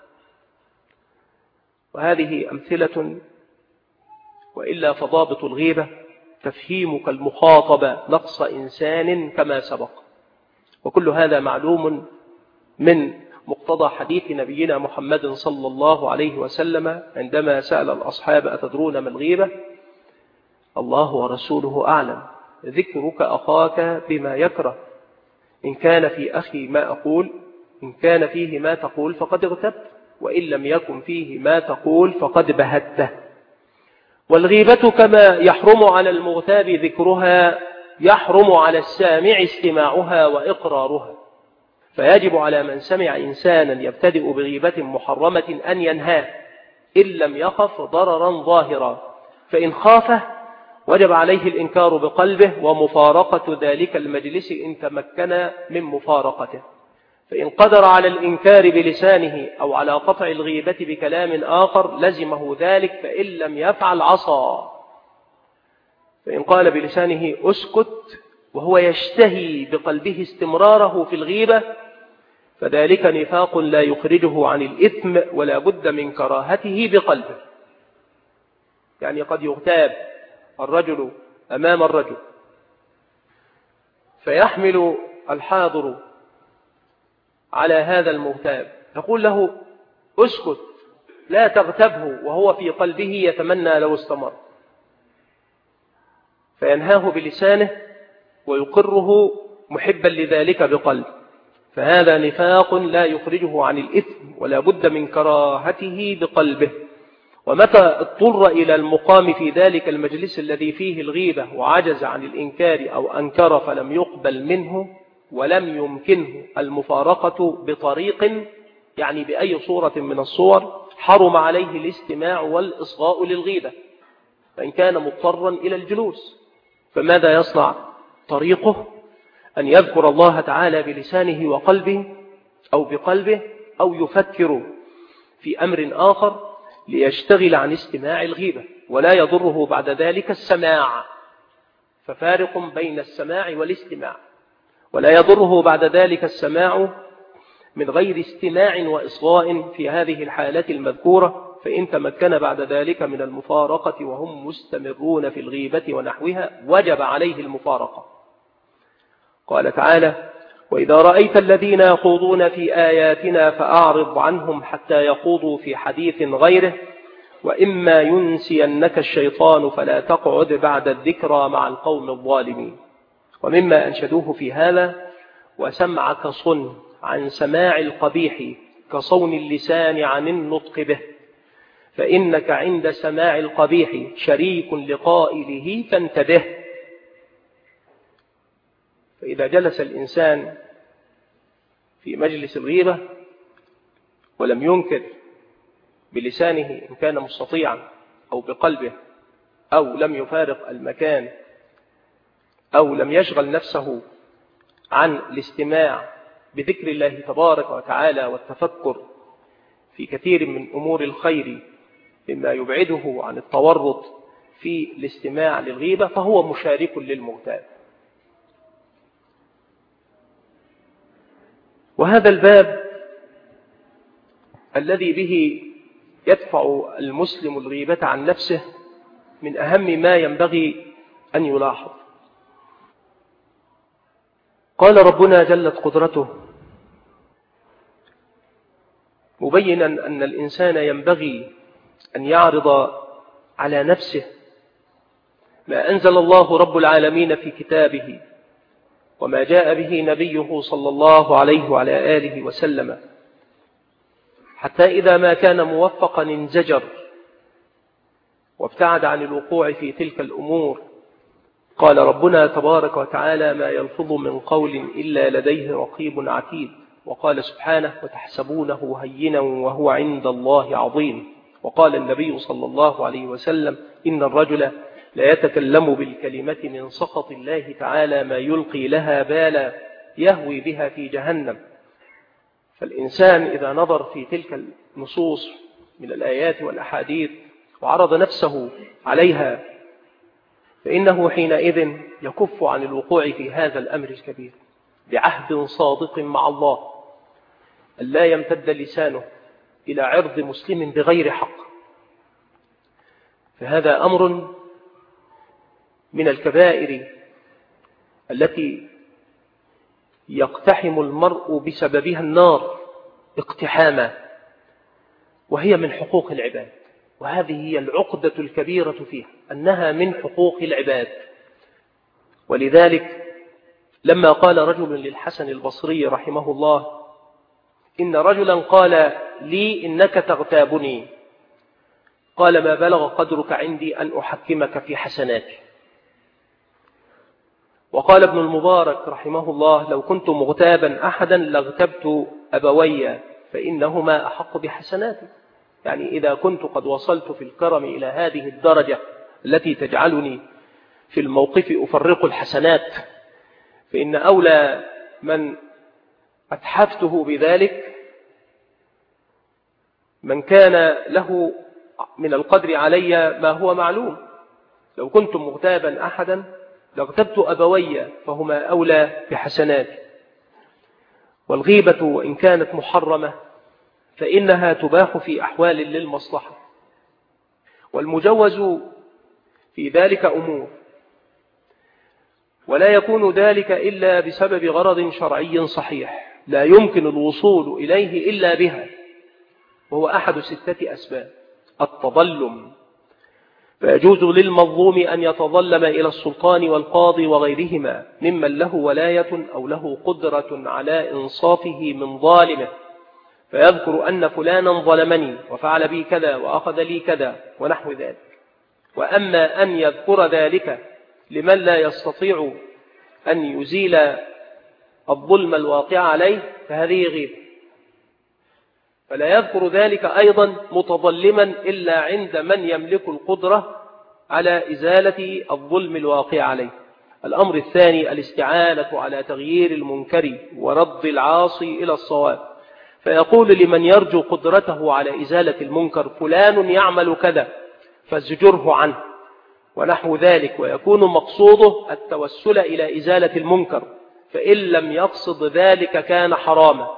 وهذه أمثلة. وإلا فضابط الغيبة تفهيمك المخاطب نقص إنسان كما سبق، وكل هذا معلوم من مقتضى حديث نبينا محمد صلى الله عليه وسلم عندما سأل الأصحاب أتدرون ما الغيبة؟ الله ورسوله أعلم، ذكرك أخاك بما يكره، إن كان في أخي ما أقول، إن كان فيه ما تقول فقد اغتبت، وإن لم يكن فيه ما تقول فقد بهته. والغيبة كما يحرم على المغتاب ذكرها يحرم على السامع استماعها وإقرارها، فيجب على من سمع إنسانا يبتدئ بغيبة محرمة أن ينهاه إن لم يخف ضررا ظاهرا، فإن خافه وجب عليه الإنكار بقلبه ومفارقة ذلك المجلس إن تمكن من مفارقته. فإن قدر على الإنكار بلسانه أو على قطع الغيبة بكلام آخر لزمه ذلك، فإن لم يفعل عصى. فإن قال بلسانه أسكت وهو يشتهي بقلبه استمراره في الغيبة فذلك نفاق لا يخرجه عن الإثم ولا بد من كراهته بقلبه. يعني قد يغتاب الرجل أمام الرجل فيحمل الحاضر على هذا المغتاب يقول له اسكت لا تغتبه، وهو في قلبه يتمنى لو استمر، فينهاه بلسانه ويقره محبا لذلك بقلب، فهذا نفاق لا يخرجه عن الإثم ولا بد من كراهته بقلبه. ومتى اضطر إلى المقام في ذلك المجلس الذي فيه الغيبة وعجز عن الإنكار أو أنكر فلم يقبل منه ولم يمكنه المفارقة بطريق، يعني بأي صورة من الصور، حرم عليه الاستماع والإصغاء للغيبة فإن كان مضطرا إلى الجلوس. فماذا يصنع؟ طريقه أن يذكر الله تعالى بلسانه وقلبه أو بقلبه، أو يفكر في أمر آخر ليشتغل عن استماع الغيبة، ولا يضره بعد ذلك السماع، ففارق بين السماع والاستماع، ولا يضره بعد ذلك السماع من غير استماع وإصغاء في هذه الحالة المذكورة، فإن تمكن بعد ذلك من المفارقة وهم مستمرون في الغيبة ونحوها وجب عليه المفارقة. قال تعالى: وإذا رأيت الذين يخوضون في آياتنا فأعرض عنهم حتى يخوضوا في حديث غيره، وإما ينسينك الشيطان فلا تقعد بعد الذكرى مع القوم الظالمين. ومما أنشدوه في هذا: وسمعك صن عن سماع القبيح كصون اللسان عن النطق به، فإنك عند سماع القبيح شريك لقائله فانتبه. فإذا جلس الإنسان في مجلس الغيبة ولم ينكر بلسانه إن كان مستطيعا أو بقلبه، أو لم يفارق المكان، أو لم يشغل نفسه عن الاستماع بذكر الله تبارك وتعالى والتفكر في كثير من أمور الخير مما يبعده عن التورط في الاستماع للغيبة، فهو مشارك للمغتاب. وهذا الباب الذي به يدفع المسلم الغيبة عن نفسه من أهم ما ينبغي أن يلاحظ. قال ربنا جلت قدرته مبينا أن الإنسان ينبغي أن يعرض على نفسه ما أنزل الله رب العالمين في كتابه وما جاء به نبيه صلى الله عليه وعلى آله وسلم، حتى إذا ما كان موفقا انزجر وابتعد عن الوقوع في تلك الأمور. قال ربنا تبارك وتعالى: ما يلفظ من قول إلا لديه رقيب عتيد. وقال سبحانه: وتحسبونه هينا وهو عند الله عظيم. وقال النبي صلى الله عليه وسلم: إن الرجل لا يتكلم بالكلمة من سخط الله تعالى ما يلقي لها بالا يهوي بها في جهنم. فالإنسان إذا نظر في تلك النصوص من الآيات والأحاديث وعرض نفسه عليها، فإنه حينئذ يكف عن الوقوع في هذا الأمر الكبير بعهد صادق مع الله ألا يمتد لسانه إلى عرض مسلم بغير حق. فهذا أمر من الكبائر التي يقتحم المرء بسببها النار اقتحاما، وهي من حقوق العباد. وهذه هي العقدة الكبيرة فيها، أنها من حقوق العباد. ولذلك لما قال رجل للحسن البصري رحمه الله: إن رجلا قال لي إنك تغتابني، قال: ما بلغ قدرك عندي أن أحكمك في حسناتي. وقال ابن المبارك رحمه الله: لو كنت مغتابا أحدا لاغتبت أبوي فإنهما أحق بحسناتي. يعني إذا كنت قد وصلت في الكرم إلى هذه الدرجة التي تجعلني في الموقف أفرق الحسنات، فإن أولى من أتحفته بذلك من كان له من القدر علي ما هو معلوم. لو كنت مغتابا أحدا لاغتبت أبوي فهما أولى بحسناتي. والغيبة وإن كانت محرمة فإنها تباح في أحوال للمصلحة، والمجوز في ذلك أمور، ولا يكون ذلك إلا بسبب غرض شرعي صحيح لا يمكن الوصول إليه إلا بها، وهو أحد ستة أسباب: التظلم، فيجوز للمظلوم أن يتظلم إلى السلطان والقاضي وغيرهما ممن له ولاية أو له قدرة على إنصافه من ظالمه، فيذكر أن فلانا ظلمني وفعل بي كذا وأخذ لي كذا ونحو ذلك. وأما أن يذكر ذلك لمن لا يستطيع أن يزيل الظلم الواقع عليه فهذه غيبة، فلا يذكر ذلك أيضا متظلما إلا عند من يملك القدرة على إزالة الظلم الواقع عليه. الأمر الثاني: الاستعانة على تغيير المنكر ورد العاصي إلى الصواب، فيقول لمن يرجو قدرته على إزالة المنكر: فلان يعمل كذا فازجره عنه ونحو ذلك، ويكون مقصوده التوسل إلى إزالة المنكر، فإن لم يقصد ذلك كان حراما.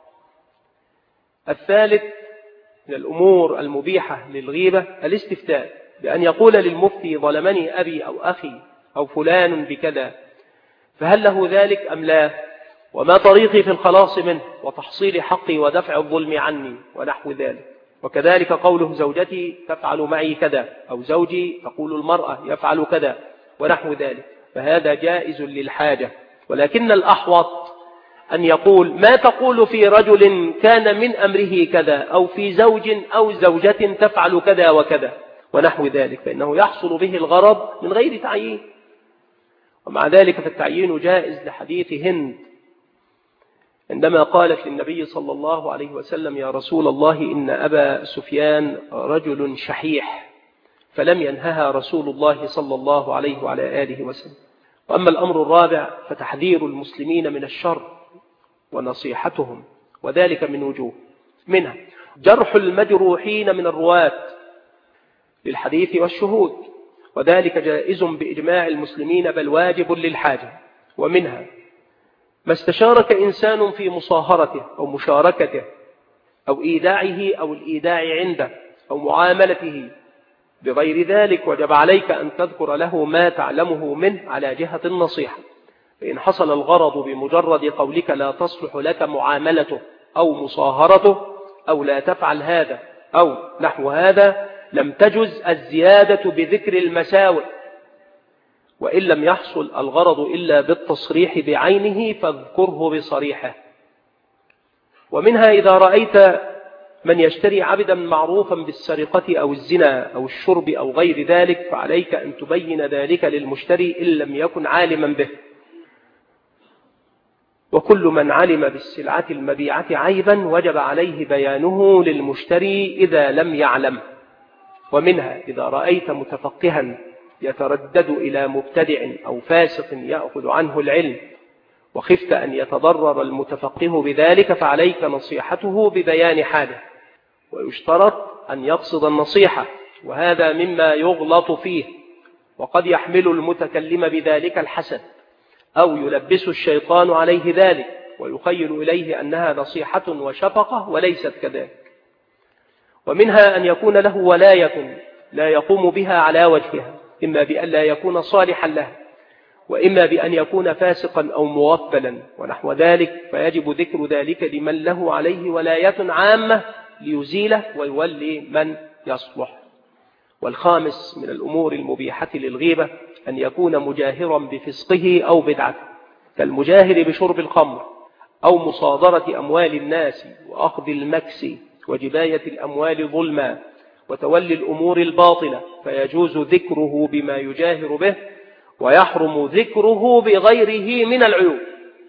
الثالث من الأمور المبيحة للغيبة الاستفتاء، بأن يقول للمفتي: ظلمني أبي أو أخي أو فلان بكذا، فهل له ذلك أم لا؟ وما طريقي في الخلاص منه وتحصيل حقي ودفع الظلم عني ونحو ذلك. وكذلك قوله: زوجتي تفعل معي كذا، أو زوجي تقول المرأة يفعل كذا ونحو ذلك، فهذا جائز للحاجة. ولكن الأحوط أن يقول: ما تقول في رجل كان من أمره كذا، أو في زوج أو زوجة تفعل كذا وكذا ونحو ذلك، فإنه يحصل به الغرض من غير تعيين. ومع ذلك فالتعيين جائز لحديث هند عندما قالت للنبي صلى الله عليه وسلم: يا رسول الله إن أبا سفيان رجل شحيح، فلم ينهها رسول الله صلى الله عليه وعلى آله وسلم. وأما الأمر الرابع فتحذير المسلمين من الشر ونصيحتهم، وذلك من وجوه، منها جرح المجروحين من الرواة للحديث والشهود، وذلك جائز بإجماع المسلمين بل واجب للحاجة. ومنها ما استشارك إنسان في مصاهرته أو مشاركته أو إيداعه أو الإيداع عنده أو معاملته بغير ذلك، وجب عليك أن تذكر له ما تعلمه منه على جهة النصيحة. فإن حصل الغرض بمجرد قولك لا تصلح لك معاملته أو مصاهرته أو لا تفعل هذا أو نحو هذا، لم تجز الزيادة بذكر المساوئ. وإن لم يحصل الغرض إلا بالتصريح بعينه فاذكره بصريحه. ومنها إذا رأيت من يشتري عبدا معروفا بالسرقة أو الزنا أو الشرب أو غير ذلك، فعليك أن تبين ذلك للمشتري إن لم يكن عالما به. وكل من علم بالسلعة المبيعة عيبا وجب عليه بيانه للمشتري إذا لم يعلم. ومنها إذا رأيت متفقها يتردد إلى مبتدع أو فاسق يأخذ عنه العلم وخفت أن يتضرر المتفقه بذلك، فعليك نصيحته ببيان حاله. ويشترط أن يقصد النصيحة، وهذا مما يغلط فيه، وقد يحمل المتكلم بذلك الحسد أو يلبس الشيطان عليه ذلك ويخيل إليه أنها نصيحة وشفقة وليست كذلك. ومنها أن يكون له ولاية لا يقوم بها على وجهها، إما بأن لا يكون صالحا له، وإما بأن يكون فاسقا أو مغفلا ونحو ذلك، فيجب ذكر ذلك لمن له عليه ولاية عامة ليزيله ويولي من يصلح. والخامس من الأمور المبيحة للغيبة أن يكون مجاهرا بفسقه أو بدعته، كالمجاهر بشرب الخمر أو مصادرة أموال الناس وأخذ المكس وجباية الأموال ظلما وتولي الأمور الباطلة، فيجوز ذكره بما يجاهر به، ويحرم ذكره بغيره من العيوب،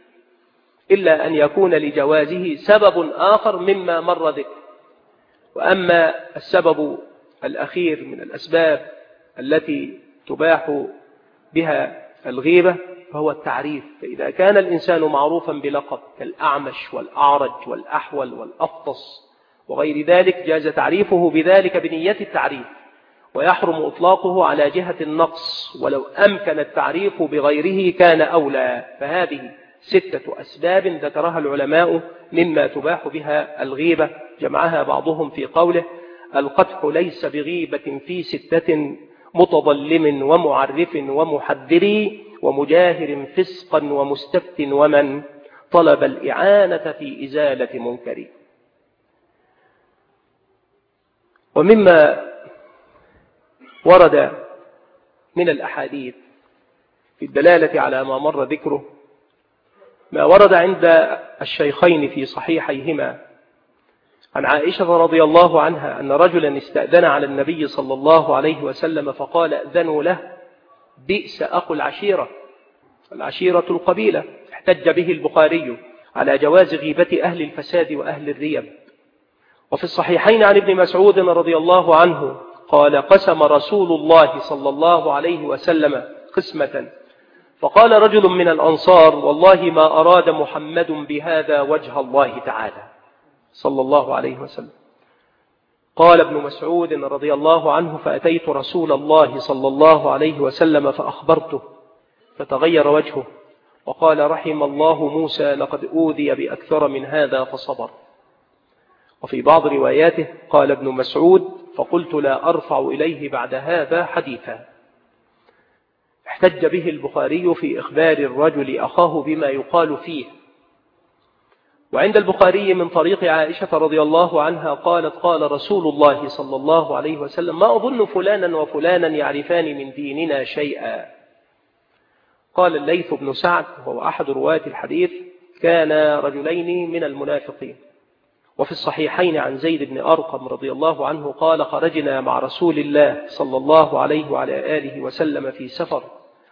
إلا أن يكون لجوازه سبب آخر مما مر ذكر. وأما السبب الأخير من الأسباب التي تباح بها الغيبة فهو التعريف. فإذا كان الإنسان معروفا بلقب كالأعمش والأعرج والأحول والأفطس وغير ذلك، جاز تعريفه بذلك بنية التعريف، ويحرم إطلاقه على جهة النقص، ولو أمكن التعريف بغيره كان أولى. فهذه ستة أسباب ذكرها العلماء مما تباح بها الغيبة، جمعها بعضهم في قوله: القدح ليس بغيبة في ستة، متظلم ومعرف ومحذر ومجاهر فسقا ومستفت ومن طلب الإعانة في إزالة منكر. ومما ورد من الأحاديث في الدلالة على ما مر ذكره ما ورد عند الشيخين في صحيحيهما عن عائشة رضي الله عنها أن رجلا استأذن على النبي صلى الله عليه وسلم فقال: أذنوا له، بئس أخو العشيرة. العشيرة القبيلة. احتج به البخاري على جواز غيبة أهل الفساد وأهل الريب. وفي الصحيحين عن ابن مسعود رضي الله عنه قال: قسم رسول الله صلى الله عليه وسلم قسمة، فقال رجل من الأنصار: والله ما أراد محمد بهذا وجه الله تعالى صلى الله عليه وسلم. قال ابن مسعود رضي الله عنه: فأتيت رسول الله صلى الله عليه وسلم فأخبرته، فتغير وجهه وقال: رحم الله موسى، لقد أوذي بأكثر من هذا فصبر. وفي بعض رواياته قال ابن مسعود: فقلت لا أرفع إليه بعد هذا حديثا. احتج به البخاري في إخبار الرجل أخاه بما يقال فيه. وعند البخاري من طريق عائشة رضي الله عنها قالت: قال رسول الله صلى الله عليه وسلم: ما أظن فلانا وفلانا يعرفان من ديننا شيئا. قال الليث بن سعد وهو أحد رواة الحديث: كان رجلين من المنافقين. وفي الصحيحين عن زيد بن أرقم رضي الله عنه قال: خرجنا مع رسول الله صلى الله عليه وعلى آله وسلم في سفر،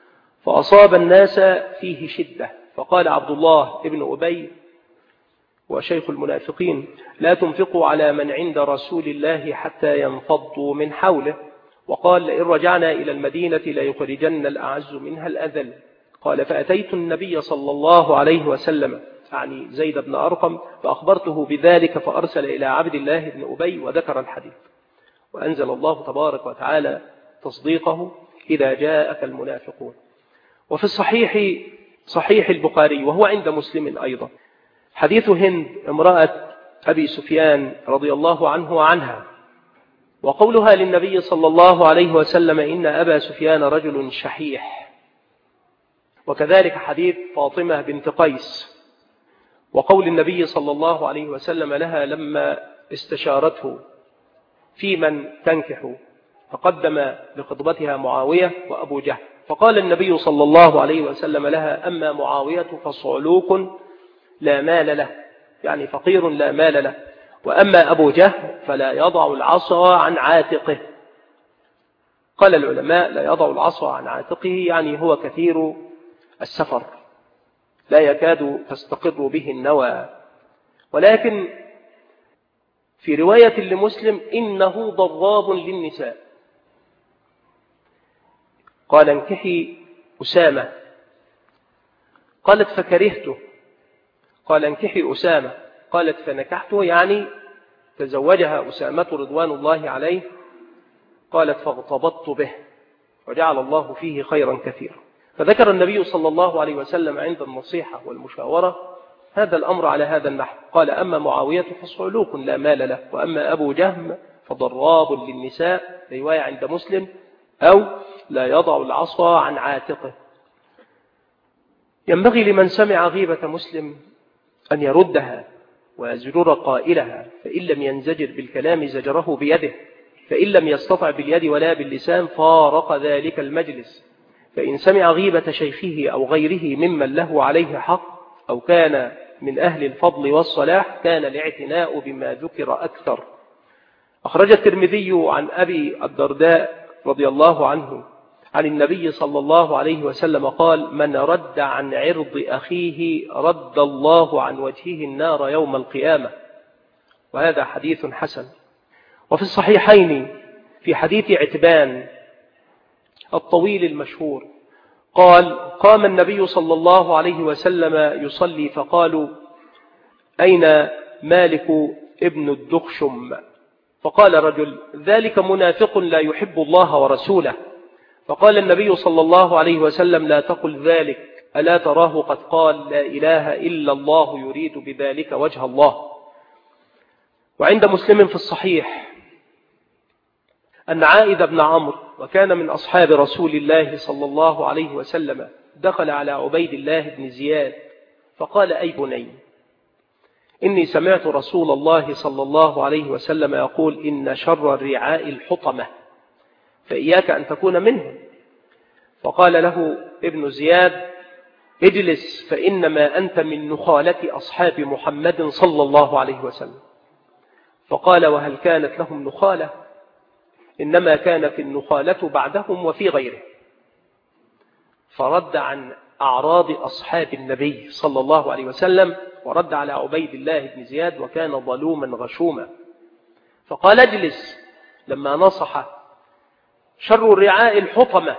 فأصاب الناس فيه شدة، فقال عبد الله ابن أبي وشيخ المنافقين: لا تنفقوا على من عند رسول الله حتى ينفضوا من حوله. وقال: لئن رجعنا إلى المدينة ليخرجن الأعز منها الأذل. قال: فأتيت النبي صلى الله عليه وسلم، يعني زيد بن أرقم، فأخبرته بذلك فأرسل إلى عبد الله بن أبي وذكر الحديث، وأنزل الله تبارك وتعالى تصديقه: إذا جاءك المنافقون. وفي الصحيح صحيح البخاري وهو عند مسلم أيضا حديث هند امرأة أبي سفيان رضي الله عنه وعنها، وقولها للنبي صلى الله عليه وسلم: إن أبا سفيان رجل شحيح. وكذلك حديث فاطمة بنت قيس، وقول النبي صلى الله عليه وسلم لها لما استشارته في من تنكح، فقدم لخطبتها معاوية وأبو جهل، فقال النبي صلى الله عليه وسلم لها: أما معاوية فصعلوك لا مال له، يعني فقير لا مال له، وأما أبو جهل فلا يضع العصا عن عاتقه. قال العلماء: لا يضع العصا عن عاتقه يعني هو كثير السفر، لا يكاد تستقر به النوى. ولكن في رواية لمسلم: إنه ضراب للنساء. قال: انكحي أسامة. قالت: فكرهته. قال: انكحي أسامة. قالت: فنكحته، يعني تزوجها أسامة رضوان الله عليه. قالت: فاغتبطت به، وجعل الله فيه خيرا كثيرا. فذكر النبي صلى الله عليه وسلم عند النصيحة والمشاورة هذا الأمر على هذا النحو. قال: أما معاوية فصعلوك لا مال له، وأما أبو جهم فضراب للنساء، رواية عند مسلم، أو لا يضع العصا عن عاتقه. ينبغي لمن سمع غيبة مسلم أن يردها ويزجر قائلها، فإن لم ينزجر بالكلام زجره بيده، فإن لم يستطع باليد ولا باللسان فارق ذلك المجلس. فإن سمع غيبة شيخه أو غيره ممن له عليه حق أو كان من أهل الفضل والصلاح كان الاعتناء بما ذكر أكثر. أخرج الترمذي عن أبي الدرداء رضي الله عنه عن النبي صلى الله عليه وسلم قال: من رد عن عرض أخيه رد الله عن وجهه النار يوم القيامة. وهذا حديث حسن. وفي الصحيحين في حديث عتبان الطويل المشهور قال: قام النبي صلى الله عليه وسلم يصلي فقالوا: أين مالك ابن الدخشم؟ فقال رجل: ذلك منافق لا يحب الله ورسوله. فقال النبي صلى الله عليه وسلم: لا تقل ذلك، ألا تراه قد قال لا إله إلا الله يريد بذلك وجه الله. وعند مسلم في الصحيح أن عائد بن عمرو، وكان من أصحاب رسول الله صلى الله عليه وسلم، دخل على عبيد الله بن زياد فقال: أي بني، إني سمعت رسول الله صلى الله عليه وسلم يقول: إن شر الرعاء الحطمة، فإياك أن تكون منهم. فقال له ابن زياد: اجلس، فإنما أنت من نخالة أصحاب محمد صلى الله عليه وسلم. فقال: وهل كانت لهم نخالة؟ إنما كانت النخالة بعدهم وفي غيره. فرد عن أعراض أصحاب النبي صلى الله عليه وسلم، ورد على عبيد الله بن زياد، وكان ظلوما غشوما. فقال: اجلس. لما نصح: شر الرعاء الحطمة.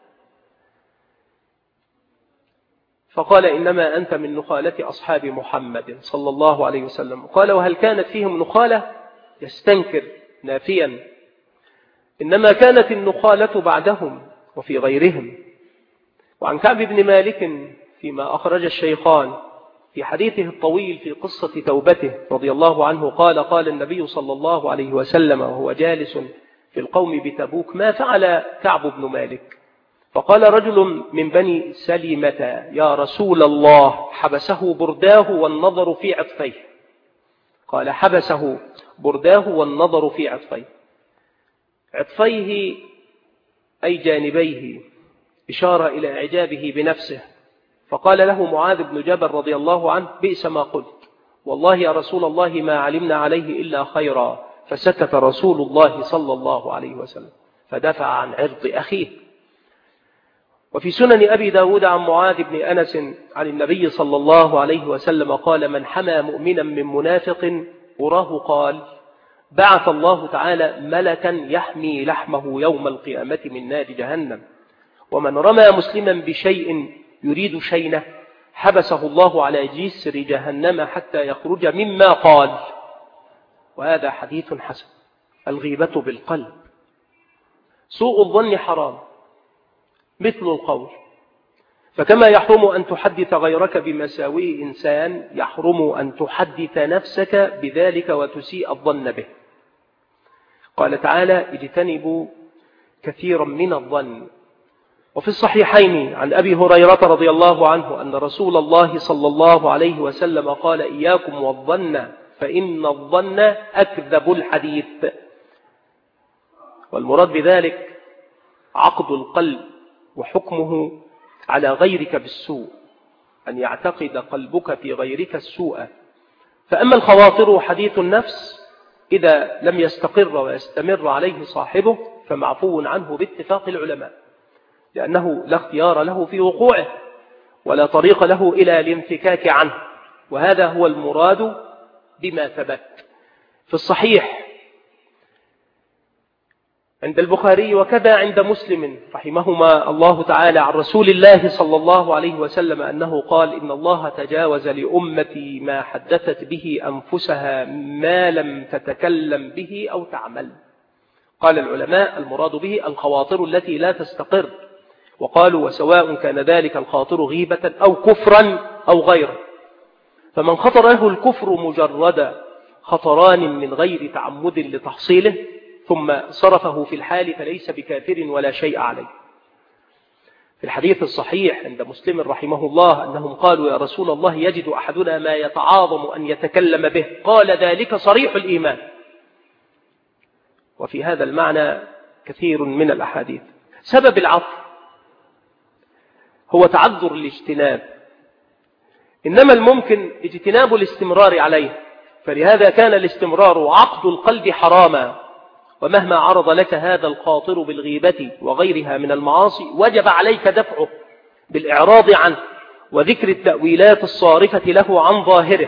فقال: إنما أنت من نخالة أصحاب محمد صلى الله عليه وسلم. قال: وهل كانت فيهم نخالة؟ يستنكر نافيا. إنما كانت النخالة بعدهم وفي غيرهم. وعن كعب بن مالك فيما أخرج الشيخان في حديثه الطويل في قصة توبته رضي الله عنه قال: قال النبي صلى الله عليه وسلم وهو جالس في القوم بتبوك: ما فعل كعب بن مالك؟ فقال رجل من بني سلمة: يا رسول الله، حبسه برداه والنظر في عطفيه. قال: حبسه برداه والنظر في عطفيه. عطفيه أي جانبيه، إشارة إلى إعجابه بنفسه. فقال له معاذ بن جبل رضي الله عنه: بئس ما قلت، والله يا رسول الله ما علمنا عليه إلا خيرا. فسكت رسول الله صلى الله عليه وسلم، فدفع عن عرض أخيه. وفي سنن أبي داود عن معاذ بن أنس عن النبي صلى الله عليه وسلم قال: من حمى مؤمنا من منافق وراه قال: بعث الله تعالى ملكا يحمي لحمه يوم القيامة من نار جهنم، ومن رمى مسلما بشيء يريد شينه حبسه الله على جسر جهنم حتى يخرج مما قال. وهذا حديث حسن. الغيبة بالقلب. سوء الظن حرام مثل القول، فكما يحرم أن تحدث غيرك بمساوئ إنسان يحرم أن تحدث نفسك بذلك وتسيء الظن به. قال تعالى: اجتنبوا كثيرا من الظن. وفي الصحيحين عن أبي هريرة رضي الله عنه أن رسول الله صلى الله عليه وسلم قال: إياكم والظن فإن الظن أكذب الحديث. والمراد بذلك عقد القلب وحكمه على غيرك بالسوء، أن يعتقد قلبك في غيرك السوء. فأما الخواطر حديث النفس إذا لم يستقر ويستمر عليه صاحبه فمعفو عنه باتفاق العلماء، لأنه لا اختيار له في وقوعه ولا طريق له إلى الانفكاك عنه، وهذا هو المراد بما ثبت. في الصحيح عند البخاري وكذا عند مسلم رحمهما الله تعالى عن رسول الله صلى الله عليه وسلم أنه قال: إن الله تجاوز لأمتي ما حدثت به أنفسها ما لم تتكلم به أو تعمل. قال العلماء: المراد به الخواطر التي لا تستقر، وقالوا: وسواء كان ذلك الخاطر غيبة أو كفرا أو غيره. فمن خطر له الكفر مجرد خطران من غير تعمد لتحصيله ثم صرفه في الحال فليس بكافر ولا شيء عليه. في الحديث الصحيح عند مسلم رحمه الله أنهم قالوا: يا رسول الله، يجد أحدنا ما يتعاظم أن يتكلم به، قال: ذلك صريح الإيمان. وفي هذا المعنى كثير من الأحاديث. سبب العفو هو تعذر الاجتناب، إنما الممكن اجتناب الاستمرار عليه، فلهذا كان الاستمرار عقد القلب حراما. ومهما عرض لك هذا الخاطر بالغيبة وغيرها من المعاصي وجب عليك دفعه بالإعراض عنه وذكر التأويلات الصارفة له عن ظاهره.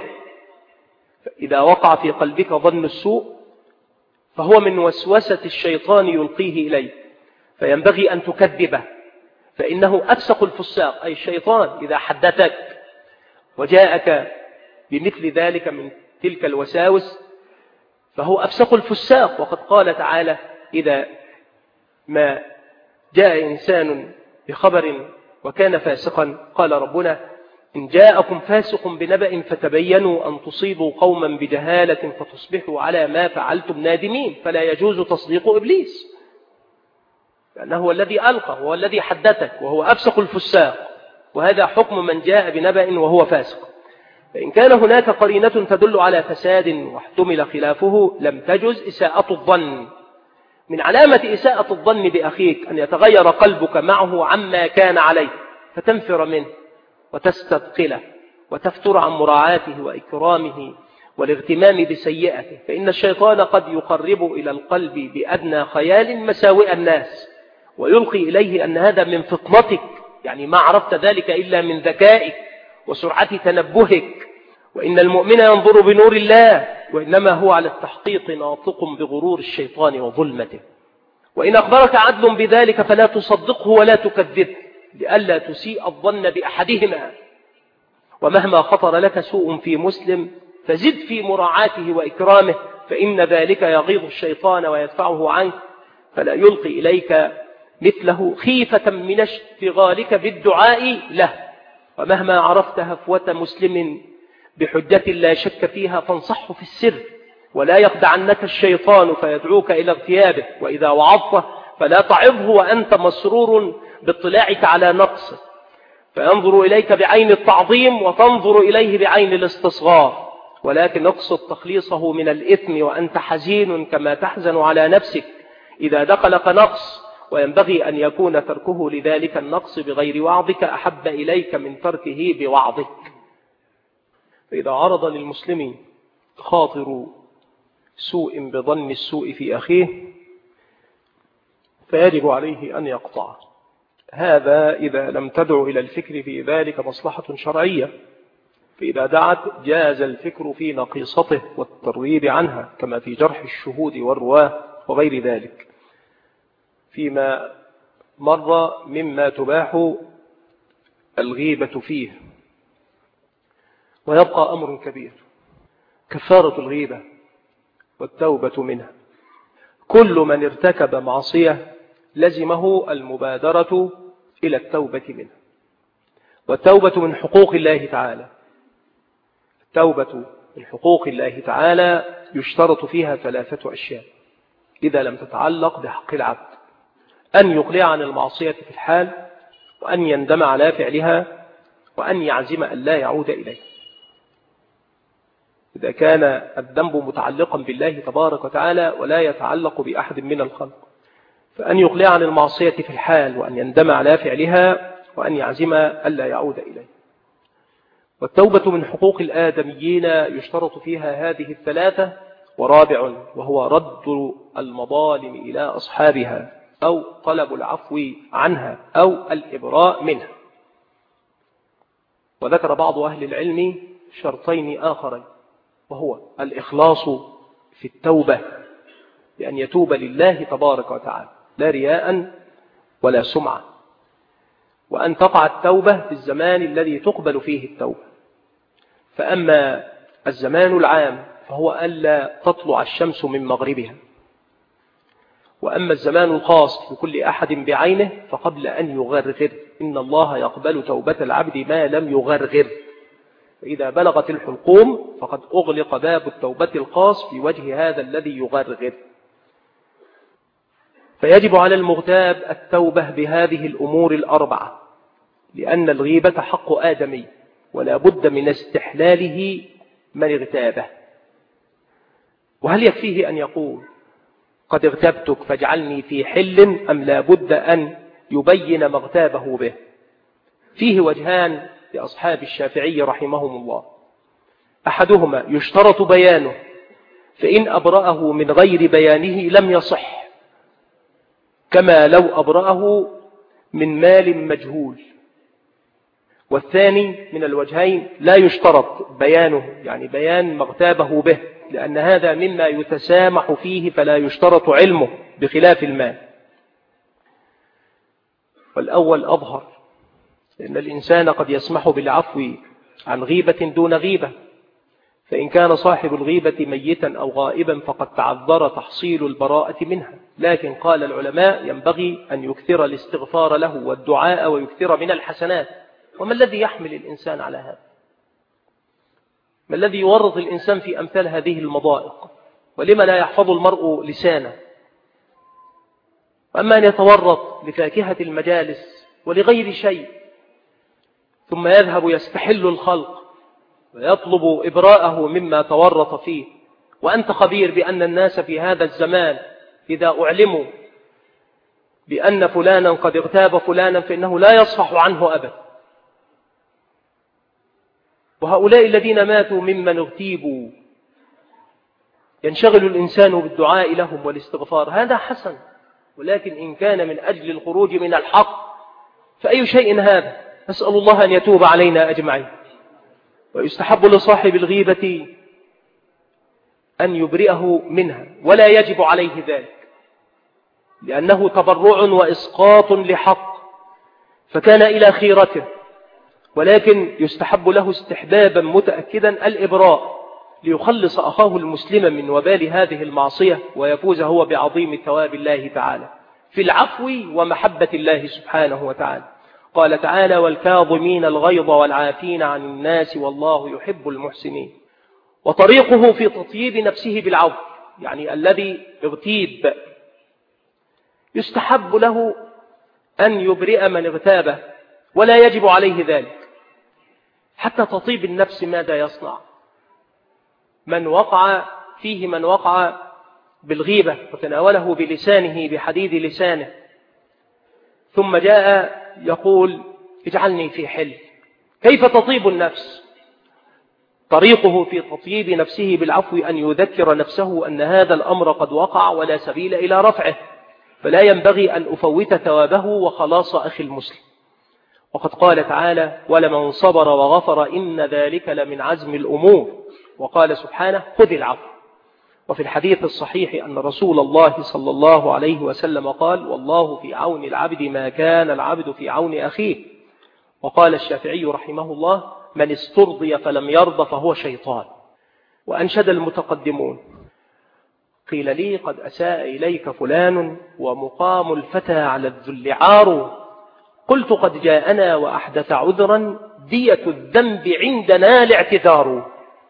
إذا وقع في قلبك ظن السوء فهو من وسوسة الشيطان يلقيه إليه، فينبغي أن تكذبه، فإنه أفسق الفساق، أي الشيطان، إذا حدثك وجاءك بمثل ذلك من تلك الوساوس فهو أفسق الفساق. وقد قال تعالى: إذا ما جاء إنسان بخبر وكان فاسقا قال ربنا: إن جاءكم فاسق بنبأ فتبينوا أن تصيبوا قوما بجهالة فتصبحوا على ما فعلتم نادمين. فلا يجوز تصديق إبليس، لأنه هو الذي ألقى، هو الذي حدثك، وهو أفسق الفساق، وهذا حكم من جاء بنبأ وهو فاسق. فإن كان هناك قرينة تدل على فساد واحتمل خلافه لم تجز إساءة الظن. من علامة إساءة الظن بأخيك أن يتغير قلبك معه عما كان عليه فتنفر منه وتستثقله وتفتر عن مراعاته وإكرامه والاغتمام بسيئته، فإن الشيطان قد يقرب إلى القلب بأدنى خيال مساوئ الناس ويلقي إليه أن هذا من فطنتك، يعني ما عرفت ذلك إلا من ذكائك وسرعة تنبهك، وإن المؤمن ينظر بنور الله، وإنما هو على التحقيق ناطق بغرور الشيطان وظلمته. وإن أخبرك عدل بذلك فلا تصدقه ولا تكذبه لئلا تسيء الظن بأحدهما. ومهما خطر لك سوء في مسلم فزد في مراعاته وإكرامه، فإن ذلك يغيظ الشيطان ويدفعه عنك، فلا يلقي إليك مثله خيفة من اشتغالك بالدعاء له. ومهما عرفت هفوة مسلم بحجة لا شك فيها فانصحه في السر، ولا يخدعنك الشيطان فيدعوك إلى اغتيابه. وإذا وعظته فلا تعظه وأنت مسرور باطلاعك على نقصه، فينظر إليك بعين التعظيم وتنظر إليه بعين الاستصغار، ولكن اقصد تخليصه من الإثم وأنت حزين كما تحزن على نفسك إذا دخلك نقص، وينبغي أن يكون تركه لذلك النقص بغير وعظك أحب إليك من تركه بوعظك. فإذا عرض للمسلم خاطر سوء بظن السوء في أخيه فيجب عليه أن يقطع هذا إذا لم تدع إلى الفكر في ذلك مصلحة شرعية، فإذا دعت جاز الفكر في نقيصته والترويب عنها كما في جرح الشهود والرواه وغير ذلك. فيما مر مما تباح الغيبة فيه، ويبقى أمر كبير: كفارة الغيبة والتوبة منها. كل من ارتكب معصية لزمه المبادرة إلى التوبة منها، والتوبة من حقوق الله تعالى. التوبة من حقوق الله تعالى يشترط فيها ثلاثة أشياء إذا لم تتعلق بحق العبد: أن يقلع عن المعصية في الحال، وأن يندم على فعلها، وأن يعزم أن لا يعود إليه. إذا كان الذنب متعلقا بالله تبارك وتعالى ولا يتعلق بأحد من الخلق، فأن يقلع عن المعصية في الحال، وأن يندم على فعلها، وأن يعزم أن لا يعود إليه. والتوبة من حقوق الآدميين يشترط فيها هذه الثلاثة. ورابع وهو رد المظالم إلى أصحابها، أو طلب العفو عنها، أو الإبراء منها. وذكر بعض أهل العلم شرطين آخرين، وهو الإخلاص في التوبة، بأن يتوب لله تبارك وتعالى لا رياء ولا سمعة، وأن تقع التوبة في الزمان الذي تقبل فيه التوبة. فأما الزمان العام فهو ألا تطلع الشمس من مغربها، وأما الزمان الخاص لكل أحد بعينه فقبل أن يغرغر. إن الله يقبل توبة العبد ما لم يغرغر، فإذا بلغت الحلقوم فقد أغلق باب التوبة الخاص في وجه هذا الذي يغرغر. فيجب على المغتاب التوبة بهذه الأمور الأربعة، لأن الغيبة حق آدمي ولا بد من استحلاله من اغتابه. وهل يكفيه أن يقول قد اغتبتك فاجعلني في حل، أم لا بد أن يبين ما اغتابه به؟ فيه وجهان لأصحاب الشافعي رحمهم الله: أحدهما يشترط بيانه، فإن أبرأه من غير بيانه لم يصح، كما لو أبرأه من مال مجهول. والثاني من الوجهين لا يشترط بيانه، يعني بيان ما اغتابه به، لأن هذا مما يتسامح فيه فلا يشترط علمه بخلاف المال. والأول أظهر، لأن الإنسان قد يسمح بالعفو عن غيبة دون غيبة، فإن كان صاحب الغيبة ميتا أو غائبا فقد تعذر تحصيل البراءة منها. لكن قال العلماء ينبغي أن يكثر الاستغفار له والدعاء ويكثر من الحسنات. وما الذي يحمل الإنسان على هذا؟ ما الذي يورط الإنسان في أمثال هذه المضائق؟ ولما لا يحفظ المرء لسانه؟ وأما أن يتورط لفاكهة المجالس ولغير شيء، ثم يذهب يستحل الخلق ويطلب إبراءه مما تورط فيه، وأنت خبير بأن الناس في هذا الزمان إذا أعلموا بأن فلانا قد اغتاب فلانا فإنه لا يصفح عنه أبدا. وهؤلاء الذين ماتوا ممن اغتيبوا ينشغل الإنسان بالدعاء لهم والاستغفار، هذا حسن، ولكن إن كان من أجل الخروج من الحق فأي شيء هذا؟ نسأل الله أن يتوب علينا أجمعين. ويستحب لصاحب الغيبة أن يبرئه منها، ولا يجب عليه ذلك، لأنه تبرع وإسقاط لحق فكان إلى خيرته، ولكن يستحب له استحبابا متأكدا الإبراء، ليخلص أخاه المسلم من وبال هذه المعصية ويفوز هو بعظيم ثواب الله تعالى في العفو ومحبة الله سبحانه وتعالى. قال تعالى: والكاظمين الغيظ والعافين عن الناس والله يحب المحسنين. وطريقه في تطييب نفسه بالعفو، يعني الذي اغتيب يستحب له أن يبرئ من اغتابه، ولا يجب عليه ذلك. حتى تطيب النفس ماذا يصنع؟ من وقع فيه من وقع بالغيبة وتناوله بلسانه بحديد لسانه، ثم جاء يقول اجعلني في حل، كيف تطيب النفس؟ طريقه في تطييب نفسه بالعفو أن يذكر نفسه أن هذا الأمر قد وقع ولا سبيل إلى رفعه، فلا ينبغي أن أفوت ثوابه وخلاص أخي المسلم. وقد قال تعالى: ولمن صبر وغفر إن ذلك لمن عزم الأمور. وقال سبحانه: خذ العفو. وفي الحديث الصحيح أن رسول الله صلى الله عليه وسلم قال: والله في عون العبد ما كان العبد في عون أخيه. وقال الشافعي رحمه الله: من استرضي فلم يرضى فهو شيطان. وأنشد المتقدمون: قيل لي قد أساء إليك فلان ومقام الفتى على الذل عار، قلت قد جاءنا وأحدث عذرا دية الذنب عندنا لاعتذار.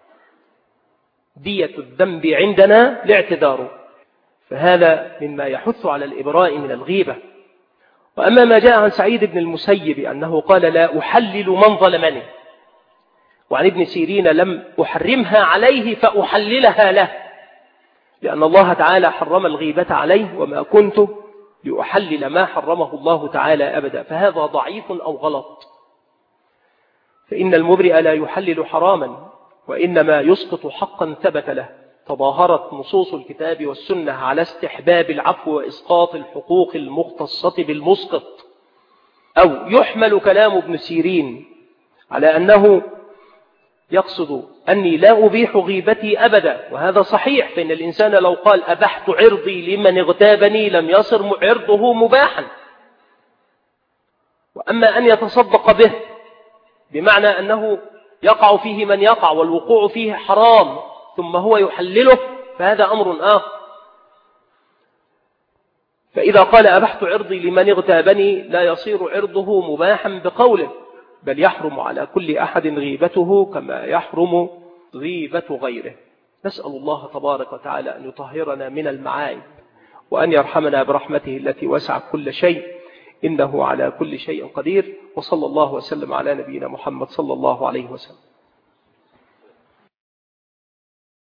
دية الذنب عندنا لاعتذار. فهذا مما يحث على الإبراء من الغيبة. وأما ما جاء عن سعيد بن المسيب أنه قال: لا أحلل من ظلمني. وعن ابن سيرين: لم أحرمها عليه فأحللها له، لأن الله تعالى حرم الغيبة عليه، وما كنت لأحلل ما حرمه الله تعالى أبدا. فهذا ضعيف أو غلط، فإن المبرئ لا يحلل حراما، وإنما يسقط حقا ثبت له. تظاهرت نصوص الكتاب والسنة على استحباب العفو وإسقاط الحقوق المختصة بالمسقط. أو يحمل كلام ابن سيرين على أنه يقصد أني لا أبيح غيبتي أبدا، وهذا صحيح، فإن الإنسان لو قال أبحت عرضي لمن اغتابني لم يصر عرضه مباحا. وأما أن يتصدق به بمعنى أنه يقع فيه من يقع والوقوع فيه حرام ثم هو يحلله، فهذا أمر آخر. فإذا قال أبحت عرضي لمن اغتابني لا يصير عرضه مباحا بقوله، بل يحرم على كل أحد غيبته كما يحرم غيبة غيره. نسأل الله تبارك وتعالى أن يطهرنا من المعايب، وأن يرحمنا برحمته التي وسعت كل شيء، إنه على كل شيء قدير. وصلى الله وسلم على نبينا محمد صلى الله عليه وسلم.